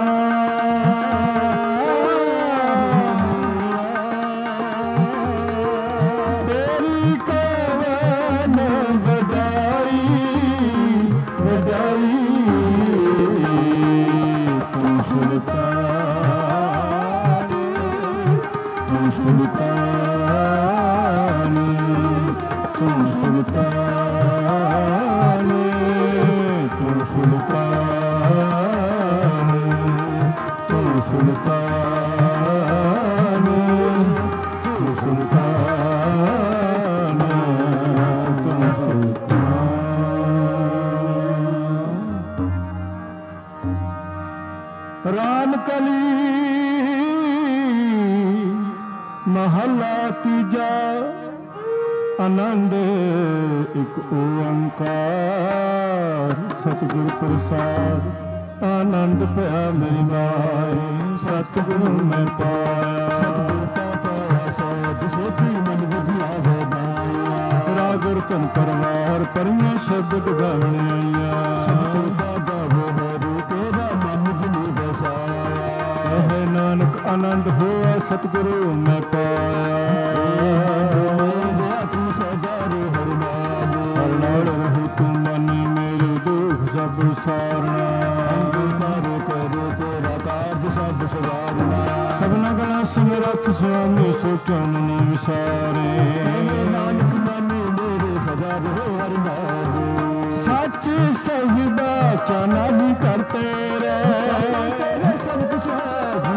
A: महला तीजा आनंद एक ओंकार सतगुर प्रसाद आनंद पाया मेरी माए सतगुरु मैं पाया सतगुरु का पाया साध सोची मन बुझिया राग रतन परवार परियां शब्द गावण आईया सतगुरु दादा वो तेरा मन जिनी बसाया है नानक आनंद होया सतगुरु मैं पाया तू सदारो हर नाल रहु तू मन मेरे दुख सब सारना अंगीकार करो तेरा काज सब सवारना सबना गला सिमरत स्वामी सोचो मनि विसारे नानक मन मेरे सदा रहो हर नाल सच सही बाचा नहीं करते तेरे सब कुछ है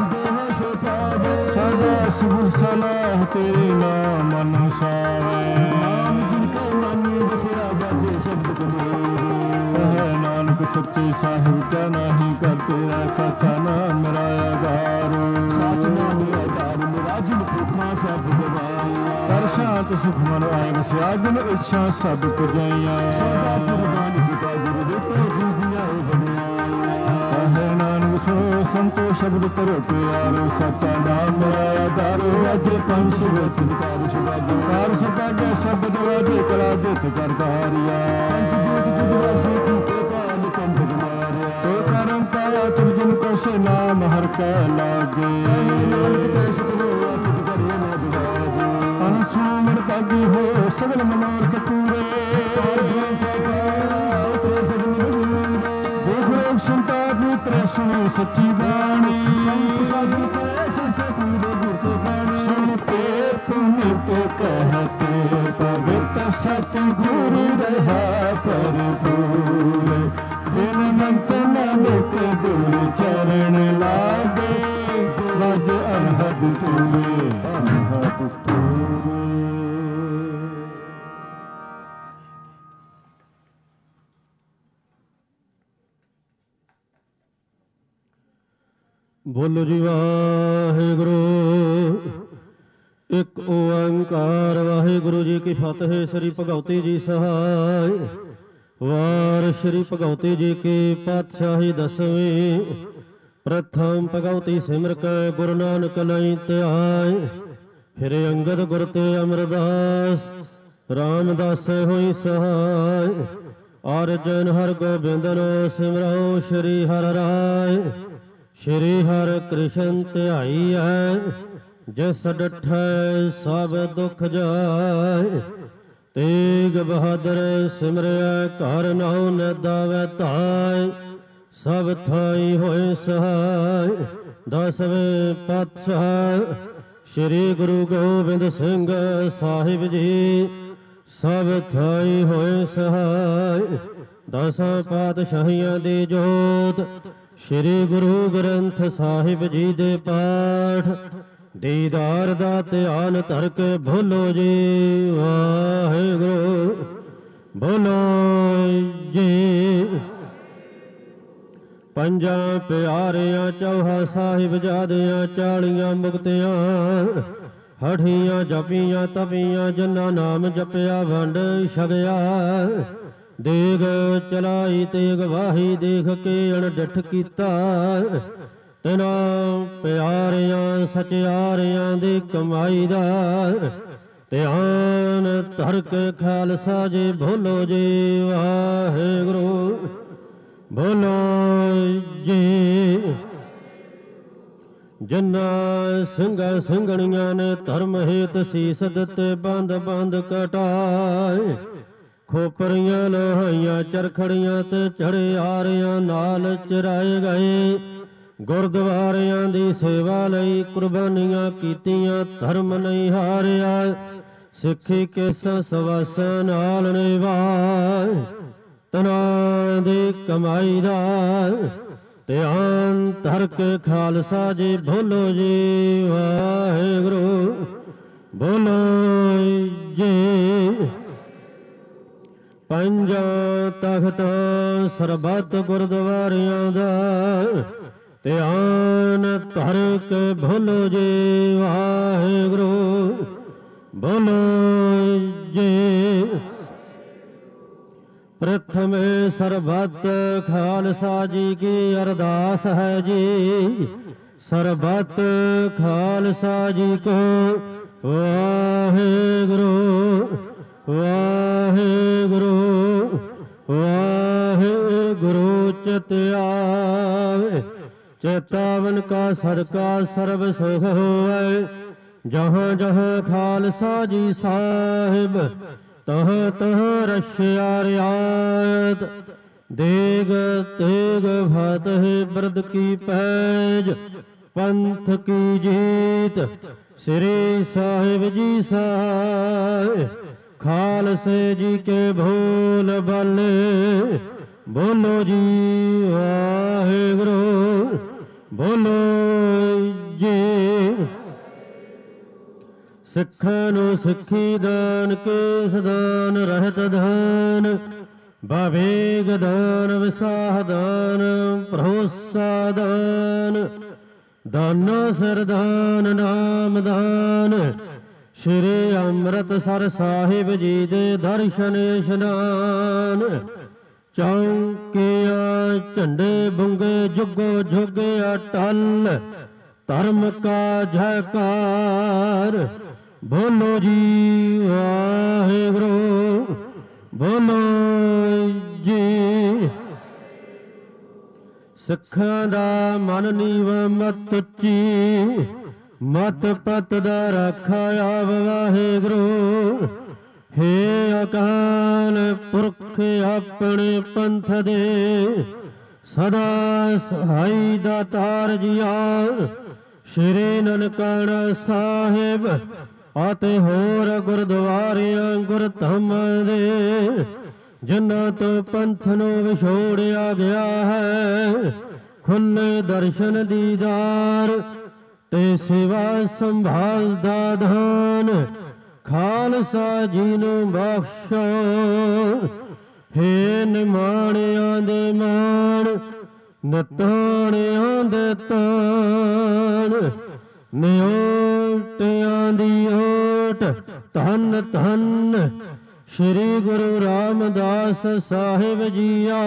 A: सदा सुबह सलाह तेरे नाम अनुसारे नाम जिनके मन बसया बाजे शब्द कबीर नानक सच्चे साहिब क्या नहीं करते सचा नाम मेरा आधार सच नाम आधार मेरा जिन भूखा सब गवाया कर शांत सुख मन आए बसया जिन इच्छा सब पुजाइया सदा कुर्बान पिता गुरु देते जिस दिया बनया नानक सो संतो शब्द करो प्यारो सचा नाम मेरा दारो राजे पंच कार सुभाग्य सभाग्य शब्द वाजे कला जित कर धारिया पंच दूत दुदवासी की काल कंठ मारिया तो करम पाया तुम जिनको से नाम हर कै लागे नानक ते सुखो तुझ करे न दुआजे अनसुन मन पागी हो सगल मनोरथ पूरे संताप मित्र सुनो सच्ची बाणी साधु सुनते पुण्य के कहते पवित्र सतगुरु रहा परिपूर बिन मंत नानक गुरु चरण लागे वज अनहद तुरे अनहद तुरे।
B: बोलो जी वाहिगुरु एक ओंकार वाहिगुरु जी की फतेह। श्री भगवती जी सहाय वार श्री भगवती जी की पातशाही 10वीं प्रथम भगवती सिमर कै गुरु नानक लई त्याय फिर अंगद गुर ते अमरदास रामदास होई सहाय अर्जन हर गोबिंदन सिमरौ श्री हर राय श्री हर कृष्ण ध्याई है जिस डठै सब दुख जाय तेग बहादुर सिमरिया घर नाउ न दावै धाय सब थाई होए सहाय। 10वें पातशाह श्री गुरु गोबिंद सिंह साहिब जी सब थाई होए सहाय। 10 पातशाहियां दी जोत श्री गुरु ग्रंथ साहिब जी दे पाठ दीदार दा ध्यान धर के बोलो जी वाहिगुरु बोलो
J: ਪੰਜਾਂ ਪਿਆਰਿਆਂ ਚੌਹਾ ਸਾਹਿਬ ਜਾਦਿਆਂ 40 ਮੁਕਤਿਆਂ ਹਠੀਆਂ ਜਪੀਆਂ ਤਪੀਆਂ ਜਿਨ੍ਹਾਂ ਨਾਮ ਜਪਿਆ ਵੰਡ ਛਕਿਆ ਦੇਗ ਚਲਾਈ ਤੇਗ ਵਾਹੀ ਦੇਖ ਕੇ ਅਣਡਿੱਠ ਕੀਤਾ ਤਿਨਾਂ ਪਿਆਰਿਆਂ ਸਚਿਆਰਿਆਂ ਦੀ ਕਮਾਈ ਦਾ ਧਿਆਨ ਧਰ ਕੇ ਖਾਲਸਾ ਜੀ ਬੋਲੋ ਜੀ ਵਾਹਿਗੁਰੂ ਬੋਲੋ ਜੀ। ਜਿਨ੍ਹਾਂ ਸਿੰਘਾਂ ਸਿੰਘਣੀਆਂ ਨੇ ਧਰਮ ਹੇਤ ਸੀਸ ਦਿੱਤੇ ਬੰਦ ਬੰਦ ਕਟਾਏ ਖੋਪਰੀਆਂ ਲੋਹਾਈਆਂ ਚਰਖੜੀਆਂ ਤੇ ਚੜੇ ਆਰਿਆਂ ਨਾਲ ਚਰਾਏ ਗਏ ਗੁਰਦੁਆਰਿਆਂ ਦੀ ਸੇਵਾ ਲਈ ਕੁਰਬਾਨੀਆਂ ਕੀਤੀਆਂ ਧਰਮ ਨਹੀਂ ਹਾਰਿਆ ਸਿੱਖੀ ਕੇਸਾਂ ਸਵਾਸਾਂ ਨਾਲ ਨਿਭਾਏ ਤਨਾਂ ਦੀ ਕਮਾਈ ਦਾ ਧਿਆਨ ਧਰ ਕੇ ਖਾਲਸਾ ਜੀ ਬੋਲੋ ਜੀ ਵਾਹਿਗੁਰੂ ਬੋਲੋ ਜੀ। ਪੰਜਾਂ ਤਖਤਾਂ ਸਰਬੱਤ ਗੁਰਦੁਆਰਿਆਂ ਦਾ ਧਿਆਨ ਧਰ ਕੇ ਬੋਲੋ ਜੀ ਵਾਹਿਗੁਰੂ ਬੋਲੋ ਜੀ। ਪ੍ਰਥਮੇ ਸਰਬੱਤ ਖਾਲਸਾ ਜੀ ਕੀ ਅਰਦਾਸ ਹੈ ਜੀ ਸਰਬੱਤ ਖਾਲਸਾ ਜੀ ਕੋ ਵਾਹਿਗੁਰੂ ਵਾਹਿਗੁਰੂ ਵਾਹਿਗੁਰੂ ਚਿਤ ਆਵੇ ਚੇਤਾਵਨ ਕਾ ਸਦਕਾ ਸਰਬ ਸੁਖ ਹੋਵੇ ਜਹਾਂ ਜਹਾਂ ਖਾਲਸਾ ਜੀ ਸਾਹਿਬ ਤਹ ਤਹ ਰਸ਼ਿਆ ਰਿਆਤ ਦੇਗ ਤੇਗ ਫਤਿਹ ਬਿਰਦ ਕੀ ਪੈਜ ਪੰਥ ਕੀ ਜੀਤ ਸ੍ਰੀ ਸਾਹਿਬ ਜੀ ਸਾਹਿਬ ਖਾਲਸੇ ਜੀ ਕੇ ਭੋਲ ਬਲੇ ਬੋਲੋ ਜੀ ਵਾਹਿਗੁਰੂ ਬੋਲੋ ਜੀ। ਸਿੱਖਾਂ ਨੂੰ ਸਿੱਖੀ ਦਾਨ ਕੇਸ ਦਾਨ ਰਹਿਤ ਦਾਨ ਬਵੇਗ ਦਾਨ ਵਿਸਾਹ ਦਾਨ ਭਰੋਸਾ ਦਾਨ ਦਾਨਾ ਸਿਰ ਦਾਨ ਨਾਮ ਦਾਨ ਸ਼੍ਰੀ ਅੰਮ੍ਰਿਤਸਰ ਸਾਹਿਬ ਜੀ ਦੇ ਦਰਸ਼ਨ ਇਸ਼ਨਾਨ ਚੌਂਕੀਆਂ ਝੰਡੇ ਬੁੰਗੇ ਜੁਗੋ ਜੁਗ ਅਟਲ ਧਰਮ ਕਾ ਜੈਕਾਰ ਬੋਲੋ ਜੀ ਵਾਹਿਗੁਰੂ ਬੋਲੋ ਜੀ। ਸਿੱਖਾਂ ਦਾ ਮਨ ਨੀਵਾਂ ਮਤ ਉੱਚੀ ਮਤ ਪਤ ਦਾ ਰਾਖਾ ਆਵ ਵਾਹਿਗੁਰੂ ਹੇ ਅਕਾਲ ਪੁਰਖ ਆਪਣੇ ਪੰਥ ਦੇ ਸਦਾ ਸਹਾਈ ਦਾਤਾਰ ਜੀਆ ਸ਼੍ਰੀ ਨਨਕਾਣਾ ਸਾਹਿਬ ਅਤੇ ਹੋਰ ਗੁਰਦੁਆਰਿਆਂ ਗੁਰਧਾਮਾਂ ਦੇ ਜਿਨ੍ਹਾਂ ਤੋਂ ਪੰਥ ਨੂੰ ਵਿਛੋੜਿਆ ਗਿਆ ਹੈ ਖੁੱਲੇ ਦਰਸ਼ਨ ਦੀਦਾਰ ਤੇ ਸੇਵਾ ਸੰਭਾਲ ਦਾ ਦਾਨ ਖਾਲਸਾ ਜੀ ਨੂੰ ਬਖਸ਼ੋ ਹੇ ਨਿਮਾਣਿਆਂ ਦੇ ਮਾਣ ਨਤਾਣਿਆਂ ਦੇ ਤਾਣ ਨਿਓਟਿਆਂ ਦੀ ਓਟ ਧੰਨ ਧੰਨ ਸ਼੍ਰੀ ਗੁਰੂ ਰਾਮਦਾਸ ਸਾਹਿਬ ਜੀਆ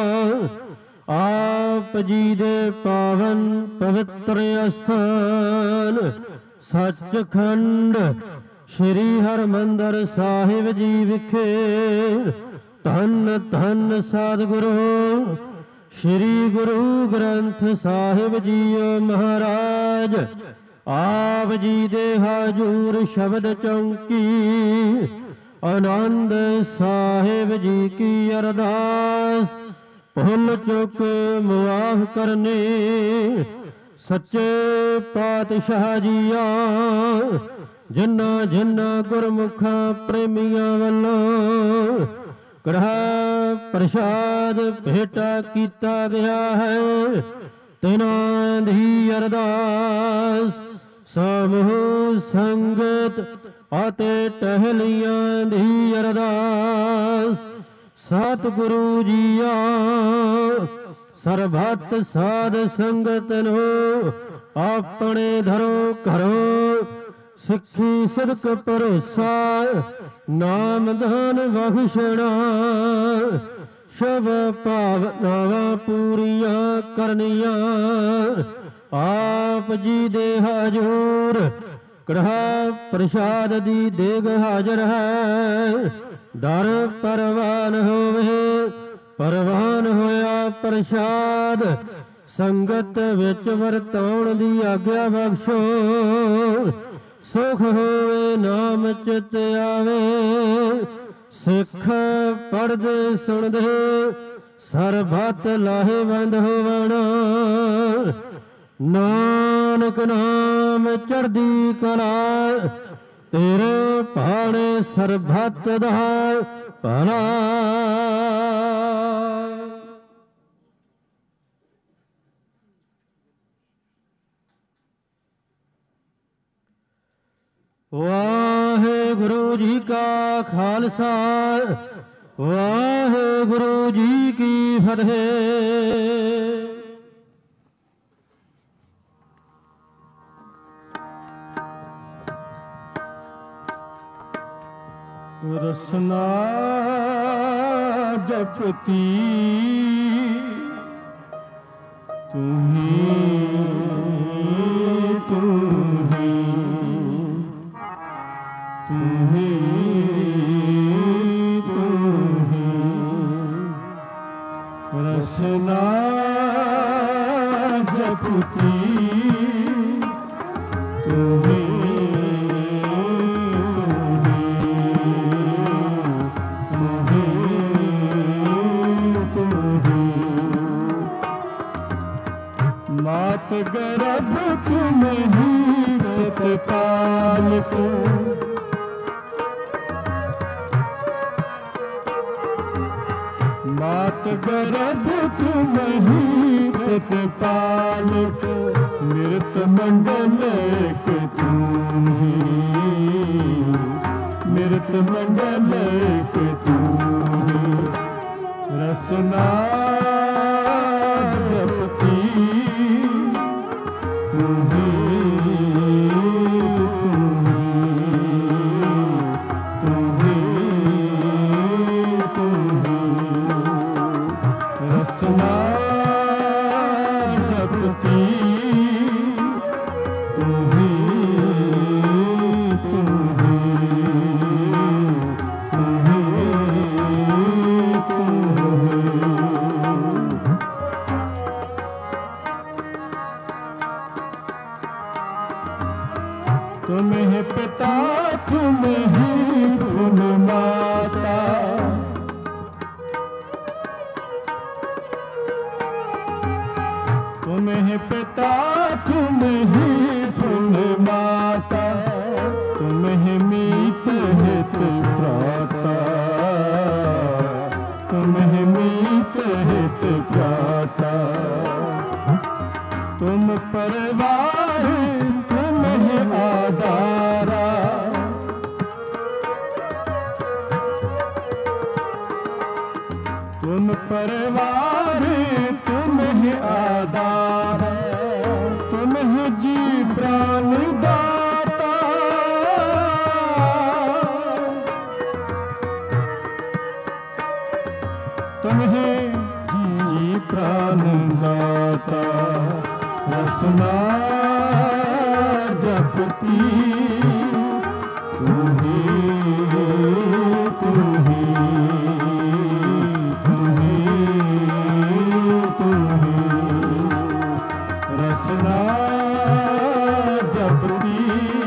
J: ਆਪ ਜੀ ਦੇ ਪਾਵਨ ਪਵਿੱਤਰ ਅਸਥਾਨ ਸੱਚਖੰਡ ਸ਼੍ਰੀ ਹਰਿਮੰਦਰ ਸਾਹਿਬ ਜੀ ਵਿਖੇ ਧੰਨ ਧੰਨ ਸਤਿਗੁਰੂ ਸ਼੍ਰੀ ਗੁਰੂ ਗ੍ਰੰਥ ਸਾਹਿਬ ਜੀ ਮਹਾਰਾਜ ਆਪ ਜੀ ਦੇ ਹਜੂਰ ਸ਼ਬਦ ਚੌਂਕੀ ਆਨੰਦ ਸਾਹਿਬ ਜੀ ਕੀ ਅਰਦਾਸ ਭੁੱਲ ਚੁੱਕ ਮੁਆਫ ਕਰਨੇ ਸੱਚੇ ਪਾਤਸ਼ਾਹ ਜੀਆ ਜਿਨ੍ਹਾਂ ਜਿਨ੍ਹਾਂ ਗੁਰਮੁਖਾਂ ਪ੍ਰੇਮੀਆਂ ਵੱਲੋਂ ਕੜਾਹ ਪ੍ਰਸ਼ਾਦ ਭੇਟਾ ਕੀਤਾ ਗਿਆ ਹੈ ਤਿਨਾਂ ਦੀ ਅਰਦਾਸ ਸਮੂਹ ਸੰਗਤ ਅਤੇ ਟਹਿਲੀਆਂ ਦੀ ਅਰਦਾਸ ਸਤਿਗੁਰੂ ਜੀਆ ਸਰਬੱਤ ਸਾਧ ਸੰਗਤ ਨੂੰ ਆਪਣੇ ਧਰੋ ਘਰੋ ਸਿੱਖੀ ਸਿਦਕ ਭਰੋਸਾ ਨਾਮ ਦਾਨ ਬਖਸ਼ਣਾ ਸ਼ਬ ਭਾਵਨਾਵਾਂ ਪੂਰੀਆਂ ਕਰਨੀਆਂ ਆਪ ਜੀ ਦੇ ਹਜ਼ੂਰ ਕੜਾਹ ਪ੍ਰਸ਼ਾਦ ਦੀ ਦੇਗ ਹਾਜ਼ਰ ਹੈ ਦਰ ਪਰਵਾਨ ਹੋਵੇ ਪਰਵਾਨ ਹੋਇਆ ਪ੍ਰਸ਼ਾਦ ਸੰਗਤ ਵਿੱਚ ਵਰਤਾਉਣ ਦੀ ਆਗਿਆ ਬਖਸ਼ੋ ਸੁਖ ਹੋਵੇ ਨਾਮ ਚਿਤ ਆਵੇ ਸਿੱਖ ਪੜ੍ਹਦੇ ਸੁਣਦੇ ਸਰਬੱਤ ਲਾਹੇਵੰਦ ਹੋਵਣ ਨਾਨਕ ਨਾਮ ਚੜ੍ਹਦੀ ਕਲਾ ਤੇਰੇ ਭਾਣੇ ਸਰਬੱਤ ਦਾ ਭਲਾ ਵਾਹਿਗੁਰੂ ਜੀ ਕਾ ਖਾਲਸਾ ਵਾਹਿਗੁਰੂ ਜੀ ਕੀ ਫਤਿਹ।
A: ਰਸਨਾ ਜਪਤੀ ਤੁਹੀਂ रसना जपती मात गर्भ तुम्हें प्रतिपाल को मात गर्भ तुम्हें प्रतिपाल को मृत मंडल के तुम मृत मंडल के तुम रसना जपती रसना जपती तुम्हें पिता तुम्हें पुन माता तुम्हें पिता तुम्हें पुन माता तुम्हें मीत हित प्राता तुम्हें मीत हित प्राता तुम परिवार तुम्हें आधारा तुम परिवार तुम्हें आधार तुम्हें जी प्राण दाता तुम्हें जी प्राण दाता रसना जपती रसना जपती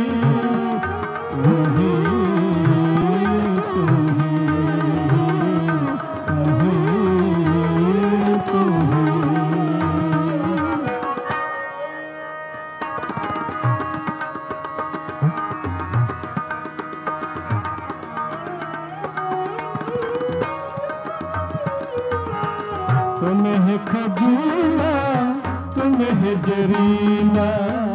A: तुम्हें खजूना तुम्हें जरीना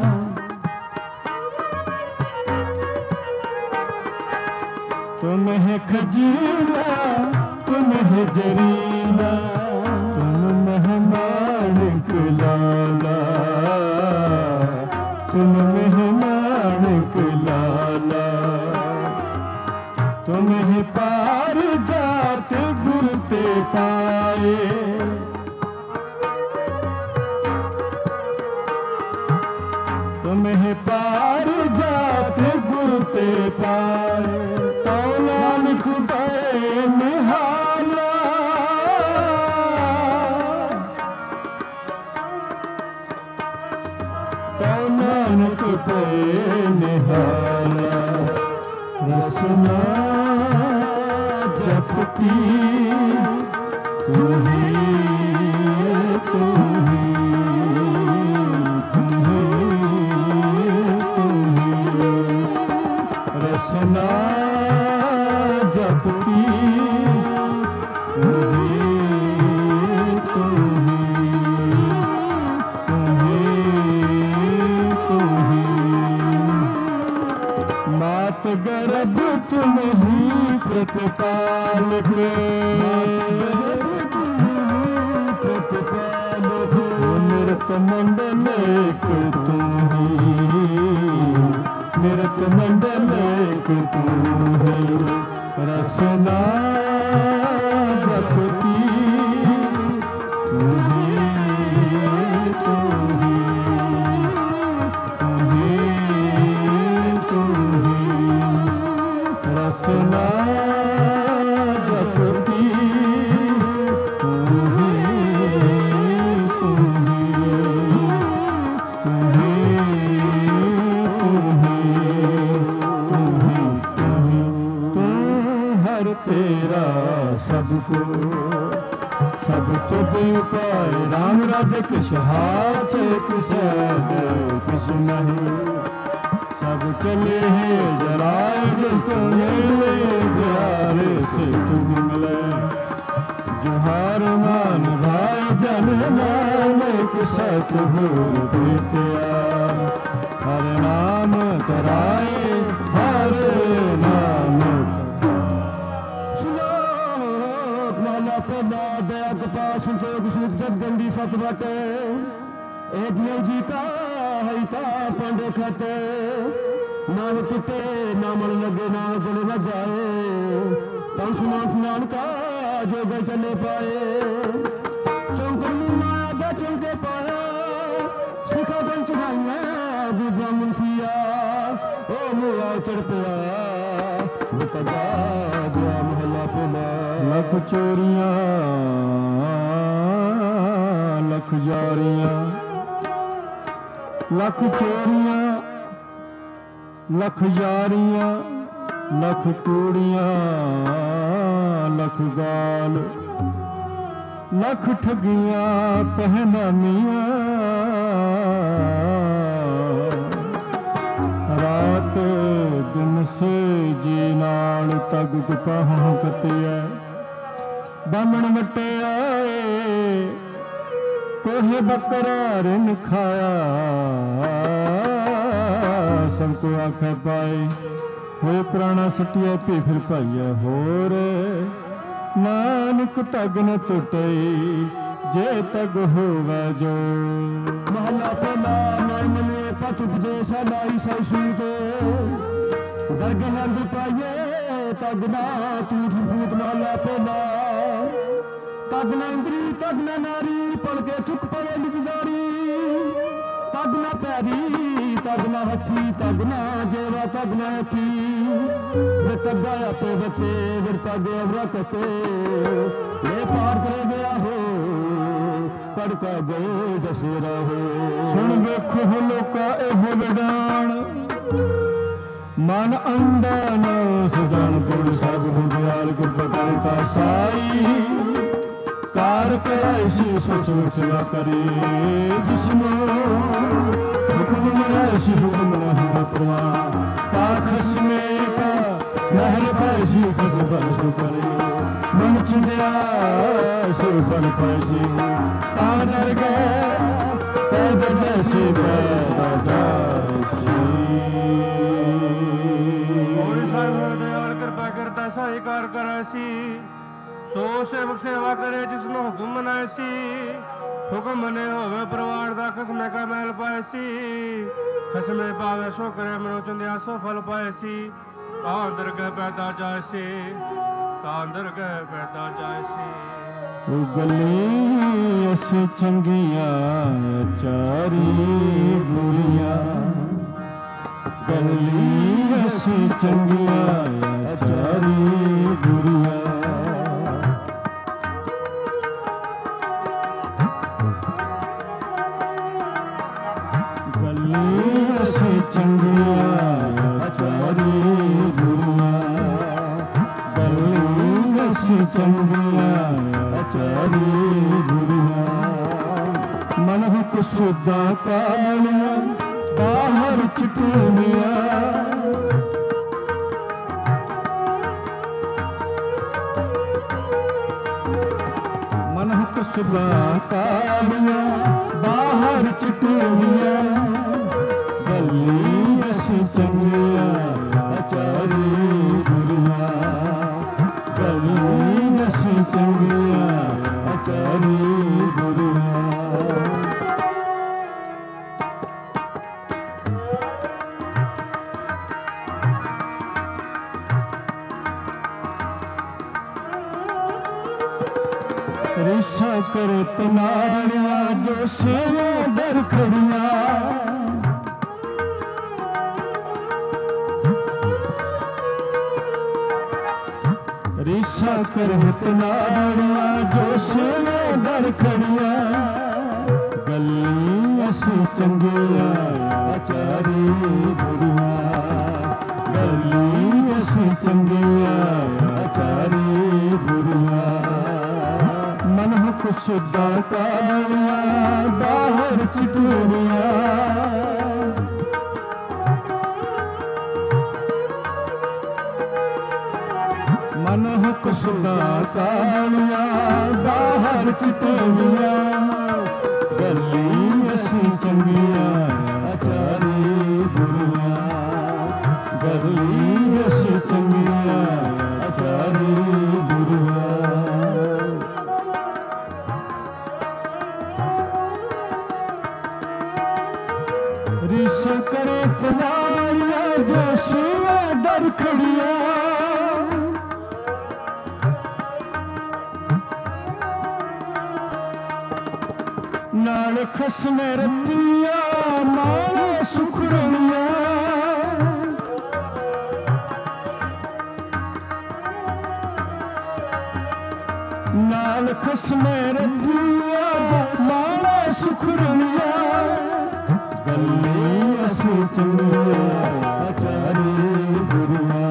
A: तुम्हें खजूना तुम्हें जरीना तुम मेहमान मौला तुम मेहमानक लाला तुम्हें पार जात गुर ते पाए तुम्हें पार जात गुर ते पाए तो नानक पे निहाला तो नानक पे निहाला रसना जपती तुम्हें रसना जपती मात गर्भ तुम ही प्रतिपालक निरत मंडलेक तुम ही निरत मंडलेक तुम ही रसना जपती रसना जपती तेरा सबको सब तो दे पाए राम राज किस हाथ किस किस नहीं सब चले हैं जराए जिस मेले प्यारे से तुम मिले जोहार मान भाई जन नानक सतगुर बेटिया हर नाम कराए हर नाम दया कपाल संतोख सुख जगदंडी सत बट ए जी का हईता पांडे खत नाम टूटे ना मन लगे ना चले न जाए तन सुमान स्नान का जो गल चले पाए चौंकर मुना आगे चौंके पाया सिखा बन चढ़ाइया ब्राह्मण थिया ओ मुआ चढ़ पड़ा बता गया महला पेला लख चोरियां लख जारियां लख चोरियां लख जारियां लख कूड़ियां लख गाल लख ठगियां पहनामियां रात दिन से जी नाल तग कपाह कतिया बामण मटे आए कोहे बकरा रिन खाया सबको आख पाए होए प्राणा सटिया पी फिर पाइया होर नानक तग न टुटे जे तग होवे जो महला पहला मन पत उपदेश लाई सई सूत दर्ग नंद पाइए तग ना टूट फूट महला पहला तग ना इंद्री तग ना नारी पलके चुक पड़े निजदारी तग ना पैरी तग ना हथी तग ना जेवा तग ना की तगा पे बते फिर तग अवरा कते ये पार करे गया हो कड़का गए दसेरा हो सुन वेखो लोका एहो विडान मन अंधा न सुजान पुर सब बुझाल कृपा करता साई कार कराई सी ससु सेवा करे जिसनो हुक्म न सी हुक्म न हो प्रवान पाखस में का नहर पैसी फस बरस करे मन चिंदिया सो फल पैसी तादर गए पैदल जैसे पैदा जासी
C: और सर्व दयाल कृपा करता सहाय कार करासी सो सेवक सेवा करे जिसनो हुक्म मनासी ਹੁਕਮ ਮਨੇ ਹੋਵੇ ਪ੍ਰਵਾਨ ਦਾ ਖਸਮੇ ਕਾ ਮੈਲ ਪਾਏ ਸੀ ਖਸਮੇ ਪਾਵੇ ਸੋ ਕਰੇ ਮਨੋ ਚੰਦਿਆ ਸੋ ਫਲ ਪਾਏ ਸੀ ਤਾਂ ਅੰਦਰ ਗਏ ਪੈਦਾ ਜਾਏ ਸੀ ਤਾਂ ਅੰਦਰ ਗਏ ਪੈਦਾ ਜਾਏ ਸੀ
A: ਉਗਲੇ ਅਸੀਂ ਚੰਗੀਆਂ ਚਾਰੀ ਬੁਰੀਆਂ ਗਲੀ ਅਸੀਂ ਚੰਗੀਆਂ ਚਾਰੀ ਬੁਰੀਆਂ ਗਲੀ ਅਸੀਂ ਚੰਗੀਆਂ ਚਾਰੀ ਬੁਰੀਆਂ ਗਲੀ ਅਸੀਂ ਚੰਗੀਆਂ ਚਾਰੀ ਬੁਰੀਆਂ ਮਨ ਹੁਕ ਸੁਦਾ ਕਾਲੀਆਂ ਬਾਹਰ ਚਟੂਨੀਆਂ ਮਨ ਹੁਕ ਸੁਦਾ ਕਾਲੀਆਂ ਬਾਹਰ ਚਟੂਨੀਆਂ ਗਲੀ ਅਸੀਂ ਚੰਗੀਆਂ ਚਾਰੀ ਬੁਰੀਆਂ ਗਲੀ ਅਸੀਂ ਚੰਗੀਆਂ ਚਾਰੀ ਬੁਰੀਆਂ ਰਿਸ਼ਾ ਕਰੇ ਤਨਾੜੀਆਂ ਜੋ ਸੇਵਾ ਦਰ ਖੜੀਆਂ ਰਿਸ਼ਾ ਕਰੇ ਤਨਾੜੀਆਂ ਜੋ ਸੇਵਾ ਦਰ ਖੜੀਆਂ ਗਲੀ ਅਸੀਂ ਚੰਗੀਆਂ ਚਾਰੀ ਬੁਰੀਆਂ ਗਲੀ ਅਸੀਂ ਚੰਗੀਆਂ ਚਾਰੀ ਬੁਰੀਆਂ ਮਨ ਹੁਕ ਸੁਦਾ ਕਾਲੀਆਂ ਬਾਹਰ ਚਟੂਰੀਆਂ ਮਨ ਹੁਕ ਸੁਦਾ ਕਾਲੀਆਂ ਬਾਹਰ ਚਟੂਰੀਆਂ ਗਲੀ ਅਸੀਂ ਚੰਗੀਆਂ ਚਾਰੀ ਬੁਰੀਆਂ ਗਲੀ ਅਸੀਂ ਚੰਗੀਆਂ ਚਾਰੀ ਬੁਰੀਆਂ ਰਿਸ਼ਾ ਕਰੇ ਤਨਾੜੀਆਂ ਜੋ ਸੇਵਾ ਦਰ ਖੜੀਆਂ ਨਾਲ ਖਸਮੇ ਰੱਤੀਆਂ ਮਾਣੇ ਸੁਖੜੀਆਂ ਨਾਲ ਖਸਮੇ ਰੱਤੀਆਂ ਮਾਣੇ ਸੁਖੜੀਆਂ ਗਲੀ ਅਸੀਂ ਚੰਗੀਆਂ ਚਾਰੀ ਬੁਰੀਆਂ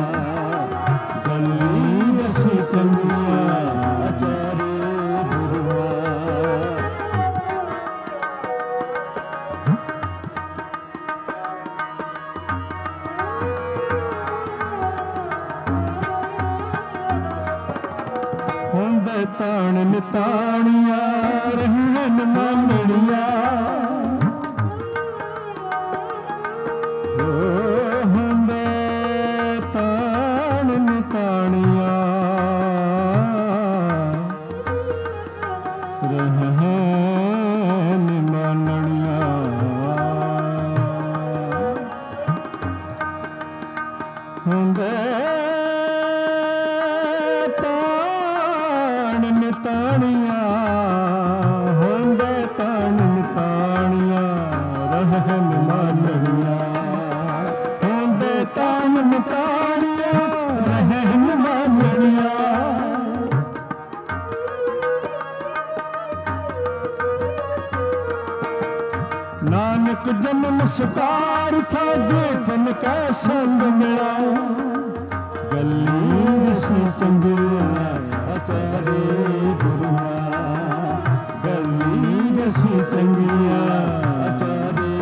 A: ਗਲੀ ਅਸੀਂ ਚੰਗੀਆਂ ਚਾਰੀ ਬੁਰੀਆਂ ਹੁੰਦੇ ਤਾਣ ਨਿਤਾਣੀਆਂ ਰਹਿਣ ਮਾਨਣੀਆਂ ਹੁੰਦੇ ਤਾਣ ਨਿਤਾਣੀਆਂ ਰਹਿਣ ਮਾਨਣੀਆਂ ਹੁੰਦੇ ਨਿਤਾਣੀਆਂ ਹੁੰਦੇ ਤਾਣ ਨਿਤਾਣੀਆਂ ਰਹਿਣ ਮਾਨਣੀਆਂ ਹੁੰਦੇ ਤਾਣ ਨਿਤਾਣੀਆਂ ਰਹਿਣ ਮਾਨਣੀਆਂ ਨਾਨਕ ਜਨਮ ਸਕਾਰ ਥਾ ਜੇ ਤਨ ਕੈ ਸੰਗ ਮਿਲਾ ਗਲੀ ਅਸੀਂ ਚੰਗੀਆਂ ਚਾਰੀ ਬੁਰੀਆਂ ਗਲੀ ਅਸੀਂ ਚੰਗੀਆਂ ਚਾਰੀ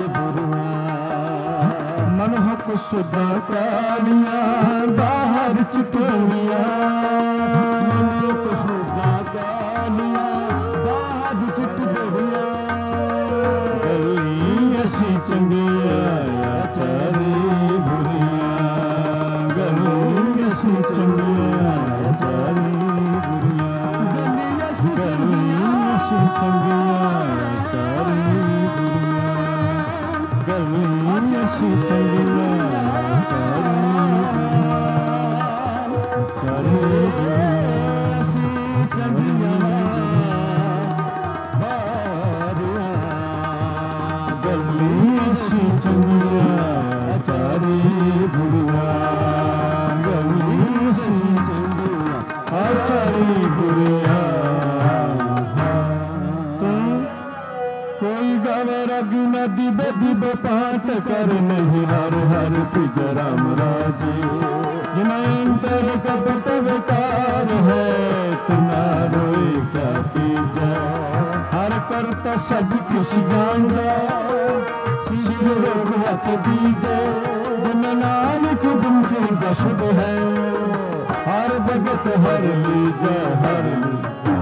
A: ਬੁਰੀਆਂ ਮਨ ਹੁਕ ਸੁਦਾ ਕਾਲੀਆਂ ਬਾਹਰ ਚਟੂਰੀਆਂ ਮਨ ਹੁਕ ਸੁਦਾ ਕਾਲੀਆਂ ਬਾਹਰ ਚਟੂਰੀਆਂ ਗਲੀ ਅਸੀਂ ਚੰਗੀਆਂ ਚਾਰੀ ਬੁਰੀਆਂ ਗਲੀ ਅਸੀਂ ਚੰਗੀਆਂ ਚਾਰੀ ਬੁਰੀਆਂ ਗਲੀ ਅਸੀਂ ਚੰਗੀਆਂ ਸੀ ਚੰਗੀਆਂ ਚਾਰੀ ਸੀ ਚੰਗੀਆਂ ਗਲੀ ਸੀ ਚੰਗੀਆਂ ਚਾਰੀ ਬੁੜੀਆਂ ਗਲੀ ਸੀ ਚੰਗੀਆਂ ਚਾਰੀ ਬੁੜੀਆਂ कोई गावे रगी नदी बेदी बेपात कर नहीं हर हर पिज राम राजे जिन्हें अंतर कपट बेकार है तना रोए क्या कीजा हर करता सब कुछ जानदा शिव रोग हाथ दीजे जन नानक गुंजे दशुद है हर भगत हर लीजा हर लीजा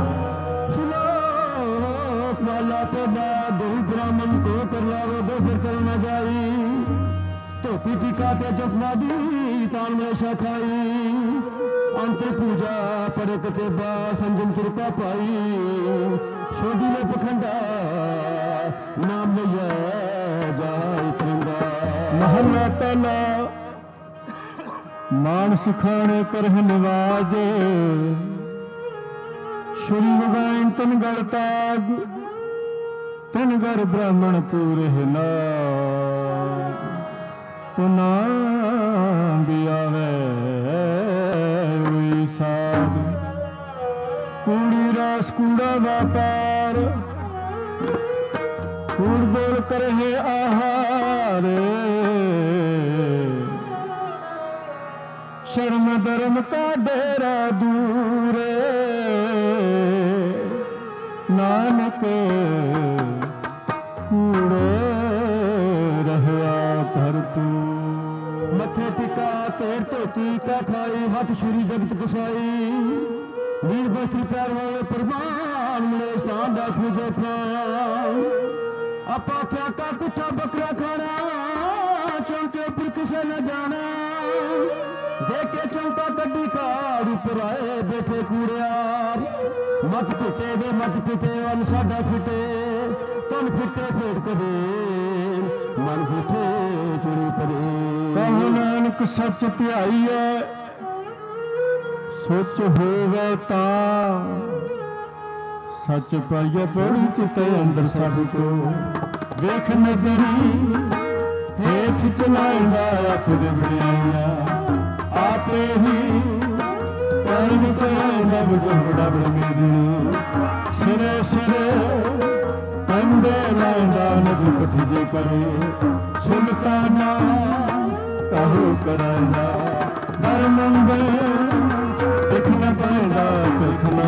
A: माला पैदा बहु ब्राह्मण को कर लाओ दो फिर चल न जाई धोपी टीका ते चुकना दी तान में शाखाई अंत पूजा परक ते बा संजम कृपा पाई शोधी में पखंडा नाम लिया जाए तिरंगा महला पहला मान सिखाने कर निवाज श्री भगवान तन गढ़ ताग तन घर ब्राह्मण पूरे नाग पुना भी आवे हुई साग कूड़ी रास कूड़ा व्यापार कूड़ बोल कर है आहार शर्म धर्म का डेरा दूर नानक मथे टिका तेर धोती का खाई हथ छुरी जगत कसाई वीर बस्त्री प्यार वाले प्रमाण मिले स्थान दा पूजो प्राण आपा क्या का कुठा बकरा खाना चौंके पर किसे न जाना देखे चौंका कड्डी कार ऊपर आए बैठे कूड़ियार मत पिटे वे मत पिटे वन साडा फिटे तन फिटे पेट कदे मन झूठे चुड़ी परे कहो नानक सच ध्याईए सोच होवे तां सच पाइए पड़ी चिते अंदर सब को वेख नगरी हेठ चलाइंदा अपने बड़ियाइया आपे ही परम कराइंदा बड़ा बड़मेदी सिरे सिरे कंडे लाइंदा नदी पठिजे करे सुल्ताना कहो कराइंदा दर मंगल दिखना पैंदा दिखना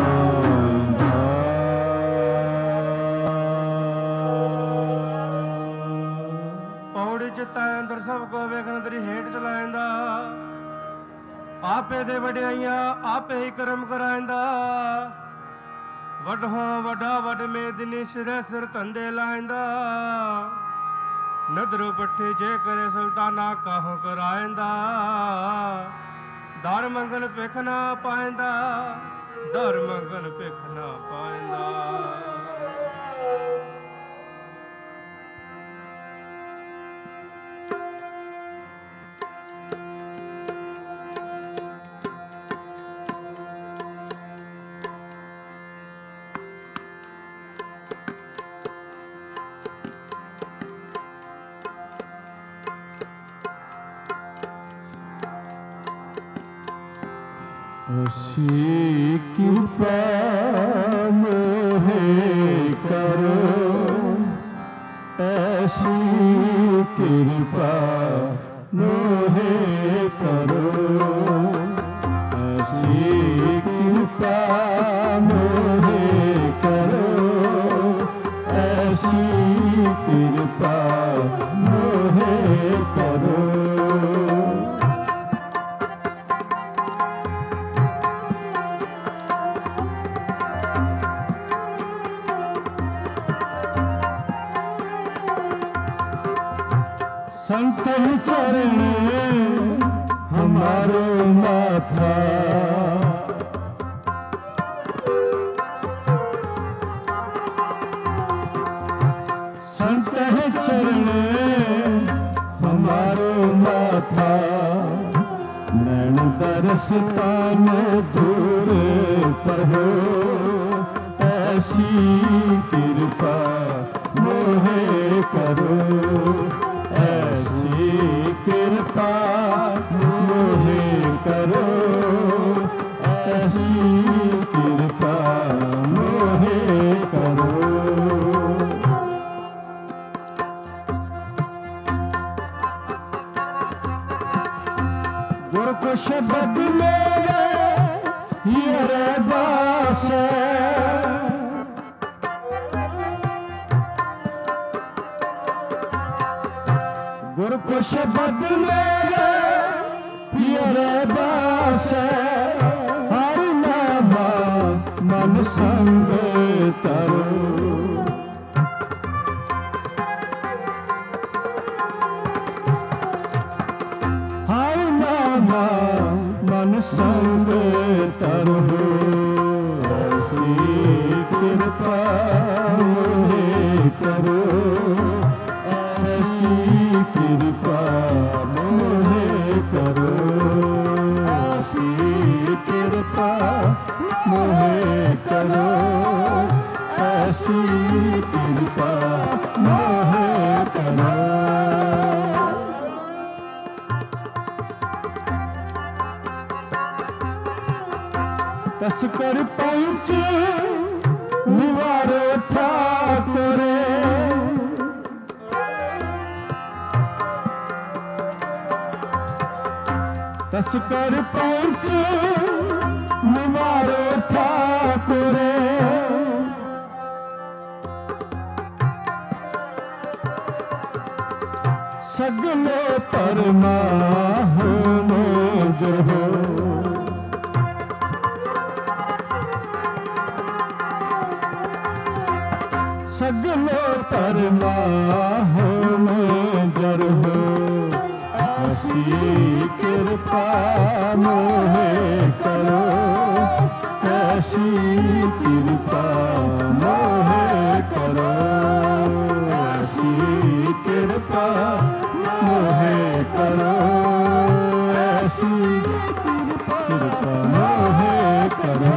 C: पौड़ी चित्ता अंदर सब को वेखन तरी हेठ चलाइंदा आपे दे वड्याइयां आपे ही करम कराइंदा वड्हों वड्डा वड मेदनी सिरे सिर धंधे लाइंदा नदरो पट्ठे जे करे सुल्ताना काहों कराइंदा दर मंगन भिख ना पाइंदा दर मंगन भिख ना पाइंदा
A: ऐसी कृपा मोहे करो ऐसी कृपा मोहे करो ऐसी कृपा मोहे करो ऐसी कृपा मोहे करो संत चरण हमारो माथा संत चरण स्थान दूर पर हो, ऐसी कृपा मोहे करो, ऐसी कृपा मोहे करो, ऐसी कृपा मोहे करो। गुर को शब्द मेरे ये बास गुर को शब्द मेरे ये बास हर नामा मन संग तरो, मन संग तरो, ऐसी कृपा मोहे करो, ऐसी कृपा मोहे करो, ऐसी कृपा मोहे करो, ऐसी कृपा मोहे करो। तस्कर पंच निवारो ठाकुरे, तस्कर पंच निवारो ठाकुरे, सगले परमा होने जो हो, सगले परमा होने जर हो, ऐसी कृपा मोहे करो, ऐसी कृपा मोहे करो, ऐसी कृपा मोहे करो, ऐसी कृपा मोहे करो।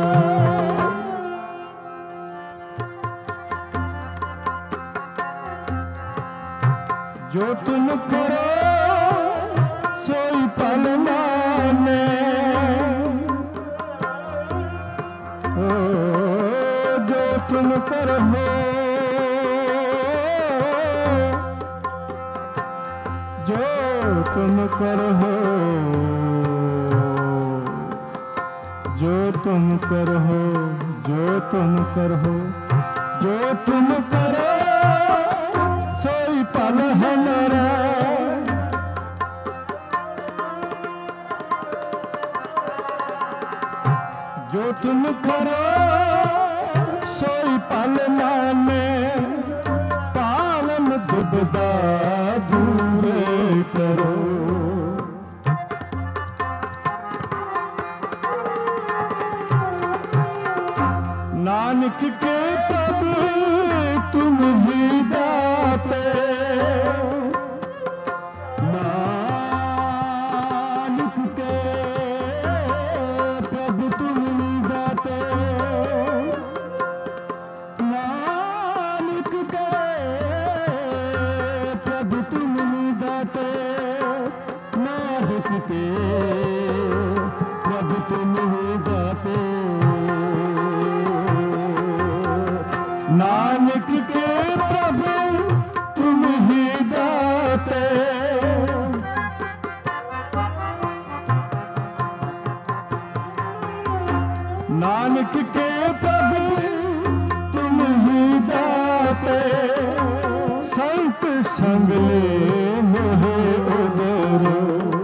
A: जो तुम करो सोई पल माने, जो तुम करो जो तुम करो, जो तुम करो, जो तुम करो, जो तुम करो सोई पल हमारा, जो तुम करो सोई पल माने, पालन दुबदा दूरे करो, नानक के प्रभु तुम ही दाते, नानक के प्रभु तुम ही दाते, नानक के प्रभु तुम ही दाते, नानक के प्रभु तुम ही दाते, नानक के प्रभु तुम ही दाते, नानक के प्रभु तुम ही दाते, संत संग ले मोहे उदरो,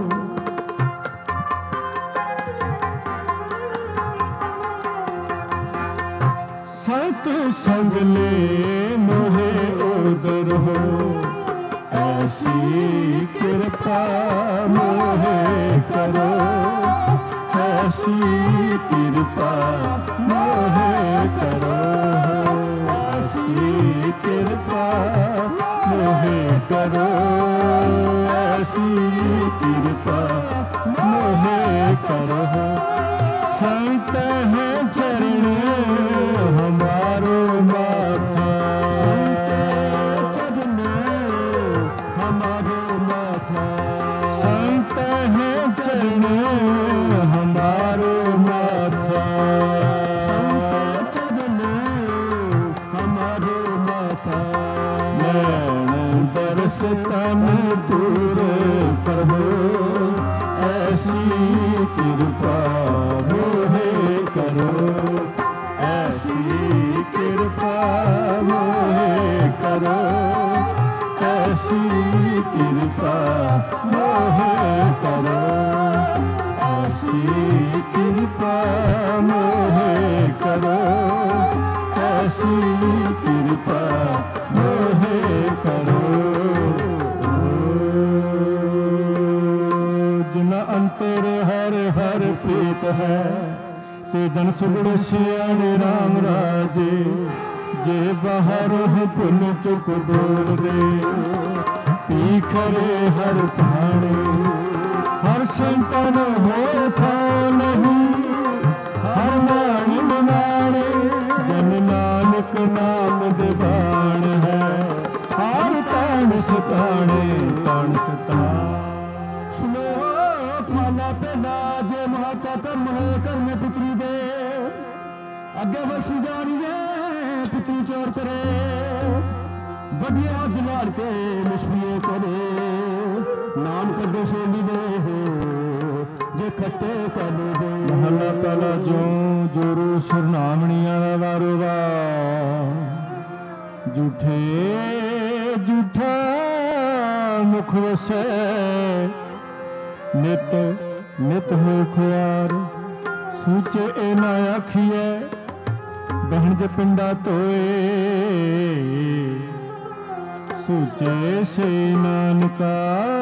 A: संत संग ले मोहे उदर हो, ऐसी कृपा मोहे करो, ऐसी कृपा मोहे करो, ऐसी कृपा मोहे करो, ऐसी कृपा मोहे करो। संत है चरण हमारो माथा,
B: संत चरण हमारो माथा,
A: संत है चरण हमारो माथा,
B: संत चरण हमारो माथा।
A: नैन दर्श तन दूर प्रभु ऐसी कृपा मोहे करो, ऐसी कृपा मोहे करो, ऐसी कृपा मोहे करो, ऐसी कृपा मोहे करो, ऐसी कृपा मोहे करो। जिन अंतर हर हर प्रीत है, ते जन सुगड़ सियाने राम राजे, जे बाहर हो पुन चुक बोल दे, पीखरे हर पाने, हर संतन हो था नहीं, हर मान मनाने, जन नानक नाम दिवान है, हर तान सताने तान सताने।
B: सुनो पाला पेला जे महाका कर्म है कर्म पितृ दे, अगे बस जानिए पितृ चोर करे, बढ़िया दिलाड़ के मुश्किल करे, नाम कदे सोली दे हो जे खट्टे कर दे।
A: महला पहला जो जोरू सुरनामणिया वारो वार, झूठे झूठा मुख वसै, नित नित हो खुआर, सूचे ए ना आखिए बहन जे पिंडा तोए, सूचे से नानका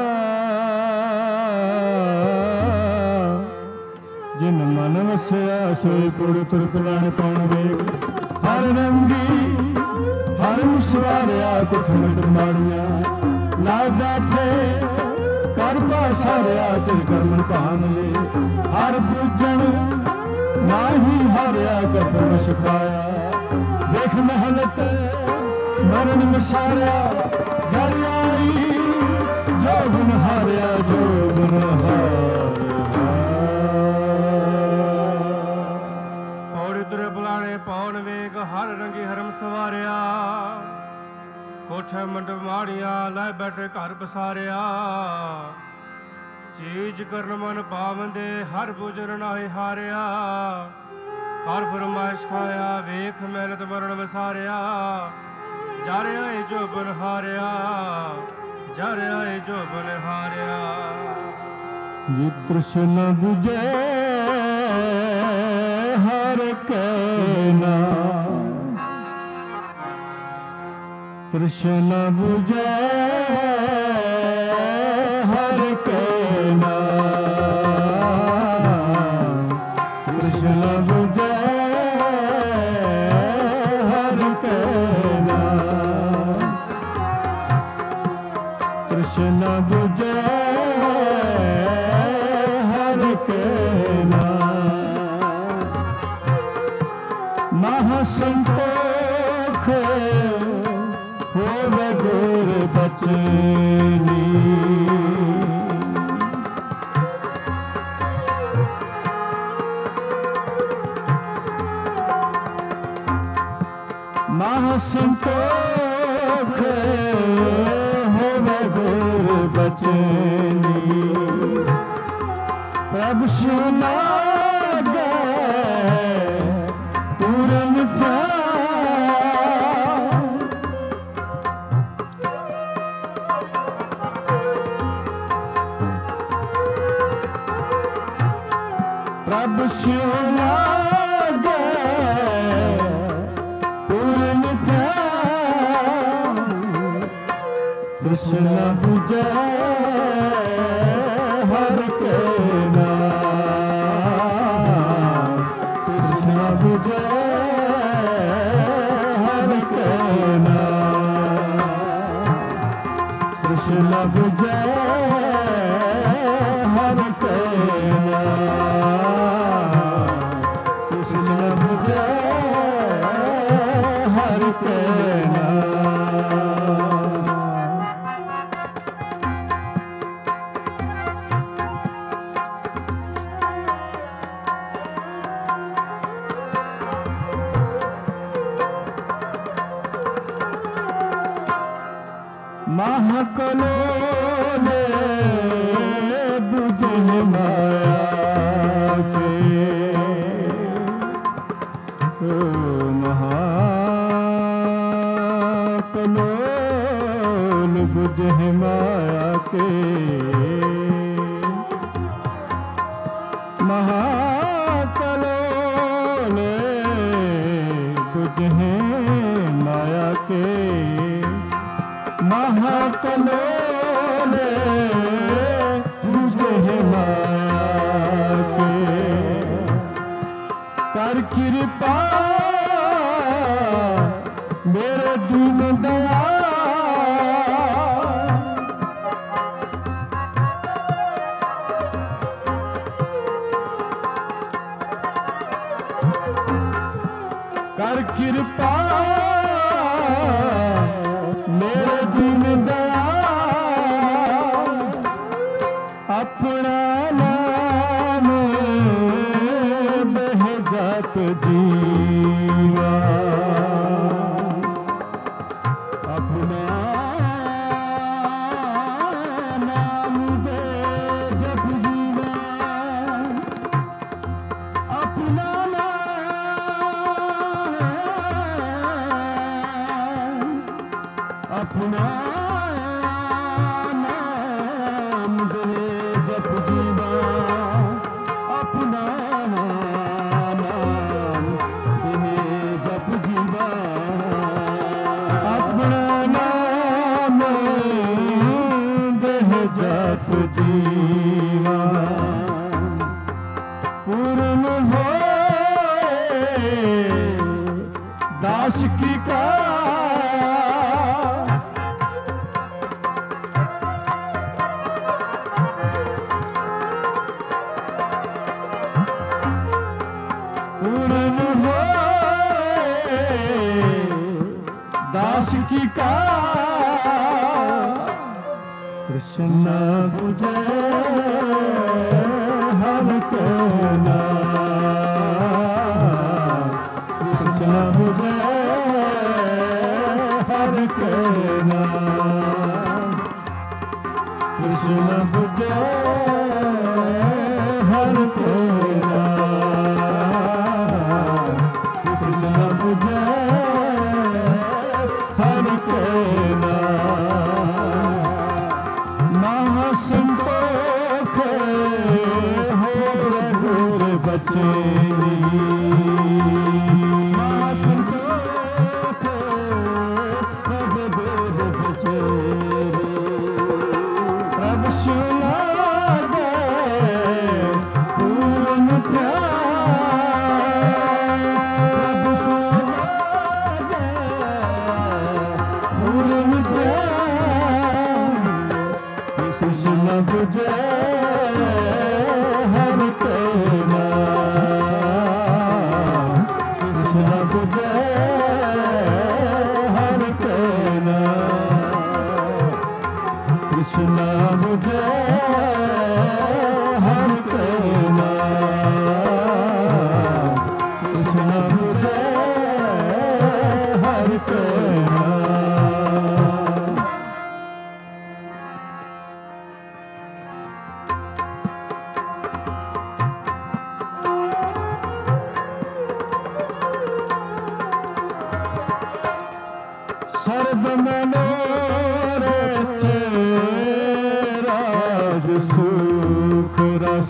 A: जिन मन वसया सोई पुड़ तुर पिलाने पाउण वेग। हर रंगी हर मुसवारिया कुछ मिट माड़िया, ला बैठे कर पासारिया तिल कर्मन भान ले, हर पूजन नाही हारिया कफन सुखाया, देख महलत मरण मसारिया, जर आई जो गुण हारिया जो गुण हारिया।
C: पौड़ी तुरे बुलाने पौन वेग, हर रंगी हरम सवारिया, कोठे मंडप माड़िया लै बैठे घर बसारिया, चीज करन मन पावंदे हर बुजन नाहि हारिया, हर फरमाइश खाया वेख मेहनत मरण विसारिया, जर आए जो बन हारिया, जर आए जो बन हारिया।
A: ये कृष्ण बुझे हर कहना, कृष्ण बुझे हर कहना, कृष्ण बुझे हर कहना, कृष्ण बुझे हर कहना। महासंतोख होवे गुर बचनी, महासंतोख होवे गुर बचनी, प्रभु शिव लागे पूरन प्रभु शिव लागे पूरन कृष्ण बुझे हर कहना, कृष्ण बुझे हर कहना, कृष्ण बुझे हर कहना। महाकलोले बुझे माया के महाकलोल बुझे माया के महाकलोले बुझे माया के महाकलोले बुझे माया के कर कृपा मेरे दीन दया कर कृपा मेरे दीन दया अपना नाम बह जात जीवा अपना नाम दे जप जीवा अपना अपना नाम दे जप जीवा अपना नाम दे जप जीवा अपना नाम दे जप जीवा पूर्ण हो दास की का दास की का कृष्ण बुझे हम कहना कृष्ण बुझे हर कहना कृष्ण बुझे हर कहना कृष्ण बुझे हर कहना महासंतोख हो प्रभुर बचे महासंतोख प्रभुर बचे प्रभु सुना दे पूर्ण प्रभु सुना दे पूर्ण कृष्ण बुझे हर कहना कृष्ण बुझे हर कहना कृष्ण बुझे हर कहना कृष्ण बुझे हर कहना सर्व मनोरथ राज सुख रस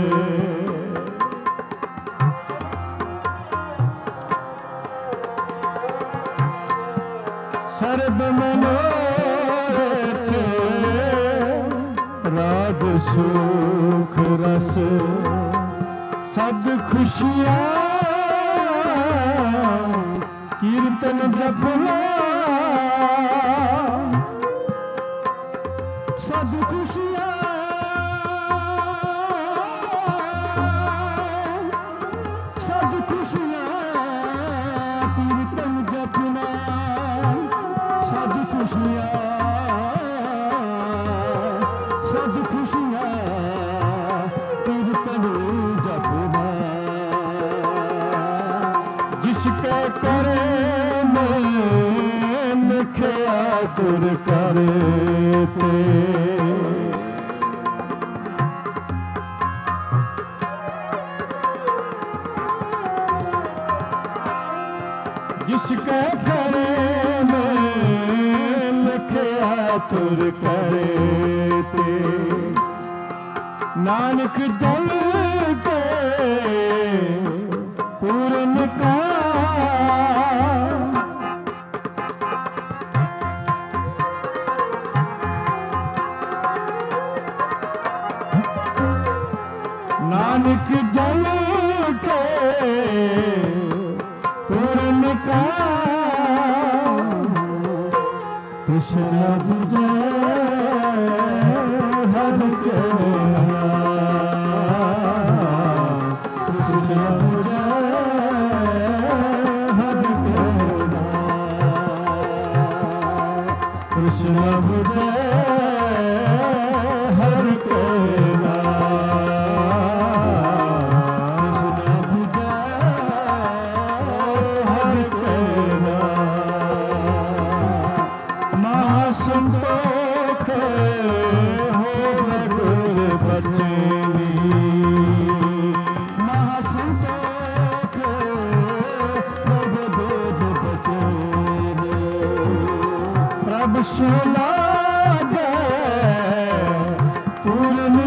A: सर्व मनोरथ राज सुख रस सब खुशियाँ कीर्तन जपना सब खुशियाँ कीर्तन जपना सब खुशियाँ कीर्तन जपना जिसके करे में लिखा ਤੁਰ ਕਰੇ ਤੇ जिसके खरे में लिखया तुर करे ते नानक जल के पूरन का नानक जल के पूरन का कृष्ण बुझे हर के कृष्ण बुझे हर के कृष्ण बुझे हर के संतोख हो भगुर बचनी महासंतोख हो भगुर बचनी प्रभु सुना दे पूर्ण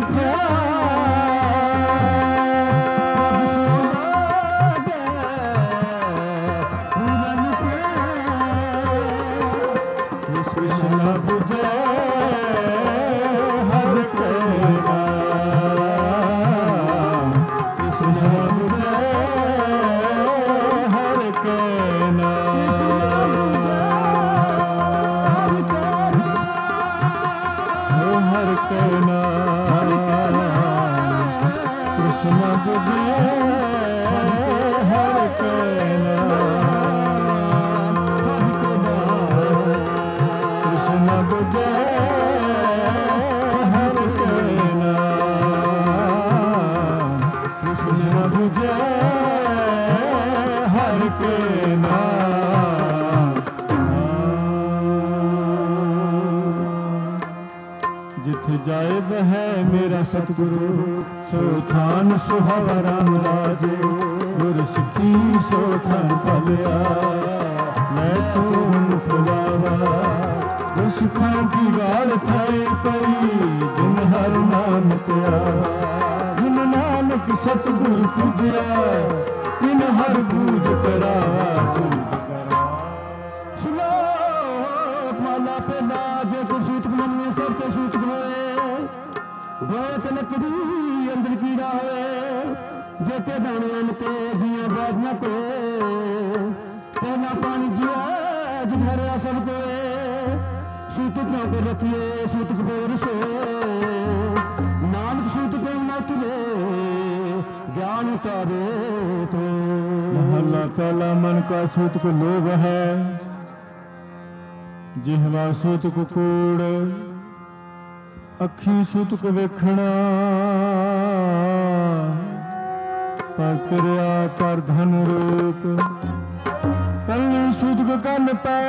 A: कृष्ण बुझे हर के कृष्ण बुझे हर के हर के कृष्ण बुझे हर के कृष्ण बुझे हर के कृष्ण बुझे हर के जिथ जाए वह मेरा सतगुरु सो थान सुहावा राम राजे गुर सिखी सो थान पलिया मैं तू मुखवावा सुखां की गाल थाए परी जिन हर नाम प्यारा जिन नानक सतगुर पूजया तिन हर पूज करा सुनो माला पेला जे को सूत मन में सब के सूत होए बहुत लकड़ी अंदर कीड़ा होए जेते दाने पे जिया बाजना को पहला पानी जिया जिधर सब को सूतक को रखिए सूतक बोर से नानक सूतक न तुले ज्ञान तारे तो महला पहला मन का सूतक लोभ है जिहवा सूतक कूड़ अखी सूतक वेखना पर किरिया पर धन रूप कल सूतक कन पै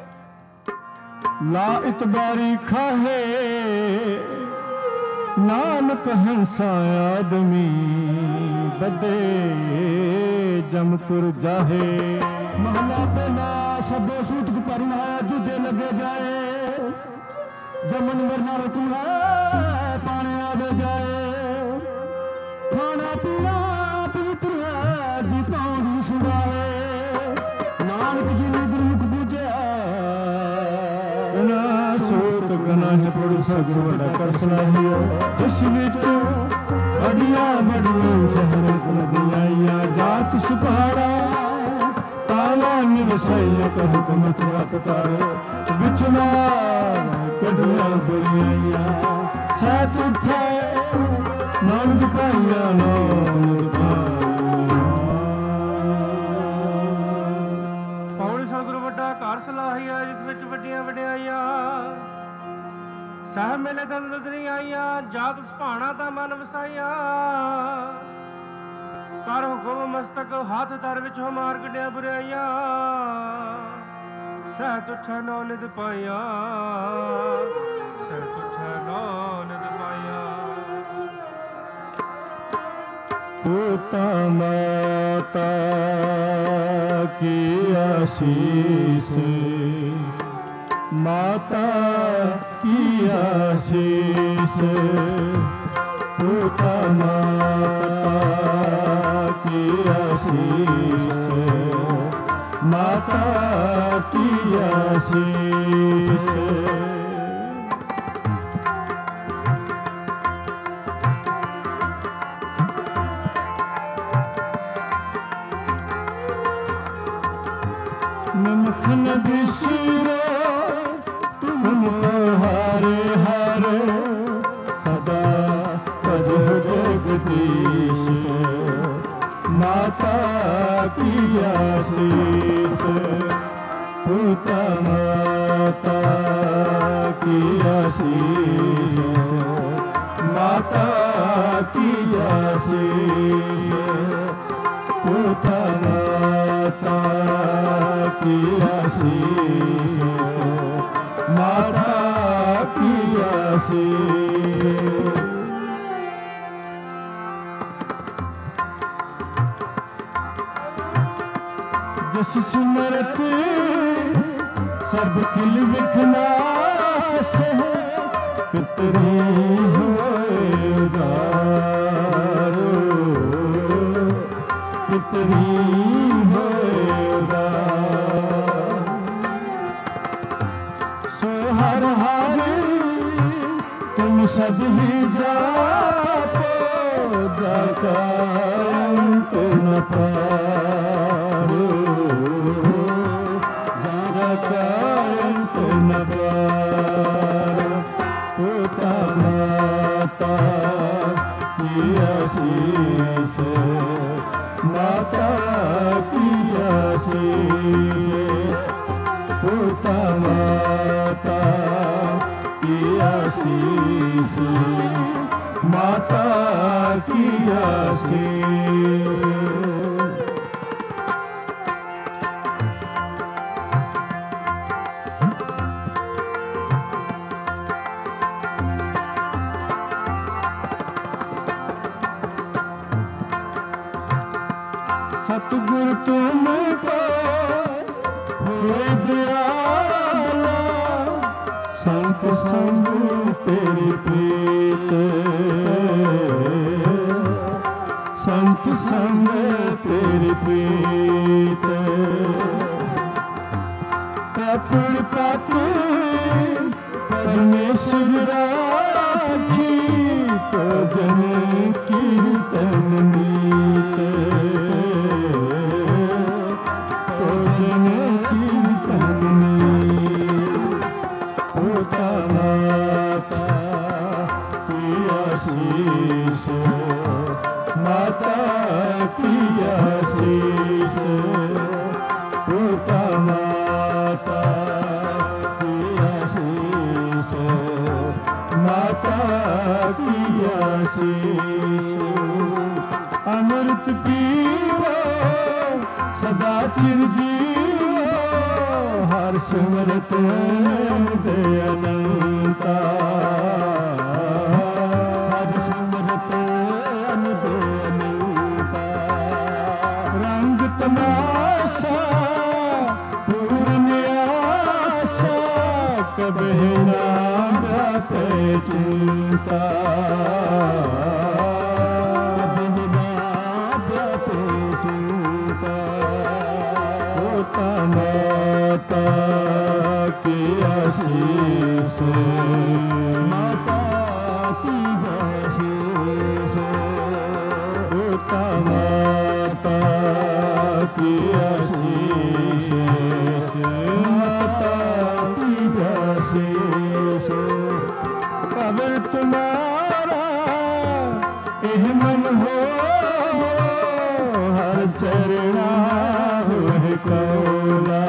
A: ला इतबारी खाहे नानक हंसा आदमी बदे जमपुर जाहे महला पहला सबे सूत पर दूजे लगे जाए जमन मरना हुक्म है पाने आवे जाए खाना पीना पवित्र है जी पाऊंगी सुनाए नानक जी ने गुरमुख पूजे सूत गना है पड़ू सगुर बड़ा कर सलाहिया जिस विच अड़िया बड़िया शहर नदियां जात सुपहाड़ा ताला निवसैया का हुक्म तारे विचना कड़िया बड़िया सैत उठे नानक पाइया नानक
C: ਪੌੜੀ ਸਤਿਗੁਰੂ ਵੱਡਾ ਘਰ ਸਲਾਹੀਆ ਜਿਸ ਵਿੱਚ ਵੱਡੀਆਂ ਵਡਿਆਈਆਂ ਸਹਿ ਮੇਲੇ ਦੰਦਰੀ ਆਈਆਂ ਜਾਤ ਸੁਭਾਣਾ ਤਾਂ ਮਨ ਵਸਾਈਆਂ ਕਰ ਹੁਕਮ ਮਸਤਕ ਹੱਥ ਧਰ ਵਿੱਚ ਮਾਰ ਕੱਢਿਆ ਬੁਰਾਈਆਂ ਸਹਿ ਤੁਠੈ ਨੌ ਨਿਧ ਪਾਇਆ, ਸਹਿ ਤੁਠੈ ਨੌ ਨਿਧ ਪਾਇਆ।
A: पिता माता की आशीष, माता की आशीष, पिता माता की आशीष, माता की आशीष। नमखन बिसरो तुम हारे हारे, सदा भजो जगदीश, माता की आशीष, पिता माता की आशीष, माता की आशीष, पिता माता की आशीष, माता की आशीष। जस सिमरत सब किल विघनाश से, पितरी होएदारो, पितरी हर हर तुम सब ही जापो, जाका अंत न पारो, जाका अंत न पारो। पिता माता की आशीष, माता की आशीष, पिता माता की आशीष, माता की आशीष। सतगुरु तुमको हुए दयाला, संत संग तेरी प्रीत, संत संग तेरी प्रीत। पापड़ पापड़ परमेश्वर राखी, तो जन कीर्तन मीत, तो जन कीर्तन मीत। पिता माता की आशीष, माता की आशीष, पिता माता की आशीष, माता की आशीष। अमृत पीवो सदा चिरजीवो, हर सिमरत दे अनंता, हर सिमरत दे अनंता। रंग तमाशा पूर्ण आशा, कभी ना व्यापे चिंता, माता की आशीष, माता की आशीष, पिता माता की आशीष, माता की आशीष। अगर तुम्हारा एह मन हो, हर चरणा हुए कौला,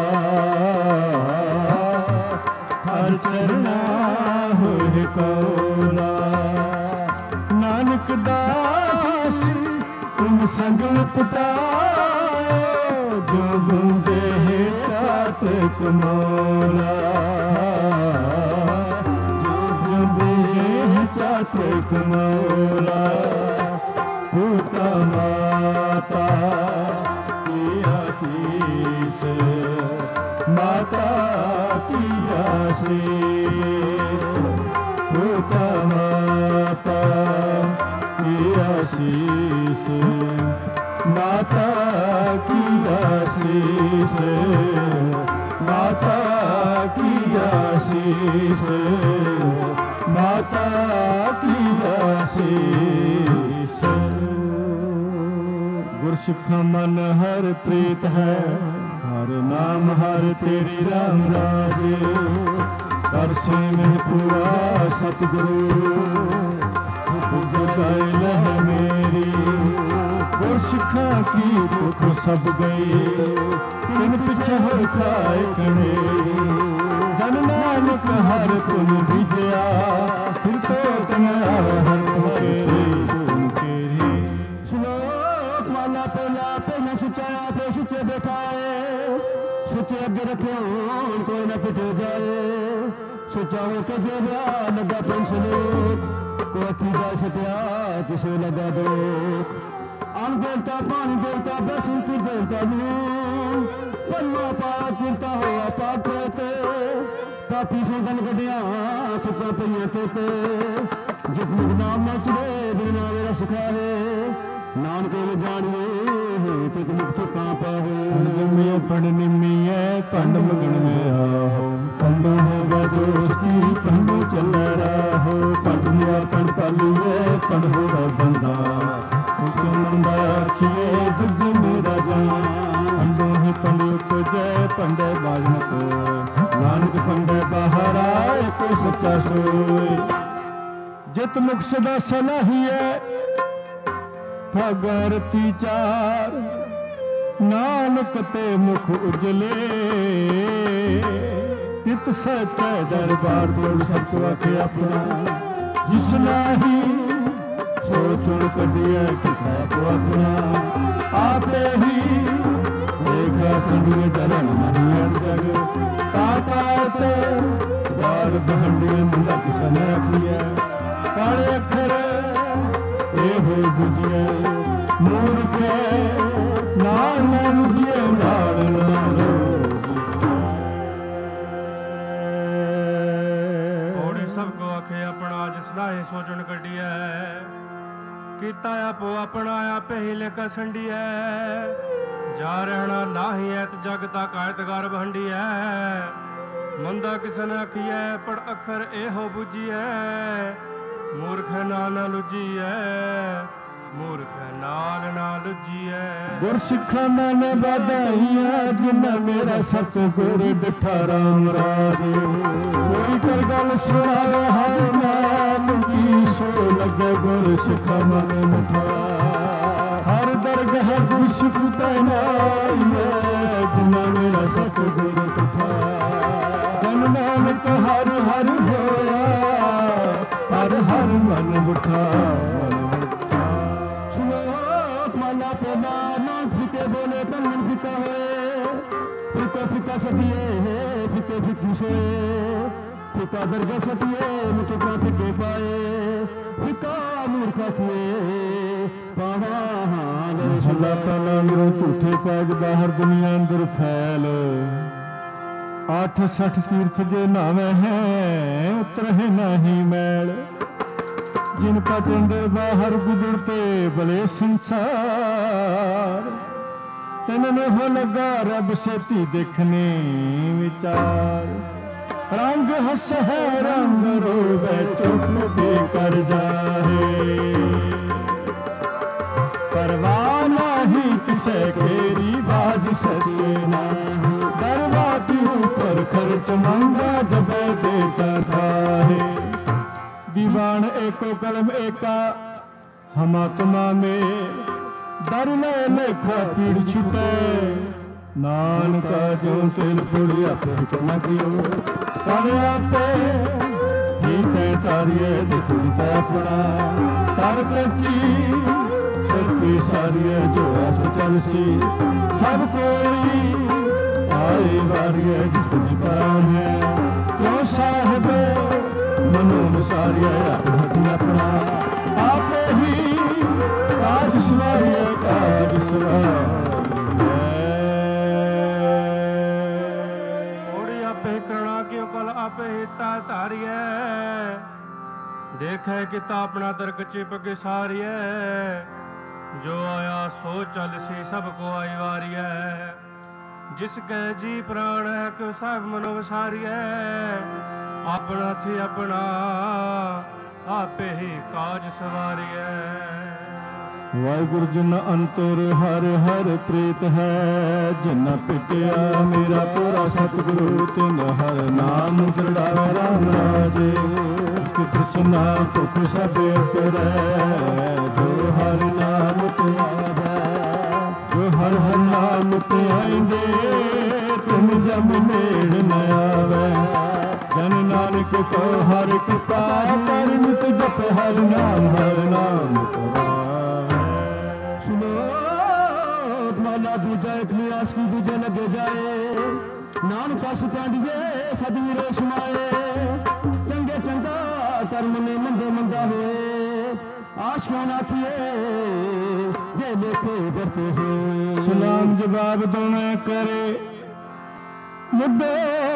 A: हर चरणा हुए कौला। नानक दास तुम संग पुटाओ, जो गुंदे चातक मो आशीष पिता माता की आशीष माता की आशीष माता की आशीष माता की आशीष। गुरसिखा मन हर प्रीत है हर नाम हर तेरी राम राजे कर से में पूरा सतगुरु लह मेरी गुरसिखा की दुख सब गई तिन पिछे हो खाए कने जन नानक हर पुन बीजया फिर तो तंगड़ा हर तेरे श्लोक माला पेला पे न सुचाया पे सुचे बेटाए सुचे अगे रखे कोई न पिटे जाए सुचा हो के जेबा लगा पेंसलोक को अथी जा सकिया किसे लगा दो अन देवता पानी देवता बसंती देवता नून पन्ना पाक कीता होया पाक होते पापी से गल गड्डिया सुखा पईया तेते जितनी नाम न चले बिना मेरा सिखावे नानक ले जानिए तित मुक्त कहां पावे में पढ़नी में पंड मगन में आहो पंडो होगा दोस्ती पंडो चल रहा हो पंड मुआ पंड पालिए पंड होगा बंदा उसके नंदा आखिए जज मेरा जान पंडो ही पंडो को जय पंडे बाजन को नानक पंडे बाहर आए कोई सच्चा सोए जित मुख सदा सलाहिए भगरती चार नानक ते मुख उजले तित सच्चा दरबार बोल सबको आके अपना जिसना ही सोचुन कटिया कितना को अपना आपे ही देखा संग धरन नहीं जग ताकाते बार बहंडी मुंडा किसने रखिया काले अखर ए हो बुझे मूर्ख नान मुझे नाल नाल
C: ओड़ी सबको आखे अपना जिसना ही सोचन कटिया कीता आपो अपना आपे ही लेखा संडी है जा रहना ना ही है तो जग ता कायतगार बहंडी है मंदा किसन आखी है पढ़ अखर ए हो बुझी है मूर्ख नाना लुझी है मूर्ख नाल ना लुझी है
A: गुरसिखा मन बधाइया जिन्ना मेरा सतगुर डिठा राम राजे कोई कर गल सुनावे हर नाम की सो लगे गुरसिखा मन मिठा हर दरगाह गुरसिख तैनाइए जिन्ना मेरा सतगुर डिठा जन नानक हर हर होया हर हर मन उठा माला पे नाम फिके बोले तन मन फिका होए फिका फिका सतिए फिके फिकी सोए फिका दरगाह सतिए मुझको फिके पाए फिका मूर्खा किए पावा हाल सुला तला मेरो झूठे पैज बाहर दुनिया अंदर फैल 8-60 तीर्थ जे नावे हैं उतरे नहीं मैल जिन पट अंदर बाहर गुजरते बले संसार तन हो लगा रब सेती देखने विचार रंग हस है रंग रोवे चुप के कर जाए परवाह नहीं किसे खेरी बाज सचे ना दरबार ऊपर खर्च मंगा जब देता है दीवान एको कलम एका हमात्मा में दर लेखा पीड़ छुटे नानका जो तेल पुड़िया फिकना कियो कर आपे ही तै तारिए दिखता अपना तार कच्ची सारिए जो ऐस चलसी सब कोई आए वारिए जिसको पराम है क्यों साहब मनो सारिए अपना आपे ही काज सवारिए काज
C: ओड़ी आपे करना क्यों कल आपे ਧਾਰੀਐ। ਦੇਖੈ ਕਿਤਾ ਆਪਣਾ ਦਰਗ ਚਿਪਕ ਸਾਰੀਐ। ਜੋ ਆਇਆ ਸੋ ਚੱਲ ਸੀ ਸਭ ਕੋ ਆਈ ਵਾਰੀਐ। ਜਿਸ ਕੈ ਜੀ ਪ੍ਰਾਣ ਹੈ ਕਿ ਸਭ ਮਨੋ ਵਿਸਾਰੀਐ। ਆਪਣਾ ਥੀ ਆਪਣਾ ਆਪੇ ਹੀ ਕਾਜ ਸਵਾਰੀਐ।
A: ਵਾਹਿਗੁਰੂ ਜਿਨ ਅੰਤਰ ਹਰ ਹਰ ਪ੍ਰੀਤ ਹੈ। ਜਿਨ ਪਿਟਿਆ ਮੇਰਾ ਪੂਰਾ ਸਤਿਗੁਰੂ ਤਿਨ ਹਰ ਨਾਮ ਦ੍ਰਿੜਾਵੈ ਰਾਮ ਰਾਜੇ। ਇਸਕੀ ਤ੍ਰਿਸ਼ਨਾ ਭੁਖ ਸਭ ਉਤਰੈ। ਜੋ ਹਰ ਨਾਮ ਤੇ ਆਵੈ ਜੋ ਹਰ ਹਰ ਨਾਮ ਤੇ ਆਇਂਦੇ ਤੁਮ ਜਮ ਨੇੜ ਨ ਆਵੈ। ਜਨ ਨਾਨਕ ਕੋ ਹਰ ਕਿਰਪਾ ਕਰ ਨਿਤ ਜਪ ਹਰ ਨਾਮ
B: ਮਾਲਾ ਦੂਜਾ ਇੱਕ ਨਿਆਸ ਕੀ ਦੂਜੇ ਲੱਗੇ ਜਾਏ। ਨਾਨਕ ਅਸ ਪਾਂਡੀਏ ਸਤਿਗੁਰੇ ਸਮਾਏ। ਚੰਗੇ ਚੰਗਾ ਕਰਮ ਨੇ ਮੰਦੇ ਮੰਦਾ ਹੋਏ। ਆਸ਼ਕਾਂ ਆਖੀਏ ਜੇ ਦੇਖੇ ਵਰਤੇ ਹੋਏ।
A: ਸਲਾਮ ਜਵਾਬ ਦੋਵੇਂ ਕਰੇ ਮੁੱਦੇ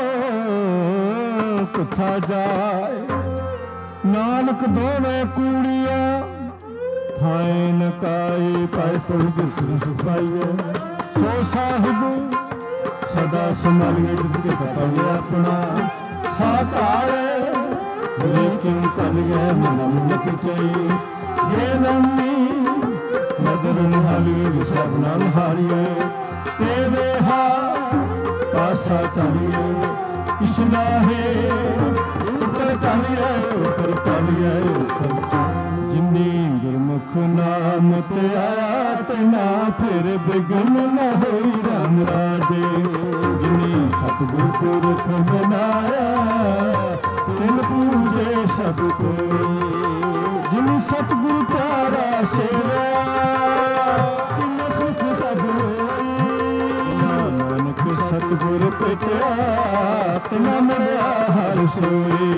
A: ਕੁਥਾ ਜਾਏ। ਨਾਨਕ ਦੋਵੇਂ ਕੂੜੀਆਂ ਥਾਏ ਨਕਾਈ ਪਾਏ ਕੋਈ ਜਿਸਨ ਸੁਪਾਈਏ। ਸੋ ਸਾਹਿਬ ਸਦਾ ਸੰਭਾਲੀਏ ਜਿੱਤੇ ਪਤਾਵੇ ਆਪਣਾ ਸਾਕਾਰੇ। ਲੇਕਿਨ ਕਲੀਏ ਮਨ ਲਖ ਚਾਈ। ਇਹ ਨੰਮੀ ਨਦਰ ਨਿਹਾਲੀਏ ਸਭ ਨਾਲ ਹਾਰੀਏ। ਤੇਰੇ ਹਾ ਪਾਸਾ ਟਾਲੀਏ ਇਸ਼ਨਾਹੇ ਉੱਪਰ ਟਾਲੀਏ ਉੱਪਰ ਟਾਲੀਏ ਉੱਪਰ। ਜਿਨੀ ਗੁਰਮੁਖ ਨਾਮ ਤੇ ਆਇਆ ਤੇ ਨਾ ਫਿਰ ਬਿਗਨ ਨਾ ਹੋਈ ਰਾਮ ਰਾਜੇ। ਜਿਨੀ ਸਤਿਗੁਰ ਪੁਰਖ ਬਨਾਇਆ ਤਿਨ ਪੂਜੇ ਸਭ ਕੋਈ। ਜਿਨੀ ਸਤਿਗੁਰ ਪਿਆਰਾ ਸੇਵਿਆ ਤਿਨ ਸੁਖ ਸਭ ਹੋਈ। ਨਾਨਕ ਸਤਿਗੁਰ ਪਿਟਿਆ ਤਿਨ ਮਿਲਿਆ ਹਰ ਸੋਈ।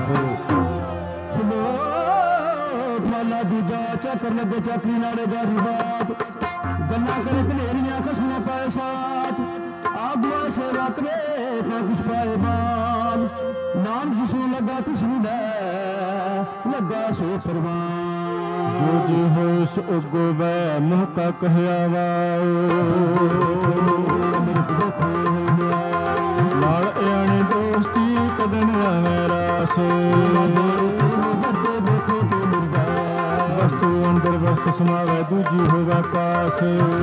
A: ਮਾਲਾ ਦੂਜਾ ਚੱਕਰ ਲੱਗੇ ਚੱਕਰੀ ਨਾਲੇ ਗਾਰੀ ਬਾਤ। ਗੱਲਾਂ ਕਰੇ ਭਨੇਰੀਆਂ ਖਸਮਾਂ ਪਾਏ ਸਾਥ। ਆਗੂਆ ਸੇਵਾ ਕਰੇ ਨਾ ਕੁਛ ਪਾਏ ਬਾਨ। ਨਾਮ ਜਿਸਨੂੰ ਲੱਗਾ ਤਿਸਨੂੰ ਲੈ ਲੱਗਾ ਸੋ ਫਰਮਾਨ। ਜੋ ਜੀ ਹੋਇਸ ਉਗੋਵੈ ਮੋਹ ਕਾ ਕਹਿਆ ਵਾਓ। ਨਾਲ ਆਣੇ ਦੋਸਤੀ ਕਦਨ ਆਵੇਂ ਰਾਸ। ਵਸਤੂ ਅੰਦਰ ਵਸਤ ਸਮਾਵੈ ਦੂਜੀ ਹੋਵੇ ਪਾਸ।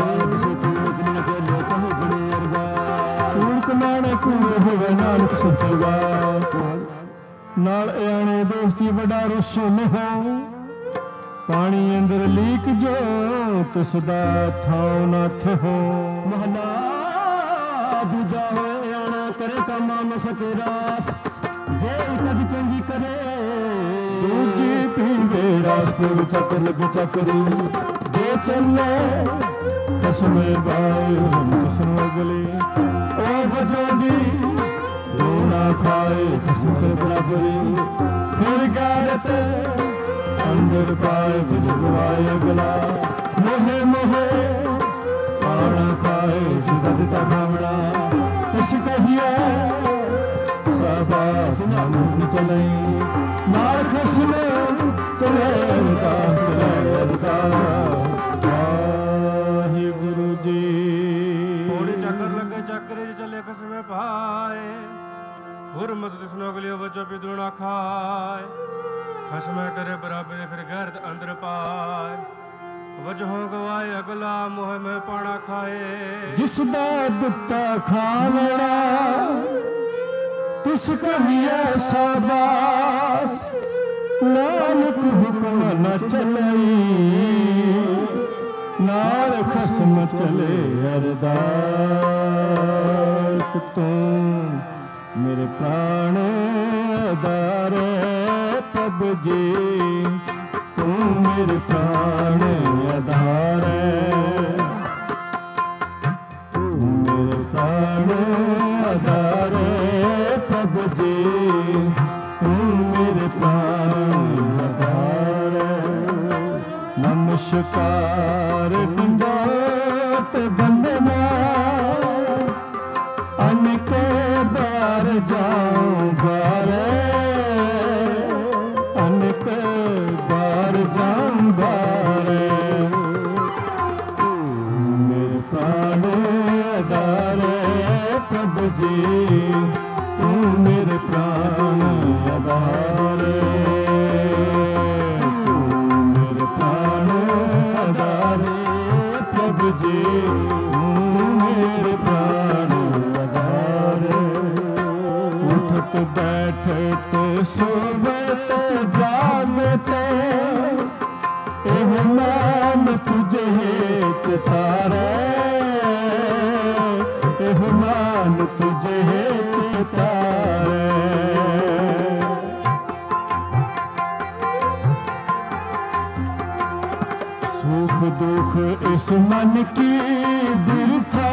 A: ਕੂੜ ਕਮਾਣੇ ਕੂੜ ਹੋਵੇ ਨਾਨਕ ਸੱਚੀ ਵਾਸ। ਨਾਲ ਆਣੇ ਦੋਸਤੀ ਵੱਡਾ ਰੁੱਸ ਨਹੁ। ਪਾਣੀ ਅੰਦਰ ਲੀਕ ਜੋ ਤਿਸ ਦਾ ਥਾਉ ਨਾ ਥਿਹੁ। ਮਹਲਾ ਦੂਜਾ ਹੋਏ ਆਣਾ ਕਰੇ ਕੰਮ ਨ ਸਕੇ ਰਾਸ। ਜੇ ਕਦ ਚੰਗੀ ਕਰੇ ਦੂਜੀ ਪੀਂਦੇ ਰਸ। ਪੁਰ ਚੱਕਰ ਲੱਗ ਚੱਕਰੀ ਜੇ ਚੱਲੇ ਕਸਮੇ ਬਾਏ ਹਮ ਕਿਸਨ ਅਗਲੇ। ਉਹ ਵਜੋਗੀ ਦੋਣਾ ਖਾਏ ਕਿਸਨ ਤੇ ਬਰਾਬਰੀ। ਫਿਰ ਗਾਇਤ ਅੰਦਰ ਪਾਏ ਬਜਵਾਏ ਅਗਲਾ। ਮੋਹੇ ਮੋਹੇ ਪਾਣਾ ਖਾਏ ਜਿਗਦ ਤਾ ਖਾਵੜਾ। ਤਿਸ ਕਹੀਏ ਸਾਬਾਸ ਨਾਮ ਚਲੇ। ਨਾਲ ਖਸਮੇ ਚਲੇ ਅਰਦਾਸ ਚਲੇ ਅਰਦਾਸ। ਵਾਹਿਗੁਰੂ ਜੀ।
C: ਥੋੜੀ ਚੱਕਰ ਲੱਗੇ ਚੱਕਰੇ ਚ ਚੱਲੇ ਖਸਮੇ ਪਾਏ। ਹੁਰਮਤ ਤਿਸਨੋ ਅਗਲਿਓ ਵਜੋ ਪਿਦੂਣਾ ਖਾਏ। ਖਸਮੇ ਕਰੇ ਬਰਾਬਰੇ ਫਿਰ ਗੈਰਤ ਅੰਦਰ ਪਾਏ। ਵਜਹੋਂ ਗਵਾਏ ਅਗਲਾ ਮੋਹ ਮੈਂ ਪਾਣਾ ਖਾਏ।
A: ਜਿਸ ਦਾ ਦਿੱਤਾ ਖਾਵੜਾ ਤਿਸ ਕਹੀਏ ਸਾਬਾਸ। ਨਾਨਕ ਹੁਕਮ ਨ ਚਲਈ ਨਾਲ ਖਸਮ ਚਲੇ ਅਰਦਾਸ। ਤੂੰ ਮੇਰੇ ਪ੍ਰਾਣ ਆਧਾਰੇ ਪ੍ਰਭ ਜੀ। ਤੂੰ ਮੇਰੇ ਪ੍ਰਾਣ ਆਧਾਰੇ। ਤੂੰ ਮੇਰੇ ਪ੍ਰਾਣ ਆਧਾਰੇ ਪ੍ਰਭ ਜੀ। ਤੂੰ ਮੇਰੇ ਪ੍ਰਾਣ ਆਧਾਰੇ। ਨਮਸਕਾਰ ਦੰਡੋਤ ਬੰਦਨਾ। ਅਨੇਕ ਬਾਰ ਜਾਉ ਬਾਰੇ आधारे प्रभु जी तू मेरे प्राण आधारे तू मेरे प्राण आधारे प्रभु जी तू मेरे प्राण आधारे उठत बैठत सोवत जागत एह मान तुझे चितारे एह मान तुझे चितारे सुख दुख इस मन की बिरथा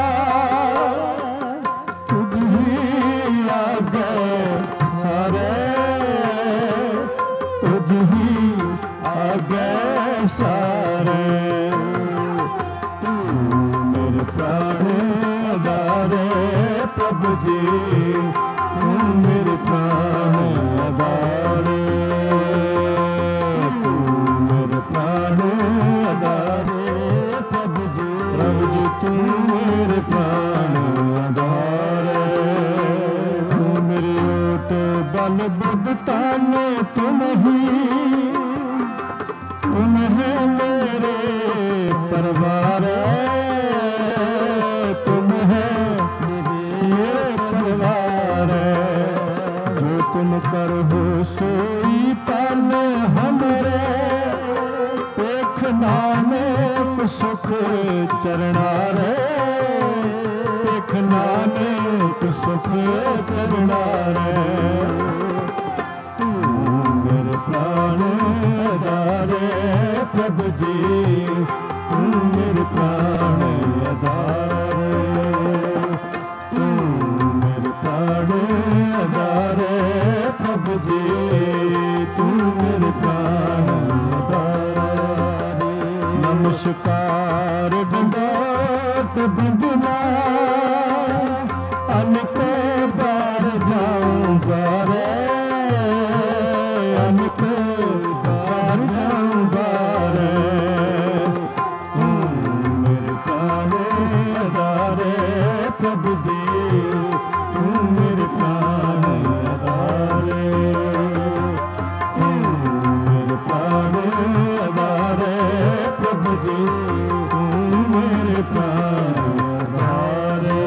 A: तुझ ही आगे सारे तुझ ही आगे सारे तू मेरे प्राण आधारे प्रभु जी तू मेरे प्राण आधारे तू मेरे प्राण आधारे प्रभु जी तू मेरे प्राण आधारे तू मेरी ओट बल बुद्ध तान तुम ही तुम है मेरे परिवार तुम है मेरे परिवार जो तुम करो सोई पान हमरे देखना में सुख चरणा रे देखना में सुख चरणा रे तू मेरे प्राण आधारे प्रभु जी तू मेरे प्राण आधारे तू मेरे प्राण आधारे प्रभु जी तू मेरे प्राण आधारे नमस्कार दंडोत बंदना अनेक बार जाऊंगा रे अनेक बार जाऊंगा रे तू मेरे प्राण आधारे प्रभु जी तू मेरे प्राण आधारे तू मेरे प्राण आधारे प्रभु जी तू मेरे प्राण आधारे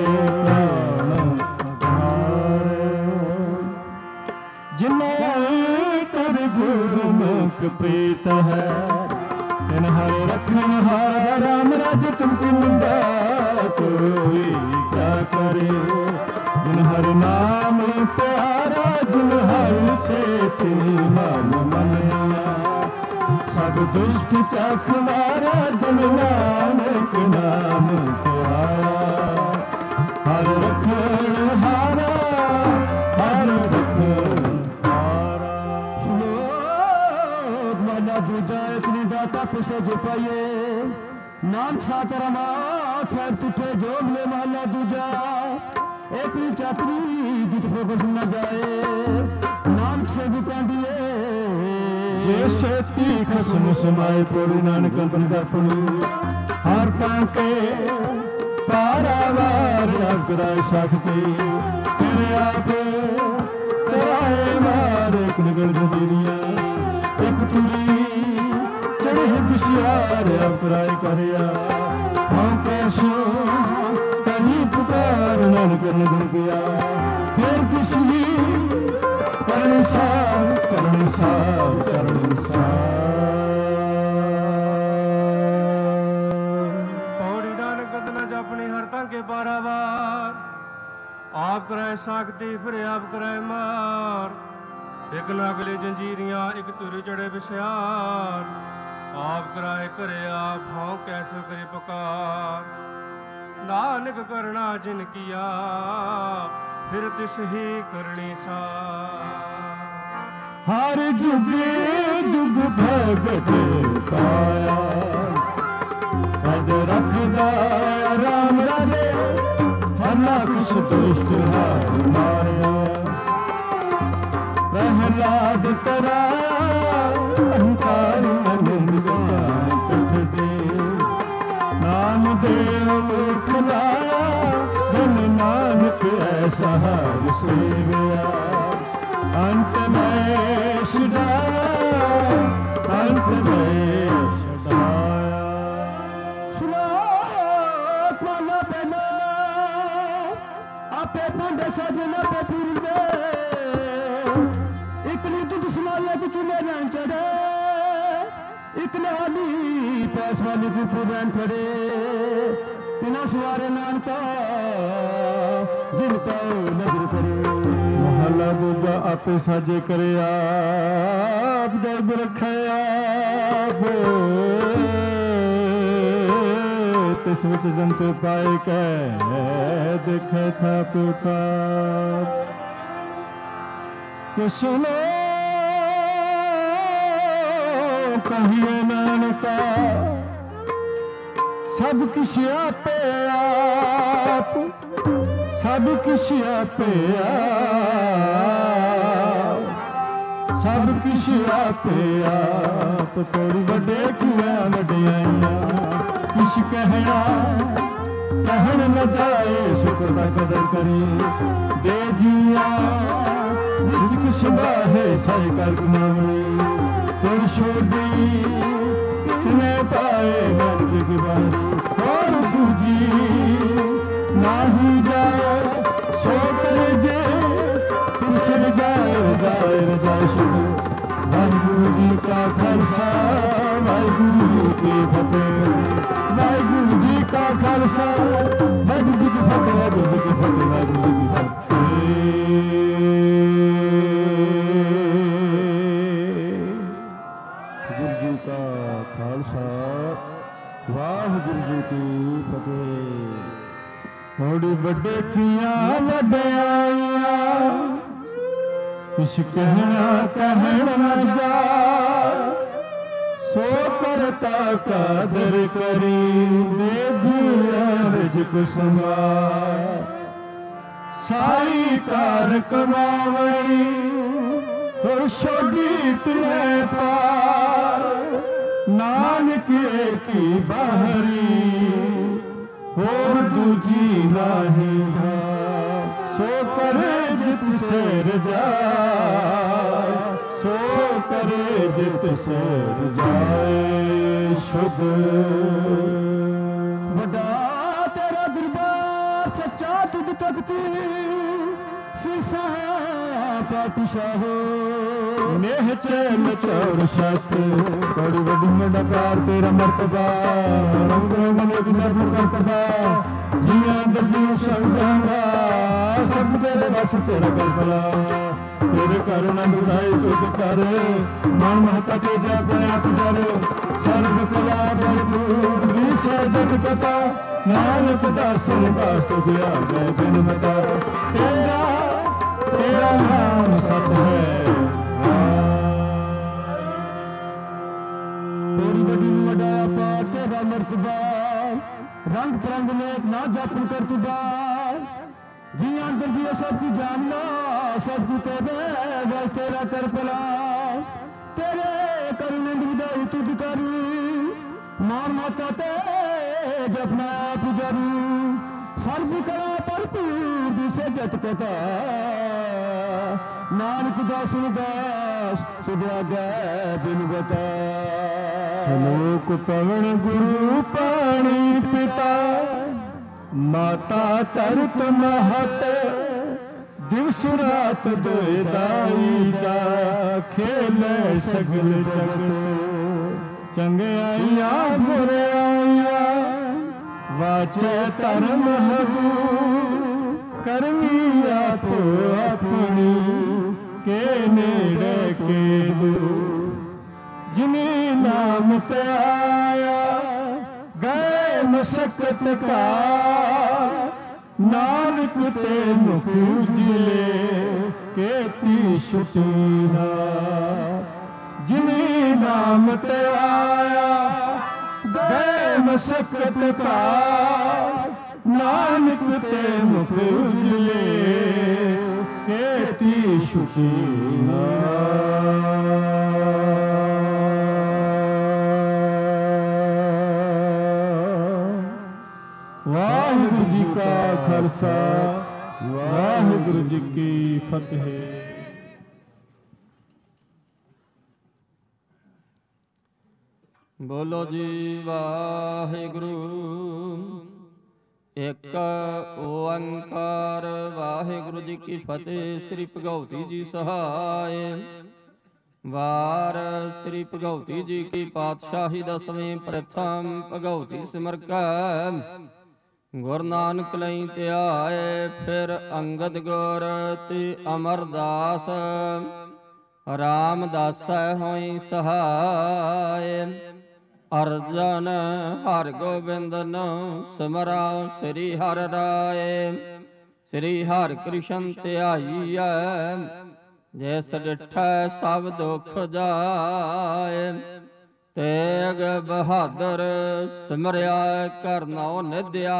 A: जिन्हें कर गुरुमुख प्रीत है इन हर रखन हार राम राज तुमकी निंदा कोई क्या करे जिन हर नाम प्यारा जिन हर से मान मन लिया सब दुष्ट चख मारा जिन नानक नाम प्यारा हर रखन हारा हर रखन दूजा इतनी दाता पुसे जो पाइए नाम सातरा माथ तुठे जोग में माला दूजा एक चातरी जित फोकस न जाए नाम से बुकांडिए जैसे तीखस मुसमाए पोड़ी नानक अपन दर्पण हर पाके पारावार आप कराए साखते तेरे आप कराए मारे एक निगल जजीरिया एक तुरी चढ़े बिशियार अपराय करिया हम कैसो कहीं पुकार नानक ने धन किया फिर किसी करण सार करण सार करण सार
C: पौड़ी नानक न जपनी हर तंके पारावार आप कराए साखती फिर आप कराए मार एक नागले जंजीरियां एक तुरी चढ़े बिशियार आप कराए करे आप हाँ कैसे करे पुकार नानक करना जिन किया फिर तिस ही करनी सा
A: हर जुग जुग भगत पाया अज रखदा राम राजे हर कुछ दुष्ट हार मारिया प्रहलाद तरा अहंकार कठ दे नाम देव मूर्ख लाया चरण नानक ऐसा हर सेविया अंत में छुड़ाया अंत में छुड़ाया।
B: श्लोक माला पहला आपे भांडे सजन पे पूरदे एक ने दुध सुनाया कि चूल्हे न चढ़े एक ने हाली पैस वाली को पूरन खड़े तिना सवारे नानका जिनका नजर करे।
A: महला दूजा आपे साजे करे आप जग रखे आप तिस विच जंत पाए कै देखे था पुता कि सुनो कहिए नानका सब किश आपे आप सब किश आपे आप सब किश आपे आप कोई वड्डे किया वड्डियाइयां किश कहना कहन न जाए शुक्र दा कदर करी दे जिया जिस किश बाहे साई कर कमावनी तुर छोड़ी किने पाए नानक की बारी और दूजी नाही जाए सो करे जे तिसर जाए शुरू। वाहिगुरु जी का खालसा वाहिगुरु जी की फतेह वाहिगुरु जी का खालसा वाहिगुरु जी की फतेह वाहिगुरु जी की फतेह वाहिगुरु जी की फतेह। गुरु जी का खालसा वाहिगुरु जी की फतेह। थोड़ी बड़े किया वड्डियाइयां किश कहना कहन न जा सो करता कादर करी दे जिया रिज कुसमा साई कार कमावणी तो छोड़ी तने पार नानक की बाहरी और दूजी नाही जा सो करे जित सेर जाए सो करे जित सेर जाए शुद्ध।
B: वड्डा तेरा दरबार सच्चा तुझ तकती सीसा पातशाह
A: नेह चैन चौर शत बड़ी वड्डी वड्डा प्यार तेरा मर्तबा रंग रंग नब करतबा जिया दर्जी संगंगा सब तेरे बस तेरा कल्पना तेरे करुणा दुधाई तुझ कर मन महता के जप आप जर सर्व कला भरपूर विषय जग कथा नानक दासन वास्तु गया मैं बिन बता तेरा तेरा नाम सत है।
B: तेरी बड़ी वड्डा पार तेरा मर्तबा रंग परंग नेक ना जापन कर तुबा जी अंतर जी सब की जानना सब जी तेरे बस तेरा कर पला तेरे करुणे विदाई तुझ करी मान माता ते जपना पुजारी सर्व कला भरपूर दिसे जत कथा नानक दास दास सुधा गए बिन बता।
A: श्लोक पवन गुरु पाणी पिता माता तरत महत दिवस रात दोए दाई दा खेले सगल जगत चंगियाइया बुराइया वाचे धर्म हबू करनी आपो अपनी के नेड़े के दूर जिनी नाम पे आया गए मशक्कत का नानक ते मुख उजले केती छुटीना जिनी नाम ते आया गए मशक्कत का नानक ते मुख उजले केती छुटीना। वाहिगुरु जी का ਖਾਲਸਾ ਵਾਹਿਗੁਰੂ ਜੀ ਕੀ ਫਤਿਹ।
K: ਬੋਲੋ ਜੀ ਵਾਹਿਗੁਰੂ। ਇੱਕ ਓੰਕਾਰ ਵਾਹਿਗੁਰੂ ਜੀ ਕੀ ਫਤਿਹ। ਸ੍ਰੀ ਭਗਉਤੀ ਜੀ ਸਹਾਇ। ਵਾਰ ਸ੍ਰੀ ਭਗਉਤੀ ਜੀ ਕੀ ਪਾਤਸ਼ਾਹੀ ਦਸਵੇਂ ਪ੍ਰਥਮ ਭਗਉਤੀ ਸਿਮਰ ਕੈ ਗੁਰੂ ਨਾਨਕ ਲਈ ਧਿਆਏ। ਫਿਰ ਅੰਗਦ ਗੁਰ ਤੇ ਅਮਰਦਾਸ ਰਾਮਦਾਸੈ ਹੋਈ ਸਹਾਇ। ਅਰਜਨ ਹਰਿ ਗੋਬਿੰਦ ਨੂੰ ਸਿਮਰਾ ਸ੍ਰੀ ਹਰਿ ਰਾਏ। ਸ੍ਰੀ ਹਰਿ ਕ੍ਰਿਸ਼ਨ ਧਿਆਈਐ ਜੈਸ ਡਿਠੈ ਸਭ ਦੁਖ ਜਾਏ। ਤੇਗ ਬਹਾਦਰ ਸਿਮਰਿਆ ਕਰਨਉ ਨਿਧਿਆ